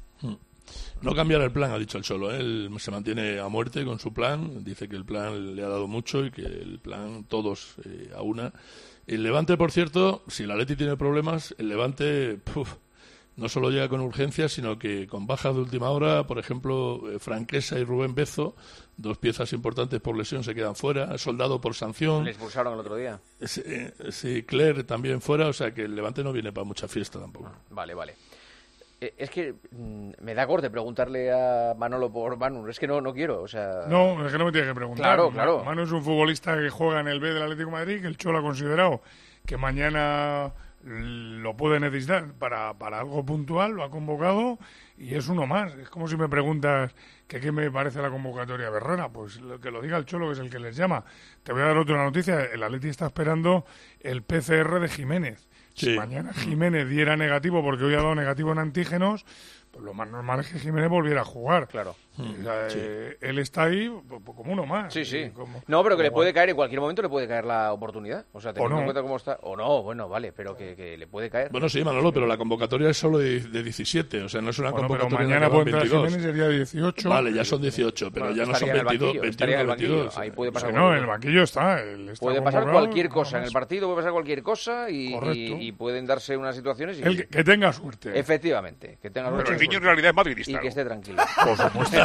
No cambiar el plan, ha dicho el Cholo. Él se mantiene a muerte con su plan. Dice que el plan le ha dado mucho y que el plan todos a una. El Levante, por cierto, si el Atleti tiene problemas, el Levante... no solo llega con urgencias, sino que con bajas de última hora, por ejemplo, Franquesa y Rubén Bezo, 2 piezas importantes por lesión, se quedan fuera. Soldado por sanción. Le expulsaron el otro día. Sí, Claire también fuera, o sea que el Levante no viene para mucha fiesta tampoco. Vale. Es que me da corte preguntarle a Manolo por Manu. Es que no quiero, o sea... No, es que no me tiene que preguntar. Claro. Manu es un futbolista que juega en el B del Atlético de Madrid, que el Cholo ha considerado que mañana lo puede necesitar para algo puntual, lo ha convocado y es uno más. Es como si me preguntas que qué me parece la convocatoria de Herrera, pues que lo diga el Cholo, que es el que les llama. Te voy a dar otra noticia, el Atleti está esperando el PCR de Jiménez. Si mañana Jiménez diera negativo, porque hoy ha dado negativo en antígenos, pues lo más normal es que Jiménez volviera a jugar. Claro. Él está ahí como uno más. Sí. No, pero que le puede caer, en cualquier momento le puede caer la oportunidad. O sea, teniendo en cuenta cómo está. O no, bueno, vale, pero que le puede caer. Bueno, sí, Manolo, pero la convocatoria es solo de 17. O sea, no es una convocatoria. Pero mañana puede entrar Jiménez, sería 18. Vale, ya son 18, pero ya no son 22. Estaría en el banquillo. Ahí puede pasar. No, en el banquillo está. Puede pasar cualquier cosa. En el partido puede pasar cualquier cosa y pueden darse unas situaciones. Que tenga suerte. Efectivamente. Que tenga suerte. Pero el niño en realidad es madridista. Y que esté tranquilo. Por supuesto.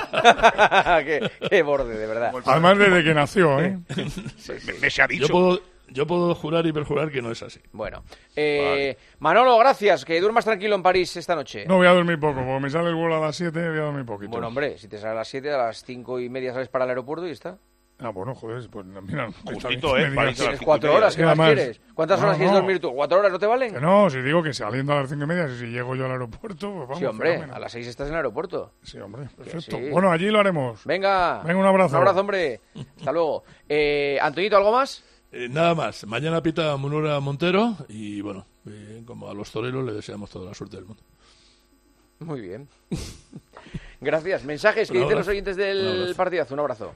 qué borde, de verdad. Además desde que nació, ¿eh? Me se ha dicho. Yo puedo jurar y perjurar que no es así. Bueno. Manolo, gracias. Que duermas tranquilo en París esta noche. No, voy a dormir poco. Como me sale el vuelo a las 7, voy a dormir poquito. Bueno, hombre, si te sale a las 7, a las 5:30 sales para el aeropuerto y está. Ah, bueno, joder, pues mira... Justito, Tienes 4 horas, ¿qué más quieres? ¿Cuántas horas quieres dormir tú? ¿4 horas no te valen? Que no, si digo que saliendo a las 5:30, si llego yo al aeropuerto, pues vamos. Sí, hombre, a las 6 estás en el aeropuerto. Sí, hombre, perfecto. Sí. Bueno, allí lo haremos. Venga, un abrazo. Un abrazo, hombre. Hasta luego. Antoñito, ¿algo más? Nada más. Mañana pita Munura Montero y, bueno, como a los toreros le deseamos toda la suerte del mundo. Muy bien. Gracias. Mensajes que dicen los oyentes del partidazo. Un abrazo.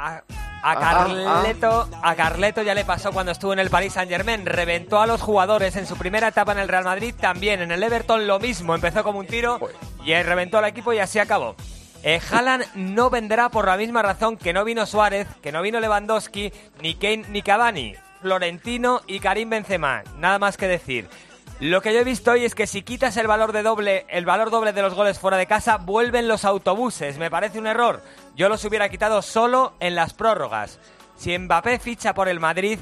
A Carleto ya le pasó cuando estuvo en el Paris Saint-Germain. Reventó a los jugadores en su primera etapa en el Real Madrid. También en el Everton lo mismo. Empezó como un tiro y reventó al equipo y así acabó. Haaland no vendrá por la misma razón que no vino Suárez, que no vino Lewandowski, ni Kane ni Cavani. Florentino y Karim Benzema. Nada más que decir. Lo que yo he visto hoy es que si quitas el valor doble de los goles fuera de casa, vuelven los autobuses. Me parece un error. Yo los hubiera quitado solo en las prórrogas. Si Mbappé no ficha por el Madrid,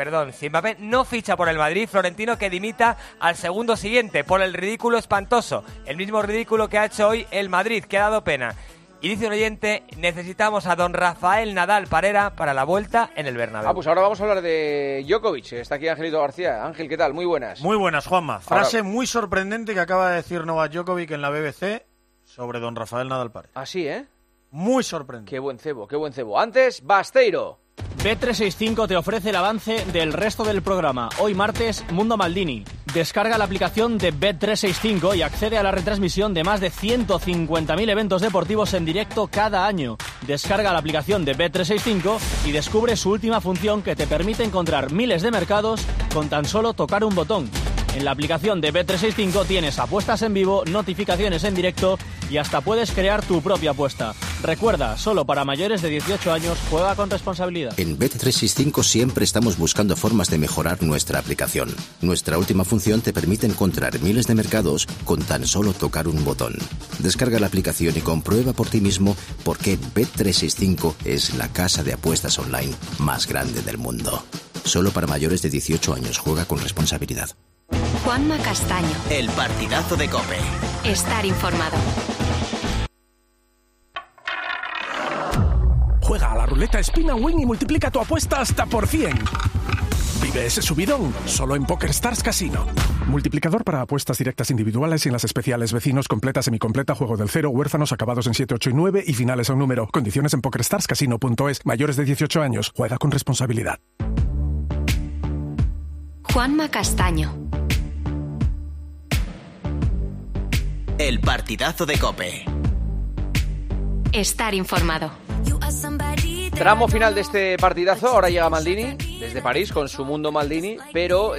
Florentino que dimita al segundo siguiente por el ridículo espantoso. El mismo ridículo que ha hecho hoy el Madrid, que ha dado pena. Y dice un oyente, necesitamos a don Rafael Nadal Parera para la vuelta en el Bernabéu. Pues ahora vamos a hablar de Djokovic. Está aquí Angelito García. Ángel, ¿qué tal? Muy buenas. Muy buenas, Juanma. Frase muy sorprendente que acaba de decir Novak Djokovic en la BBC sobre don Rafael Nadal Parera. Así, ¿eh? Muy sorprendente. Qué buen cebo, qué buen cebo. Antes, Basteiro. Bet365 te ofrece el avance del resto del programa. Hoy martes, Mundo Maldini. Descarga la aplicación de Bet365 y accede a la retransmisión de más de 150.000 eventos deportivos en directo cada año. Descarga la aplicación de Bet365 y descubre su última función que te permite encontrar miles de mercados con tan solo tocar un botón. En la aplicación de Bet365 tienes apuestas en vivo, notificaciones en directo y hasta puedes crear tu propia apuesta. Recuerda, solo para mayores de 18 años, juega con responsabilidad. En Bet365 siempre estamos buscando formas de mejorar nuestra aplicación. Nuestra última función te permite encontrar miles de mercados con tan solo tocar un botón. Descarga la aplicación y comprueba por ti mismo por qué Bet365 es la casa de apuestas online más grande del mundo. Solo para mayores de 18 años, juega con responsabilidad. Juanma Castaño. El partidazo de COPE. Estar informado. Juega a la ruleta Spin and Win y multiplica tu apuesta hasta por 100. Vive ese subidón solo en PokerStars Casino. Multiplicador para apuestas directas individuales y en las especiales vecinos, completa, semicompleta, juego del cero, huérfanos acabados en 7, 8 y 9 y finales a un número. Condiciones en PokerStarsCasino.es. Mayores de 18 años. Juega con responsabilidad. Juanma Castaño. El partidazo de COPE. Estar informado. Tramo final de este partidazo. Ahora llega Maldini desde París con su Mundo Maldini, pero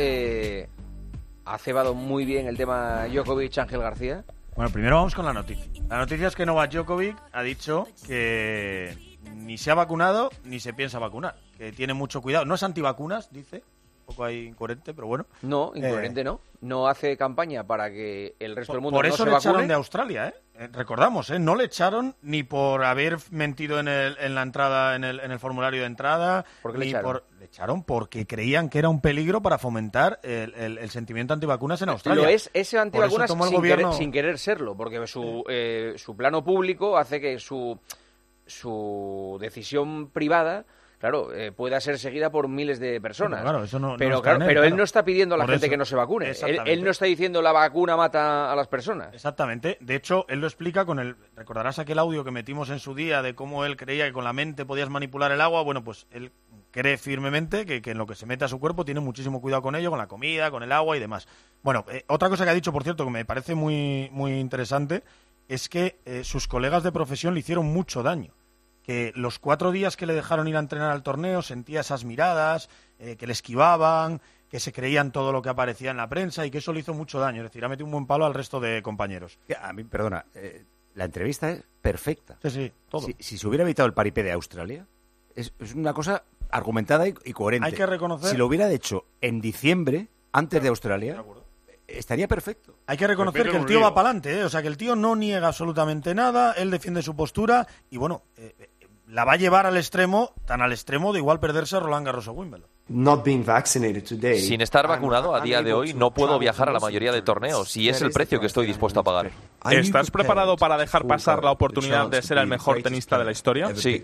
ha cebado muy bien el tema Djokovic, Ángel García. Bueno, primero vamos con la noticia. La noticia es que Novak Djokovic ha dicho que ni se ha vacunado ni se piensa vacunar, que tiene mucho cuidado. No es antivacunas, dice. Un poco ahí incoherente, pero bueno. No, incoherente no. No hace campaña para que el resto del mundo por no se eso vacune. le echaron de Australia, ¿eh? Recordamos, no le echaron ni por haber mentido en la entrada, en el formulario de entrada. ¿Por qué le echaron? Le echaron porque creían que era un peligro para fomentar el sentimiento antivacunas en Australia. Lo es ese antivacunas gobierno... sin querer serlo, porque su plano público hace que su decisión privada... Claro, pueda ser seguida por miles de personas. Claro, eso no pero está en él, pero claro. Él no está pidiendo a la Por gente eso. que no se vacune. Él no está diciendo la vacuna mata a las personas. Exactamente. De hecho, él lo explica con el... Recordarás aquel audio que metimos en su día de cómo él creía que con la mente podías manipular el agua. Bueno, pues él cree firmemente que en lo que se mete a su cuerpo tiene muchísimo cuidado con ello, con la comida, con el agua y demás. Bueno, otra cosa que ha dicho, por cierto, que me parece muy, muy interesante, es que sus colegas de profesión le hicieron mucho daño. Que los 4 días que le dejaron ir a entrenar al torneo sentía esas miradas, que le esquivaban, que se creían todo lo que aparecía en la prensa y que eso le hizo mucho daño. Es decir, ha metido un buen palo al resto de compañeros. A mí, perdona, la entrevista es perfecta. Sí, todo. Si se hubiera evitado el paripé de Australia, es una cosa argumentada y coherente. Hay que reconocer... Si lo hubiera hecho en diciembre, antes de Australia... Estaría perfecto. Hay que reconocer que el tío va para adelante, O sea, que el tío no niega absolutamente nada, él defiende su postura y, bueno, la va a llevar al extremo, tan al extremo de igual perderse a Roland Garros o Wimbledon. Sin estar vacunado a día de hoy no puedo viajar a la mayoría de torneos y es el precio que estoy dispuesto a pagar. ¿Estás preparado para dejar pasar la oportunidad de ser el mejor tenista de la historia? Sí.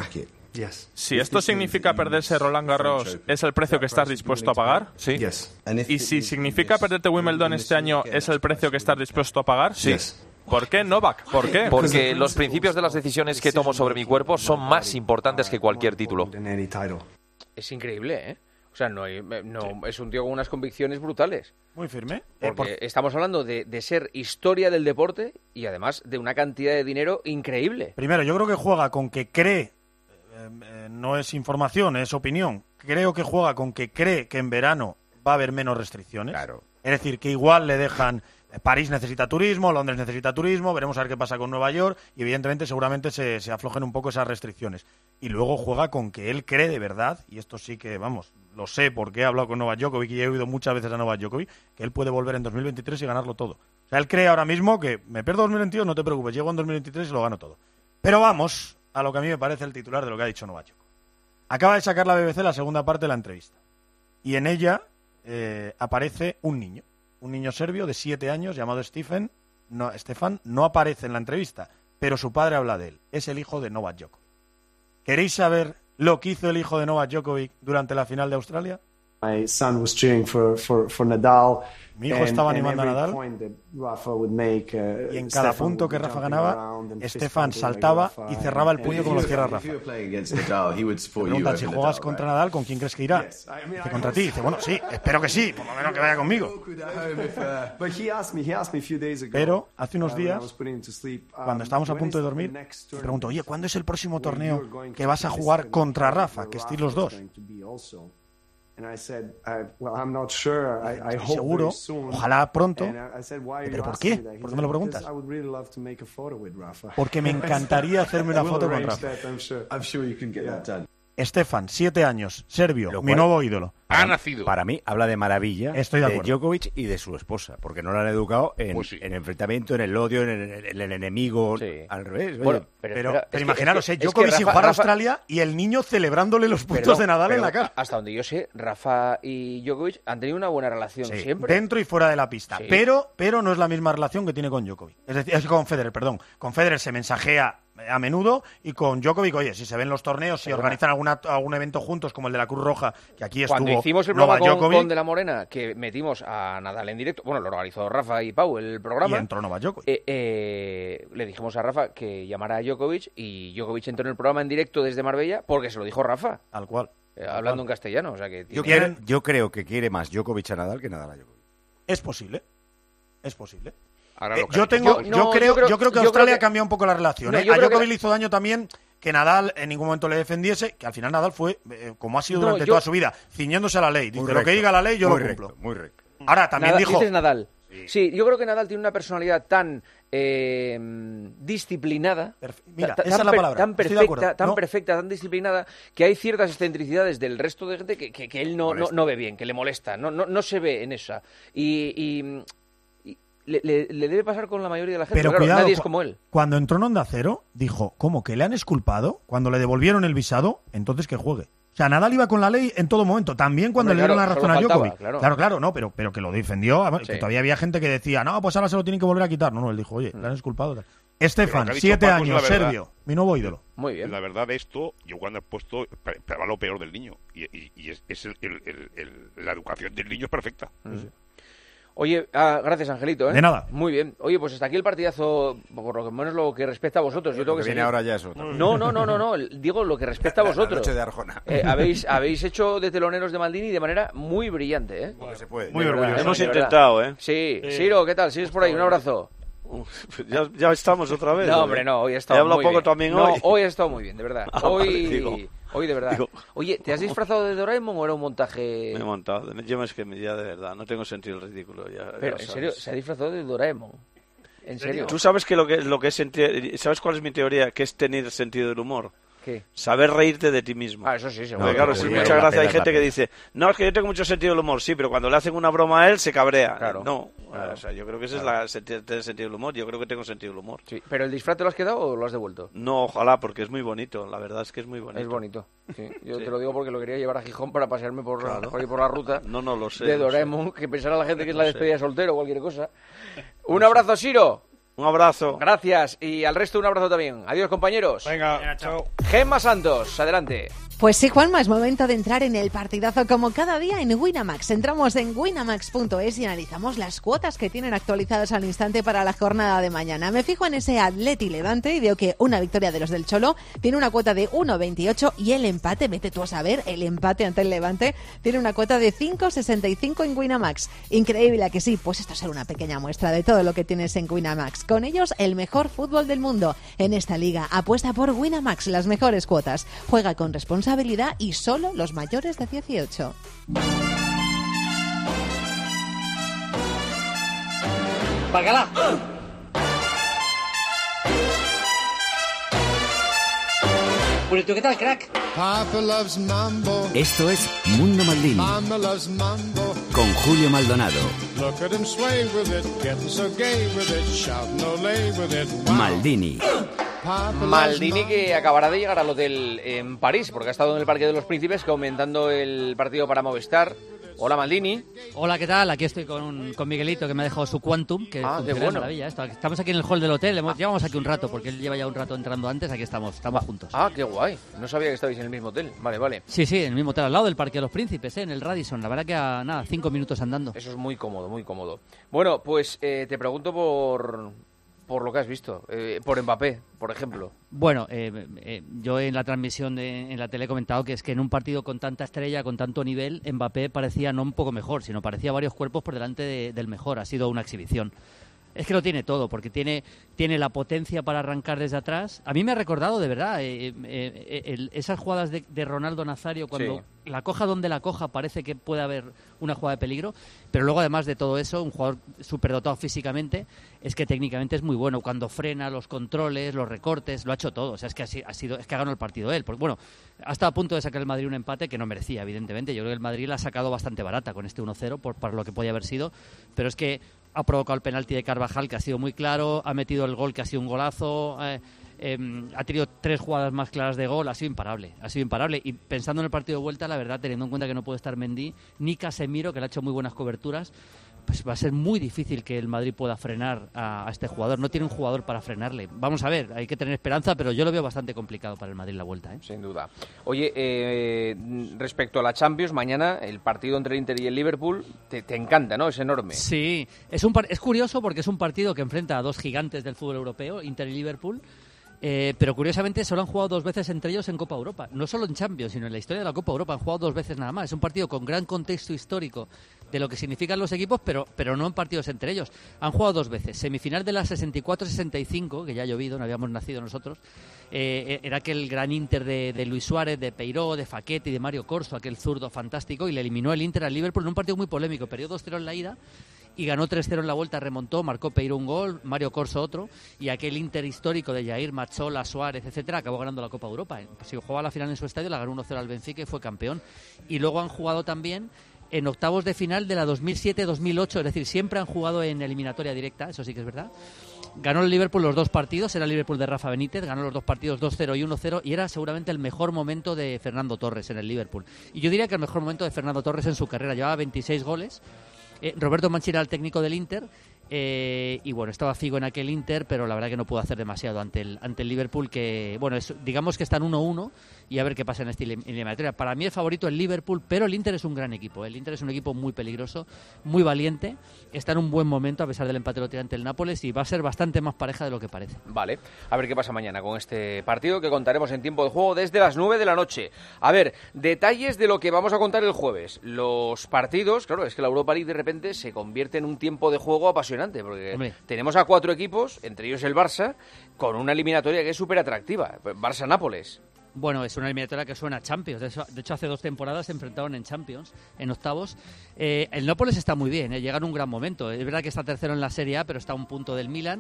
Si esto significa perderse Roland Garros, ¿es el precio que estás dispuesto a pagar? Sí. ¿Y si significa perderte Wimbledon este año, es el precio que estás dispuesto a pagar? Sí. ¿Por qué, Novak? ¿Por qué? Porque los principios de las decisiones que tomo sobre mi cuerpo son más importantes que cualquier título. Es increíble, ¿eh? O O sea, es un tío con unas convicciones brutales. Muy firme. Porque estamos hablando de ser historia del deporte y además de una cantidad de dinero increíble. Primero, yo creo que juega con que cree, no es información, es opinión, creo que juega con que cree que en verano va a haber menos restricciones. Claro. Es decir, que igual le dejan... París necesita turismo, Londres necesita turismo, veremos a ver qué pasa con Nueva York y evidentemente seguramente se aflojen un poco esas restricciones. Y luego juega con que él cree de verdad, y esto sí que, vamos, lo sé porque he hablado con Novak Djokovic y he oído muchas veces a Novak Djokovic, que él puede volver en 2023 y ganarlo todo. O sea, él cree ahora mismo que me pierdo 2022, no te preocupes, llego en 2023 y lo gano todo. Pero vamos a lo que a mí me parece el titular de lo que ha dicho Novak Djokovic. Acaba de sacar la BBC la segunda parte de la entrevista y en ella aparece un niño serbio de 7 años llamado Stefan no aparece en la entrevista, pero su padre habla de él. Es el hijo de Novak Djokovic. ¿Queréis saber lo que hizo el hijo de Novak Djokovic durante la final de Australia? My son was cheering for Nadal. Mi hijo estaba animando a Nadal y en cada punto que Rafa ganaba, Stefan saltaba y cerraba el puño como lo cierra Rafa. Preguntan, si juegas contra Nadal, ¿con quién crees que irá? Dice, contra ti. Dice, bueno, sí, espero que sí, por lo menos que vaya conmigo. Pero hace unos días, cuando estábamos a punto de dormir, me pregunto, oye, ¿cuándo es el próximo torneo que vas a jugar contra Rafa, que estéis los dos? Estoy seguro, ojalá pronto. ¿Pero por qué? ¿Por qué me lo preguntas? Porque me encantaría hacerme una foto con Rafa. Stefan, 7 años, serbio, mi nuevo ídolo. Ha nacido. Para mí habla de maravilla de Djokovic y de su esposa, porque no la han educado en enfrentamiento, en el odio, en el enemigo, al revés. Bueno, pero imaginaros, Djokovic sin jugar a Australia y el niño celebrándole los puntos de Nadal en la cara. Hasta donde yo sé, Rafa y Djokovic han tenido una buena relación siempre. Dentro y fuera de la pista. Sí. Pero no es la misma relación que tiene con Djokovic. Es decir, es con Federer, perdón. Con Federer se mensajea a menudo y con Djokovic, oye, si se ven los torneos, si organizan algún evento juntos como el de la Cruz Roja, que aquí estuvo. Cuando hicimos el programa con De la Morena, que metimos a Nadal en directo, bueno, lo organizó Rafa y Pau el programa. Y entró Novak Djokovic. Le dijimos a Rafa que llamara a Djokovic y Djokovic entró en el programa en directo desde Marbella porque se lo dijo Rafa. Al cual. Hablando en castellano, o sea que... Yo creo que quiere más Djokovic a Nadal que Nadal a Djokovic. Es posible. Ahora yo creo que Australia ha cambiado un poco la relación. A Djokovic le hizo daño también que Nadal en ningún momento le defendiese, que al final Nadal fue, como ha sido durante toda su vida, ciñéndose a la ley. Dice, lo que diga la ley, yo lo cumplo. Muy recto. Ahora, también dijo... Dices Nadal. Sí, yo creo que Nadal tiene una personalidad tan disciplinada, esa es la palabra. Tan perfecta, tan disciplinada, que hay ciertas excentricidades del resto de gente que él no ve bien, que le molesta, no se ve en esa. Le debe pasar con la mayoría de la gente, pero claro, cuidado, nadie es como él. Cuando entró en Onda Cero, dijo, ¿cómo? ¿Que le han exculpado? Cuando le devolvieron el visado, entonces que juegue. O sea, Nadal iba con la ley en todo momento, también cuando le dieron la razón a Djokovic. Claro, no, pero que lo defendió, que todavía había gente que decía, no, pues ahora se lo tienen que volver a quitar. No, él dijo, oye, le han exculpado. Stefan, 7 años, serbio, mi nuevo ídolo. Muy bien. La verdad de esto, yo cuando he puesto, para lo peor del niño, y la educación del niño es perfecta. Oye, gracias, Angelito. De nada. Muy bien. Oye, pues hasta aquí el partidazo, por lo menos lo que respecta a vosotros. Yo tengo que viene ahora ya eso. No. Digo lo que respecta a vosotros. La noche de Arjona. Habéis hecho de teloneros de Maldini de manera muy brillante, ¿eh? Porque se puede. Muy orgulloso. Hemos intentado, ¿eh? Sí. Ciro, ¿qué tal? ¿Sigues por ahí? Un abrazo. Ya estamos otra vez. No, hombre, no. Hoy he estado he hablado muy poco bien. también hoy. No, hoy he estado muy bien, de verdad. Hoy de verdad. Oye, ¿te has disfrazado de Doraemon o era un montaje? Me he montado. Yo es que ya de verdad no tengo sentido el ridículo. Pero, ¿en serio? ¿Se ha disfrazado de Doraemon? ¿En serio? ¿Tú sabes que lo que es sabes cuál es mi teoría? Que es tener sentido del humor. ¿Qué? Saber reírte de ti mismo. Eso sí, seguro. Claro, sí, mucha gracia. Hay gente que dice, no, es que yo tengo mucho sentido del humor. Sí, pero cuando le hacen una broma a él, se cabrea. Claro. No, o sea, yo creo que ese es tener sentido del humor. Yo creo que tengo sentido del humor. Sí. ¿Pero el disfraz te lo has quedado o lo has devuelto? No, ojalá, porque es muy bonito. La verdad es que es muy bonito. Es bonito. Sí. Yo te lo digo porque lo quería llevar a Gijón para pasearme por la ruta. No, lo sé. De Doraemon, que pensará la gente que es la despedida de soltero o cualquier cosa. Un abrazo, Siro. Un abrazo. Gracias, y al resto un abrazo también. Adiós, compañeros. Venga, chao. Gemma Santos, adelante. Pues sí, Juanma, es momento de entrar en el partidazo como cada día en Winamax. Entramos en winamax.es y analizamos las cuotas que tienen actualizadas al instante para la jornada de mañana. Me fijo en ese Atleti Levante y veo que una victoria de los del Cholo tiene una cuota de 1,28 y el empate, vete tú a saber, el empate ante el Levante tiene una cuota de 5,65 en Winamax. Increíble, ¿a que sí? Pues esto será una pequeña muestra de todo lo que tienes en Winamax. Con ellos, el mejor fútbol del mundo. En esta liga, apuesta por Winamax, las mejores cuotas. Juega con responsabilidad y solo los mayores de 18. ¡Bacalá! Bueno, ¿qué tal, crack? Esto es Mundo Maldini con Julio Maldonado. Maldini. Maldini, que acabará de llegar al hotel en París, porque ha estado en el Parque de los Príncipes comentando el partido para Movistar. Hola, Maldini. Hola, ¿qué tal? Aquí estoy con Miguelito, que me ha dejado su Quantum, que qué bueno. Maravilla. Estamos aquí en el hall del hotel, llevamos aquí un rato, porque él lleva ya un rato entrando antes, aquí estamos juntos. Ah, qué guay. No sabía que estabais en el mismo hotel. Vale. Sí, en el mismo hotel, al lado del Parque de los Príncipes, en el Radisson. La verdad que a 5 minutos andando. Eso es muy cómodo, muy cómodo. Bueno, pues te pregunto por lo que has visto, por Mbappé, por ejemplo. Bueno, yo en la transmisión en la tele he comentado que es que en un partido con tanta estrella, con tanto nivel, Mbappé parecía no un poco mejor, sino parecía varios cuerpos por delante del mejor. Ha sido una exhibición. Es que lo tiene todo, porque tiene la potencia para arrancar desde atrás. A mí me ha recordado, de verdad, esas jugadas de Ronaldo Nazario, cuando la coja donde la coja, parece que puede haber una jugada de peligro. Pero luego, además de todo eso, un jugador superdotado físicamente, es que técnicamente es muy bueno. Cuando frena, los controles, los recortes, lo ha hecho todo. O sea, es que ha ganado el partido él. Porque, bueno, ha estado a punto de sacar el Madrid un empate que no merecía, evidentemente. Yo creo que el Madrid la ha sacado bastante barata con este 1-0, para lo que podía haber sido. Pero es que ha provocado el penalti de Carvajal, que ha sido muy claro, ha metido el gol, que ha sido un golazo, ha tenido 3 jugadas más claras de gol, ha sido imparable. Y pensando en el partido de vuelta, la verdad, teniendo en cuenta que no puede estar Mendy, ni Casemiro, que le ha hecho muy buenas coberturas, pues va a ser muy difícil que el Madrid pueda frenar a este jugador. No tiene un jugador para frenarle. Vamos a ver, hay que tener esperanza, pero yo lo veo bastante complicado para el Madrid la vuelta. Sin duda. Oye, respecto a la Champions, mañana el partido entre el Inter y el Liverpool te encanta, ¿no? Es enorme. Sí, es curioso porque es un partido que enfrenta a 2 gigantes del fútbol europeo, Inter y Liverpool. Pero curiosamente solo han jugado 2 veces entre ellos en Copa Europa. No solo en Champions, sino en la historia de la Copa Europa han jugado 2 veces nada más. Es un partido con gran contexto histórico de lo que significan los equipos, pero no en partidos entre ellos. Han jugado 2 veces. Semifinal de la 64-65, que ya ha llovido, no habíamos nacido nosotros. Era aquel gran Inter de Luis Suárez, de Peiró, de Facchetti, de Mario Corso, aquel zurdo fantástico, y le eliminó el Inter al Liverpool en un partido muy polémico. Perdió 2-0 en la ida y ganó 3-0 en la vuelta, remontó, marcó Peiró un gol, Mario Corso otro, y aquel Inter histórico de Jair, Mazzola, Suárez, etcétera, acabó ganando la Copa Europa. Si jugaba la final en su estadio, la ganó 1-0 al Benfica y fue campeón. Y luego han jugado también en octavos de final de la 2007-2008, es decir, siempre han jugado en eliminatoria directa, eso sí que es verdad. Ganó el Liverpool los 2 partidos, era el Liverpool de Rafa Benítez, ganó los 2 partidos 2-0 y 1-0, y era seguramente el mejor momento de Fernando Torres en el Liverpool. Y yo diría que el mejor momento de Fernando Torres en su carrera, llevaba 26 goles. Roberto Mancini era el técnico del Inter, y bueno, estaba Figo en aquel Inter, pero la verdad que no pudo hacer demasiado ante el Liverpool, que bueno, digamos que están 1-1 y a ver qué pasa en esta eliminatoria. Para mí el favorito el Liverpool, pero el Inter es un gran equipo. El Inter es un equipo muy peligroso, muy valiente, está en un buen momento a pesar del empate lo tiene ante el Nápoles y va a ser bastante más pareja de lo que parece. Vale, a ver qué pasa mañana con este partido que contaremos en tiempo de juego desde las 9 de la noche. A ver, detalles de lo que vamos a contar el jueves. Los partidos, claro, es que la Europa League de repente se convierte en un tiempo de juego apasionante, porque tenemos a 4 equipos, entre ellos el Barça, con una eliminatoria que es súper atractiva. Barça-Nápoles. Bueno, es una eliminatoria que suena a Champions. De hecho, hace 2 temporadas se enfrentaron en Champions, en octavos. El Nápoles está muy bien, llega en un gran momento. Es verdad que está tercero en la Serie A, pero está a un punto del Milan.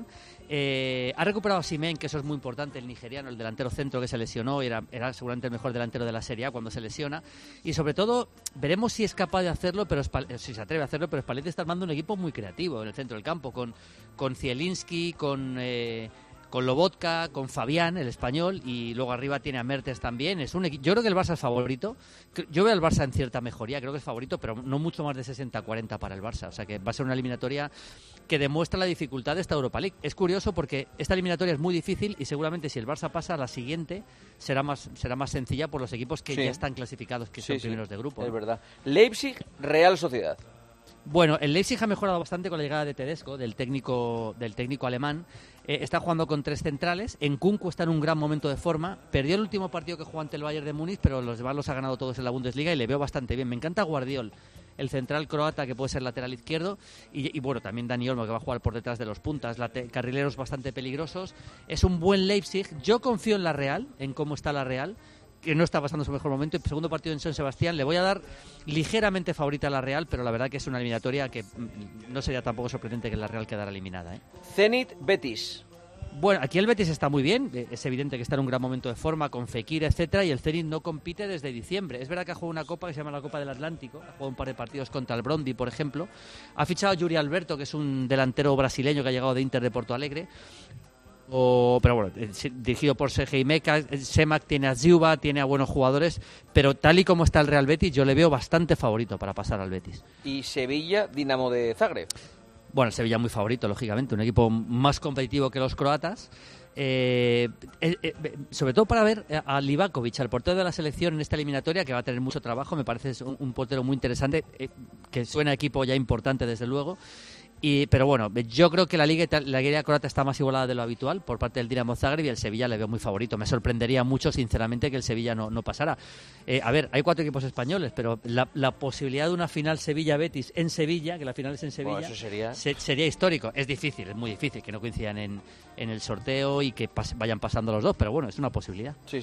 Ha recuperado a Osimhen, que eso es muy importante, el nigeriano, el delantero centro que se lesionó. Era seguramente el mejor delantero de la Serie A cuando se lesiona. Y sobre todo, veremos si es capaz de hacerlo, si se atreve a hacerlo, pero Spalletti está armando un equipo muy creativo en el centro del campo, con Zielinski, con con Lobotka, con Fabián, el español, y luego arriba tiene a Mertens también. Es un yo creo que el Barça es favorito. Yo veo al Barça en cierta mejoría, creo que es favorito, pero no mucho más de 60-40 para el Barça. O sea que va a ser una eliminatoria que demuestra la dificultad de esta Europa League. Es curioso porque esta eliminatoria es muy difícil y seguramente si el Barça pasa, la siguiente será más sencilla por los equipos que ya están clasificados, que son primeros de grupo. Es verdad. Leipzig, Real Sociedad. Bueno, el Leipzig ha mejorado bastante con la llegada de Tedesco, del técnico alemán. Está jugando con 3 centrales. Nkunku está en un gran momento de forma. Perdió el último partido que jugó ante el Bayern de Múnich, pero los demás los ha ganado todos en la Bundesliga y le veo bastante bien. Me encanta Guardiol, el central croata que puede ser lateral izquierdo. Y bueno, también Dani Olmo, que va a jugar por detrás de los puntas. Carrileros bastante peligrosos. Es un buen Leipzig. Yo confío en la Real, en cómo está la Real, que no está pasando su mejor momento. Y segundo partido en San Sebastián, le voy a dar ligeramente favorita a la Real, pero la verdad que es una eliminatoria que no sería tampoco sorprendente que la Real quedara eliminada. Zenit, Betis. Bueno, aquí el Betis está muy bien, es evidente que está en un gran momento de forma con Fekir, etcétera, y el Zenit no compite desde diciembre. Es verdad que ha jugado una copa que se llama la Copa del Atlántico, ha jugado un par de partidos contra el Brondby, por ejemplo. Ha fichado a Yuri Alberto, que es un delantero brasileño que ha llegado de Inter de Porto Alegre. Pero bueno, dirigido por Sergei Meca. Semak tiene a Ziuba, tiene a buenos jugadores, pero tal y como está el Real Betis, yo le veo bastante favorito para pasar al Betis. Y Sevilla, Dinamo de Zagreb. Bueno, el Sevilla muy favorito, lógicamente, un equipo más competitivo que los croatas. Sobre todo para ver a Livakovic, al portero de la selección en esta eliminatoria, que va a tener mucho trabajo. Me parece un portero muy interesante, que suena a equipo ya importante, desde luego. Pero bueno, yo creo que la liga croata está más igualada de lo habitual por parte del Dinamo Zagreb, y el Sevilla le veo muy favorito. Me sorprendería mucho, sinceramente, que el Sevilla no pasara. A ver, hay 4 equipos españoes, pero la posibilidad de una final Sevilla-Betis en Sevilla, que la final es en Sevilla, eso sería histórico. Es difícil, es muy difícil que no coincidan en el sorteo y que vayan pasando los dos, pero bueno, es una posibilidad. Sí,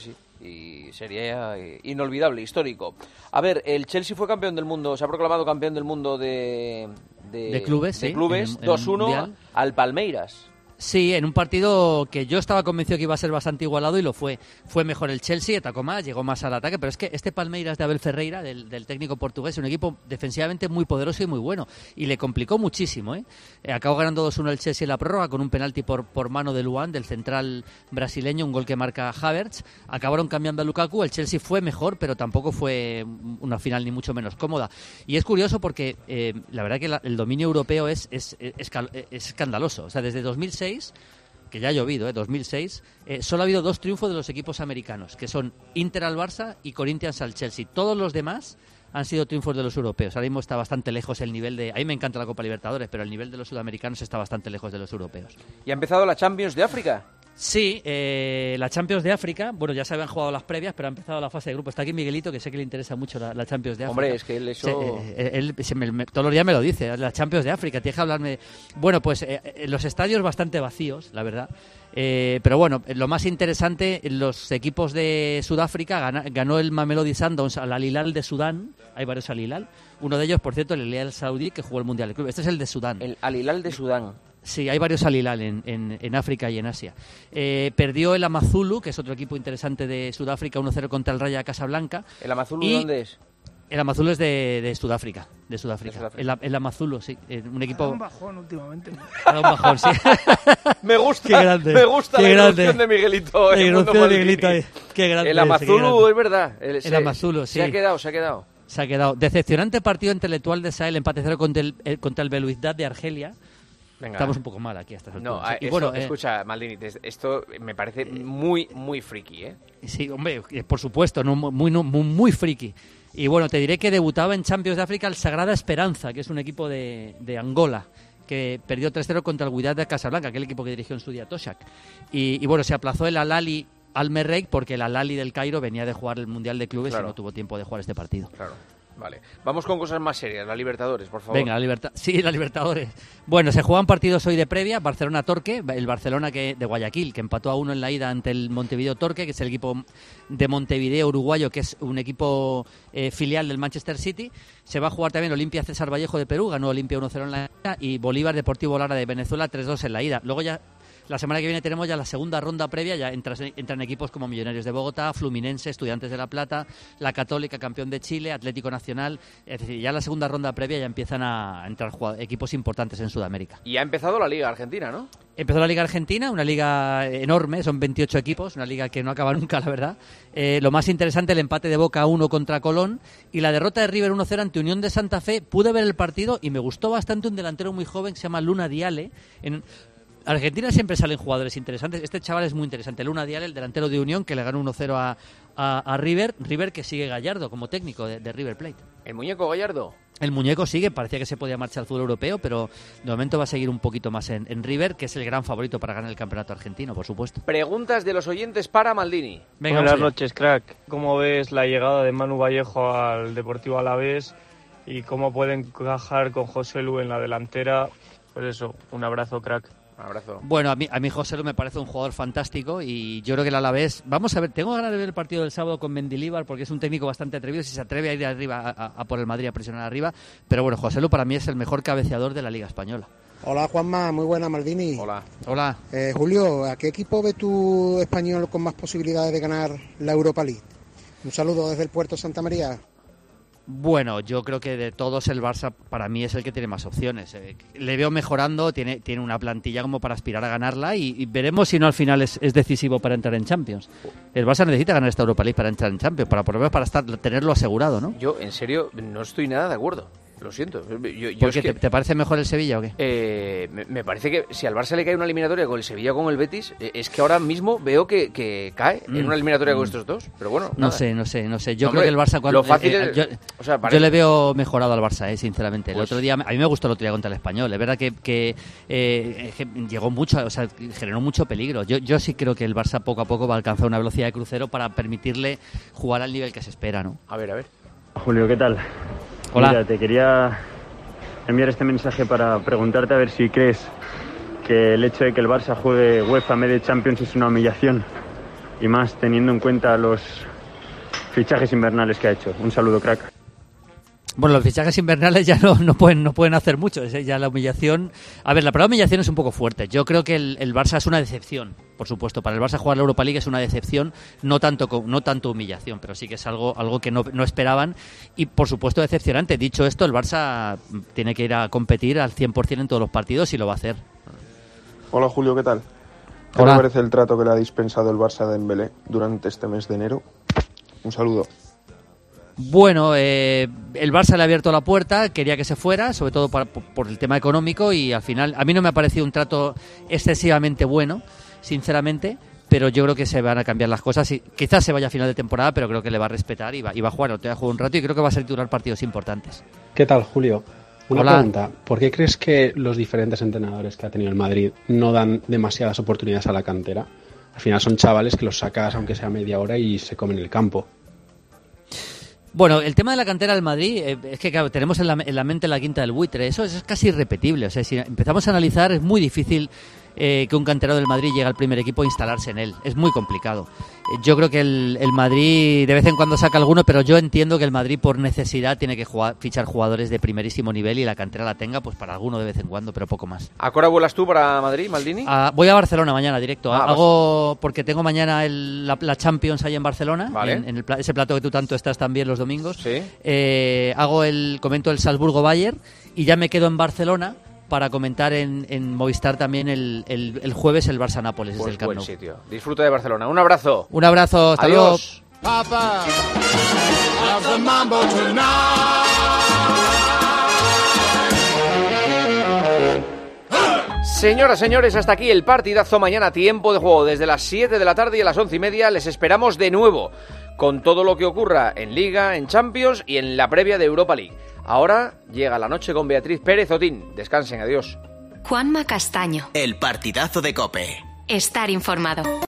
y sería inolvidable, histórico. A ver, el Chelsea fue campeón del mundo, se ha proclamado campeón del mundo de clubes, de clubes 2-1 al Palmeiras. Sí, en un partido que yo estaba convencido que iba a ser bastante igualado, y lo fue. Fue mejor el Chelsea, atacó más, llegó más al ataque, pero es que este Palmeiras de Abel Ferreira, del técnico portugués, es un equipo defensivamente muy poderoso y muy bueno, y le complicó muchísimo. Acabó ganando 2-1 el Chelsea en la prórroga con un penalti por mano de Luan, del central brasileño, un gol que marca Havertz. Acabaron cambiando a Lukaku, el Chelsea fue mejor, pero tampoco fue una final ni mucho menos cómoda. Y es curioso porque la verdad que el dominio europeo es escandaloso. O sea, desde 2006, que ya ha llovido, 2006, solo ha habido 2 triunfos de los equipos americanos, que son Inter al Barça y Corinthians al Chelsea. Todos los demás han sido triunfos de los europeos. Ahora mismo está bastante lejos el nivel de... A mí me encanta la Copa Libertadores, pero el nivel de los sudamericanos está bastante lejos de los europeos. ¿Y ha empezado la Champions de África? Sí, la Champions de África, bueno, ya se habían jugado las previas, pero ha empezado la fase de grupo. Está aquí Miguelito, que sé que le interesa mucho la Champions de África. Hombre, es que él eso... Él todos los días me lo dice, la Champions de África, tienes que hablarme... Bueno, pues los estadios bastante vacíos, la verdad. Pero bueno, lo más interesante, los equipos de Sudáfrica ganó el Mamelodi Sundowns al Al Hilal de Sudán. Hay varios Al Hilal. Uno de ellos, por cierto, el Al Hilal Saudí, que jugó el Mundial de Club. Este es el de Sudán. El Al Hilal de Sudán. Sí, hay varios Al Hilal en África y en Asia. Perdió el Amazulu, que es otro equipo interesante de Sudáfrica, 1-0 contra el Raja Casablanca. ¿El Amazulu dónde es? El Amazulu es de Sudáfrica. De Sudáfrica. El Amazulu, sí. Un equipo... un bajón últimamente. Un bajón, sí. Me gusta, qué grande, me gusta qué la grande. introducción de Miguelito. La introducción de Miguelito. Qué grande. El Amazulu, es verdad. El Amazulu, sí. Se ha quedado. Se ha quedado. Decepcionante partido intelectual de Sahel, empate 0 contra el Belouizdad de Argelia. Venga. Estamos un poco mal aquí hasta No, y bueno, escucha, Maldini, esto me parece muy, muy friki, ¿eh? Sí, hombre, por supuesto, muy friki. Y bueno, te diré que debutaba en Champions de África el Sagrada Esperanza, que es un equipo de Angola, que perdió 3-0 contra el Wydad de Casablanca, aquel equipo que dirigió en su día Toshak. Y bueno, se aplazó el Al-Ahly al Merreikh porque el Al-Ahly del Cairo venía de jugar el Mundial de Clubes, claro, y no tuvo tiempo de jugar este partido. Claro. Vale, vamos con cosas más serias, la Libertadores, por favor. Venga, la Libertadores. Bueno, se juegan partidos hoy de previa, Barcelona-Torque, el Barcelona de Guayaquil, que empató a 1 en la ida ante el Montevideo Torque, que es el equipo de Montevideo uruguayo, que es un equipo filial del Manchester City. Se va a jugar también Olimpia César Vallejo de Perú, ganó Olimpia 1-0 en la ida, y Bolívar Deportivo Lara de Venezuela 3-2 en la ida. Luego ya La semana que viene tenemos ya la segunda ronda previa, ya entran equipos como Millonarios de Bogotá, Fluminense, Estudiantes de La Plata, la Católica, campeón de Chile, Atlético Nacional. Es decir, ya la segunda ronda previa ya empiezan a entrar equipos importantes en Sudamérica. Y ha empezado la Liga Argentina, ¿no? Empezó la Liga Argentina, una liga enorme, son 28 equipos, una liga que no acaba nunca, la verdad. Lo más interesante, el empate de Boca 1 contra Colón y la derrota de River 1-0 ante Unión de Santa Fe. Pude ver el partido y me gustó bastante un delantero muy joven que se llama Luna Diale. En Argentina siempre salen jugadores interesantes. Este chaval es muy interesante, Luna Diale, el delantero de Unión, que le ganó 1-0 a River. River que sigue Gallardo como técnico de River Plate. ¿El muñeco Gallardo? El muñeco sigue, parecía que se podía marchar al fútbol europeo, pero de momento va a seguir un poquito más en River, que es el gran favorito para ganar el campeonato argentino, por supuesto. Preguntas de los oyentes para Maldini. Venga, buenas noches, crack. ¿Cómo ves la llegada de Manu Vallejo al Deportivo Alavés y cómo puede encajar con José Lu en la delantera? Pues eso, un abrazo, crack. Un abrazo. Bueno, a mí José Lu me parece un jugador fantástico y yo creo que el Alavés... Vamos a ver, tengo ganas de ver el partido del sábado con Mendilibar porque es un técnico bastante atrevido, si se atreve a ir arriba, a por el Madrid, a presionar arriba. Pero bueno, José Lu para mí es el mejor cabeceador de la Liga Española. Hola Juanma, muy buena Maldini. Hola. Julio, ¿a qué equipo ves tú español con más posibilidades de ganar la Europa League? Un saludo desde el Puerto Santa María. Bueno, yo creo que de todos el Barça para mí es el que tiene más opciones. Le veo mejorando, tiene una plantilla como para aspirar a ganarla y veremos si no al final es decisivo para entrar en Champions. El Barça necesita ganar esta Europa League para entrar en Champions, por lo menos para tenerlo asegurado, ¿no? Yo, en serio, no estoy nada de acuerdo. Lo siento. ¿Por qué? ¿Te parece mejor el Sevilla o qué? Me parece que si al Barça le cae una eliminatoria con el Sevilla o con el Betis, es que ahora mismo veo que cae en una eliminatoria con estos dos. Pero bueno, no sé. Yo creo que el Barça... Lo fácil es... yo le veo mejorado al Barça, sinceramente. El otro día, a mí me gustó el otro día contra el Español. Es verdad que llegó mucho, generó mucho peligro. Yo sí creo que el Barça poco a poco va a alcanzar una velocidad de crucero para permitirle jugar al nivel que se espera, ¿no? A ver. Julio, ¿qué tal? Hola. Mira, te quería enviar este mensaje para preguntarte a ver si crees que el hecho de que el Barça juegue UEFA Media Champions es una humillación, y más teniendo en cuenta los fichajes invernales que ha hecho. Un saludo, crack. Bueno, los fichajes invernales ya no pueden hacer mucho. Ya la humillación... A ver, la palabra humillación es un poco fuerte. Yo creo que el Barça es una decepción, por supuesto. Para el Barça jugar la Europa League es una decepción, no tanto humillación, pero sí que es algo que no esperaban y, por supuesto, decepcionante. Dicho esto, el Barça tiene que ir a competir al 100% en todos los partidos y lo va a hacer. Hola, Julio, ¿qué tal? ¿Qué te parece el trato que le ha dispensado el Barça a Dembélé durante este mes de enero? Un saludo. Bueno, el Barça le ha abierto la puerta, quería que se fuera, sobre todo por el tema económico, y al final a mí no me ha parecido un trato excesivamente bueno, sinceramente, pero yo creo que se van a cambiar las cosas y quizás se vaya a final de temporada, pero creo que le va a respetar y va a jugar, te va a jugar un rato y creo que va a ser titular partidos importantes. ¿Qué tal, Julio? Una Hola. pregunta, ¿por qué crees que los diferentes entrenadores que ha tenido el Madrid no dan demasiadas oportunidades a la cantera? Al final son chavales que los sacas aunque sea media hora y se comen el campo. Bueno, el tema de la cantera del Madrid, es que claro, tenemos en la mente la quinta del buitre, eso es casi irrepetible. O sea, si empezamos a analizar, es muy difícil que un canterano del Madrid llegue al primer equipo a instalarse en él. Es muy complicado. Yo creo que el Madrid de vez en cuando saca alguno, pero yo entiendo que el Madrid por necesidad tiene que fichar jugadores de primerísimo nivel y la cantera la tenga pues para alguno de vez en cuando, pero poco más. ¿A qué hora vuelas tú para Madrid, Maldini? Voy a Barcelona mañana directo. Porque tengo mañana la Champions ahí en Barcelona, vale. en ese plato que tú tanto estás también los domingos. Sí. Comento el Salzburgo-Bayern y ya me quedo en Barcelona para comentar en Movistar también el jueves el Barça-Nápoles desde el Camp Nou. Buen sitio. Disfruta de Barcelona. Un abrazo. Un abrazo. Hasta Adiós. Señoras, señores, hasta aquí el partidazo. Mañana tiempo de juego desde las 7 de la tarde y a las 11:30. Les esperamos de nuevo con todo lo que ocurra en Liga, en Champions y en la previa de Europa League. Ahora llega la noche con Beatriz Pérez Otín. Descansen, adiós. Juanma Castaño. El partidazo de COPE. Estar informado.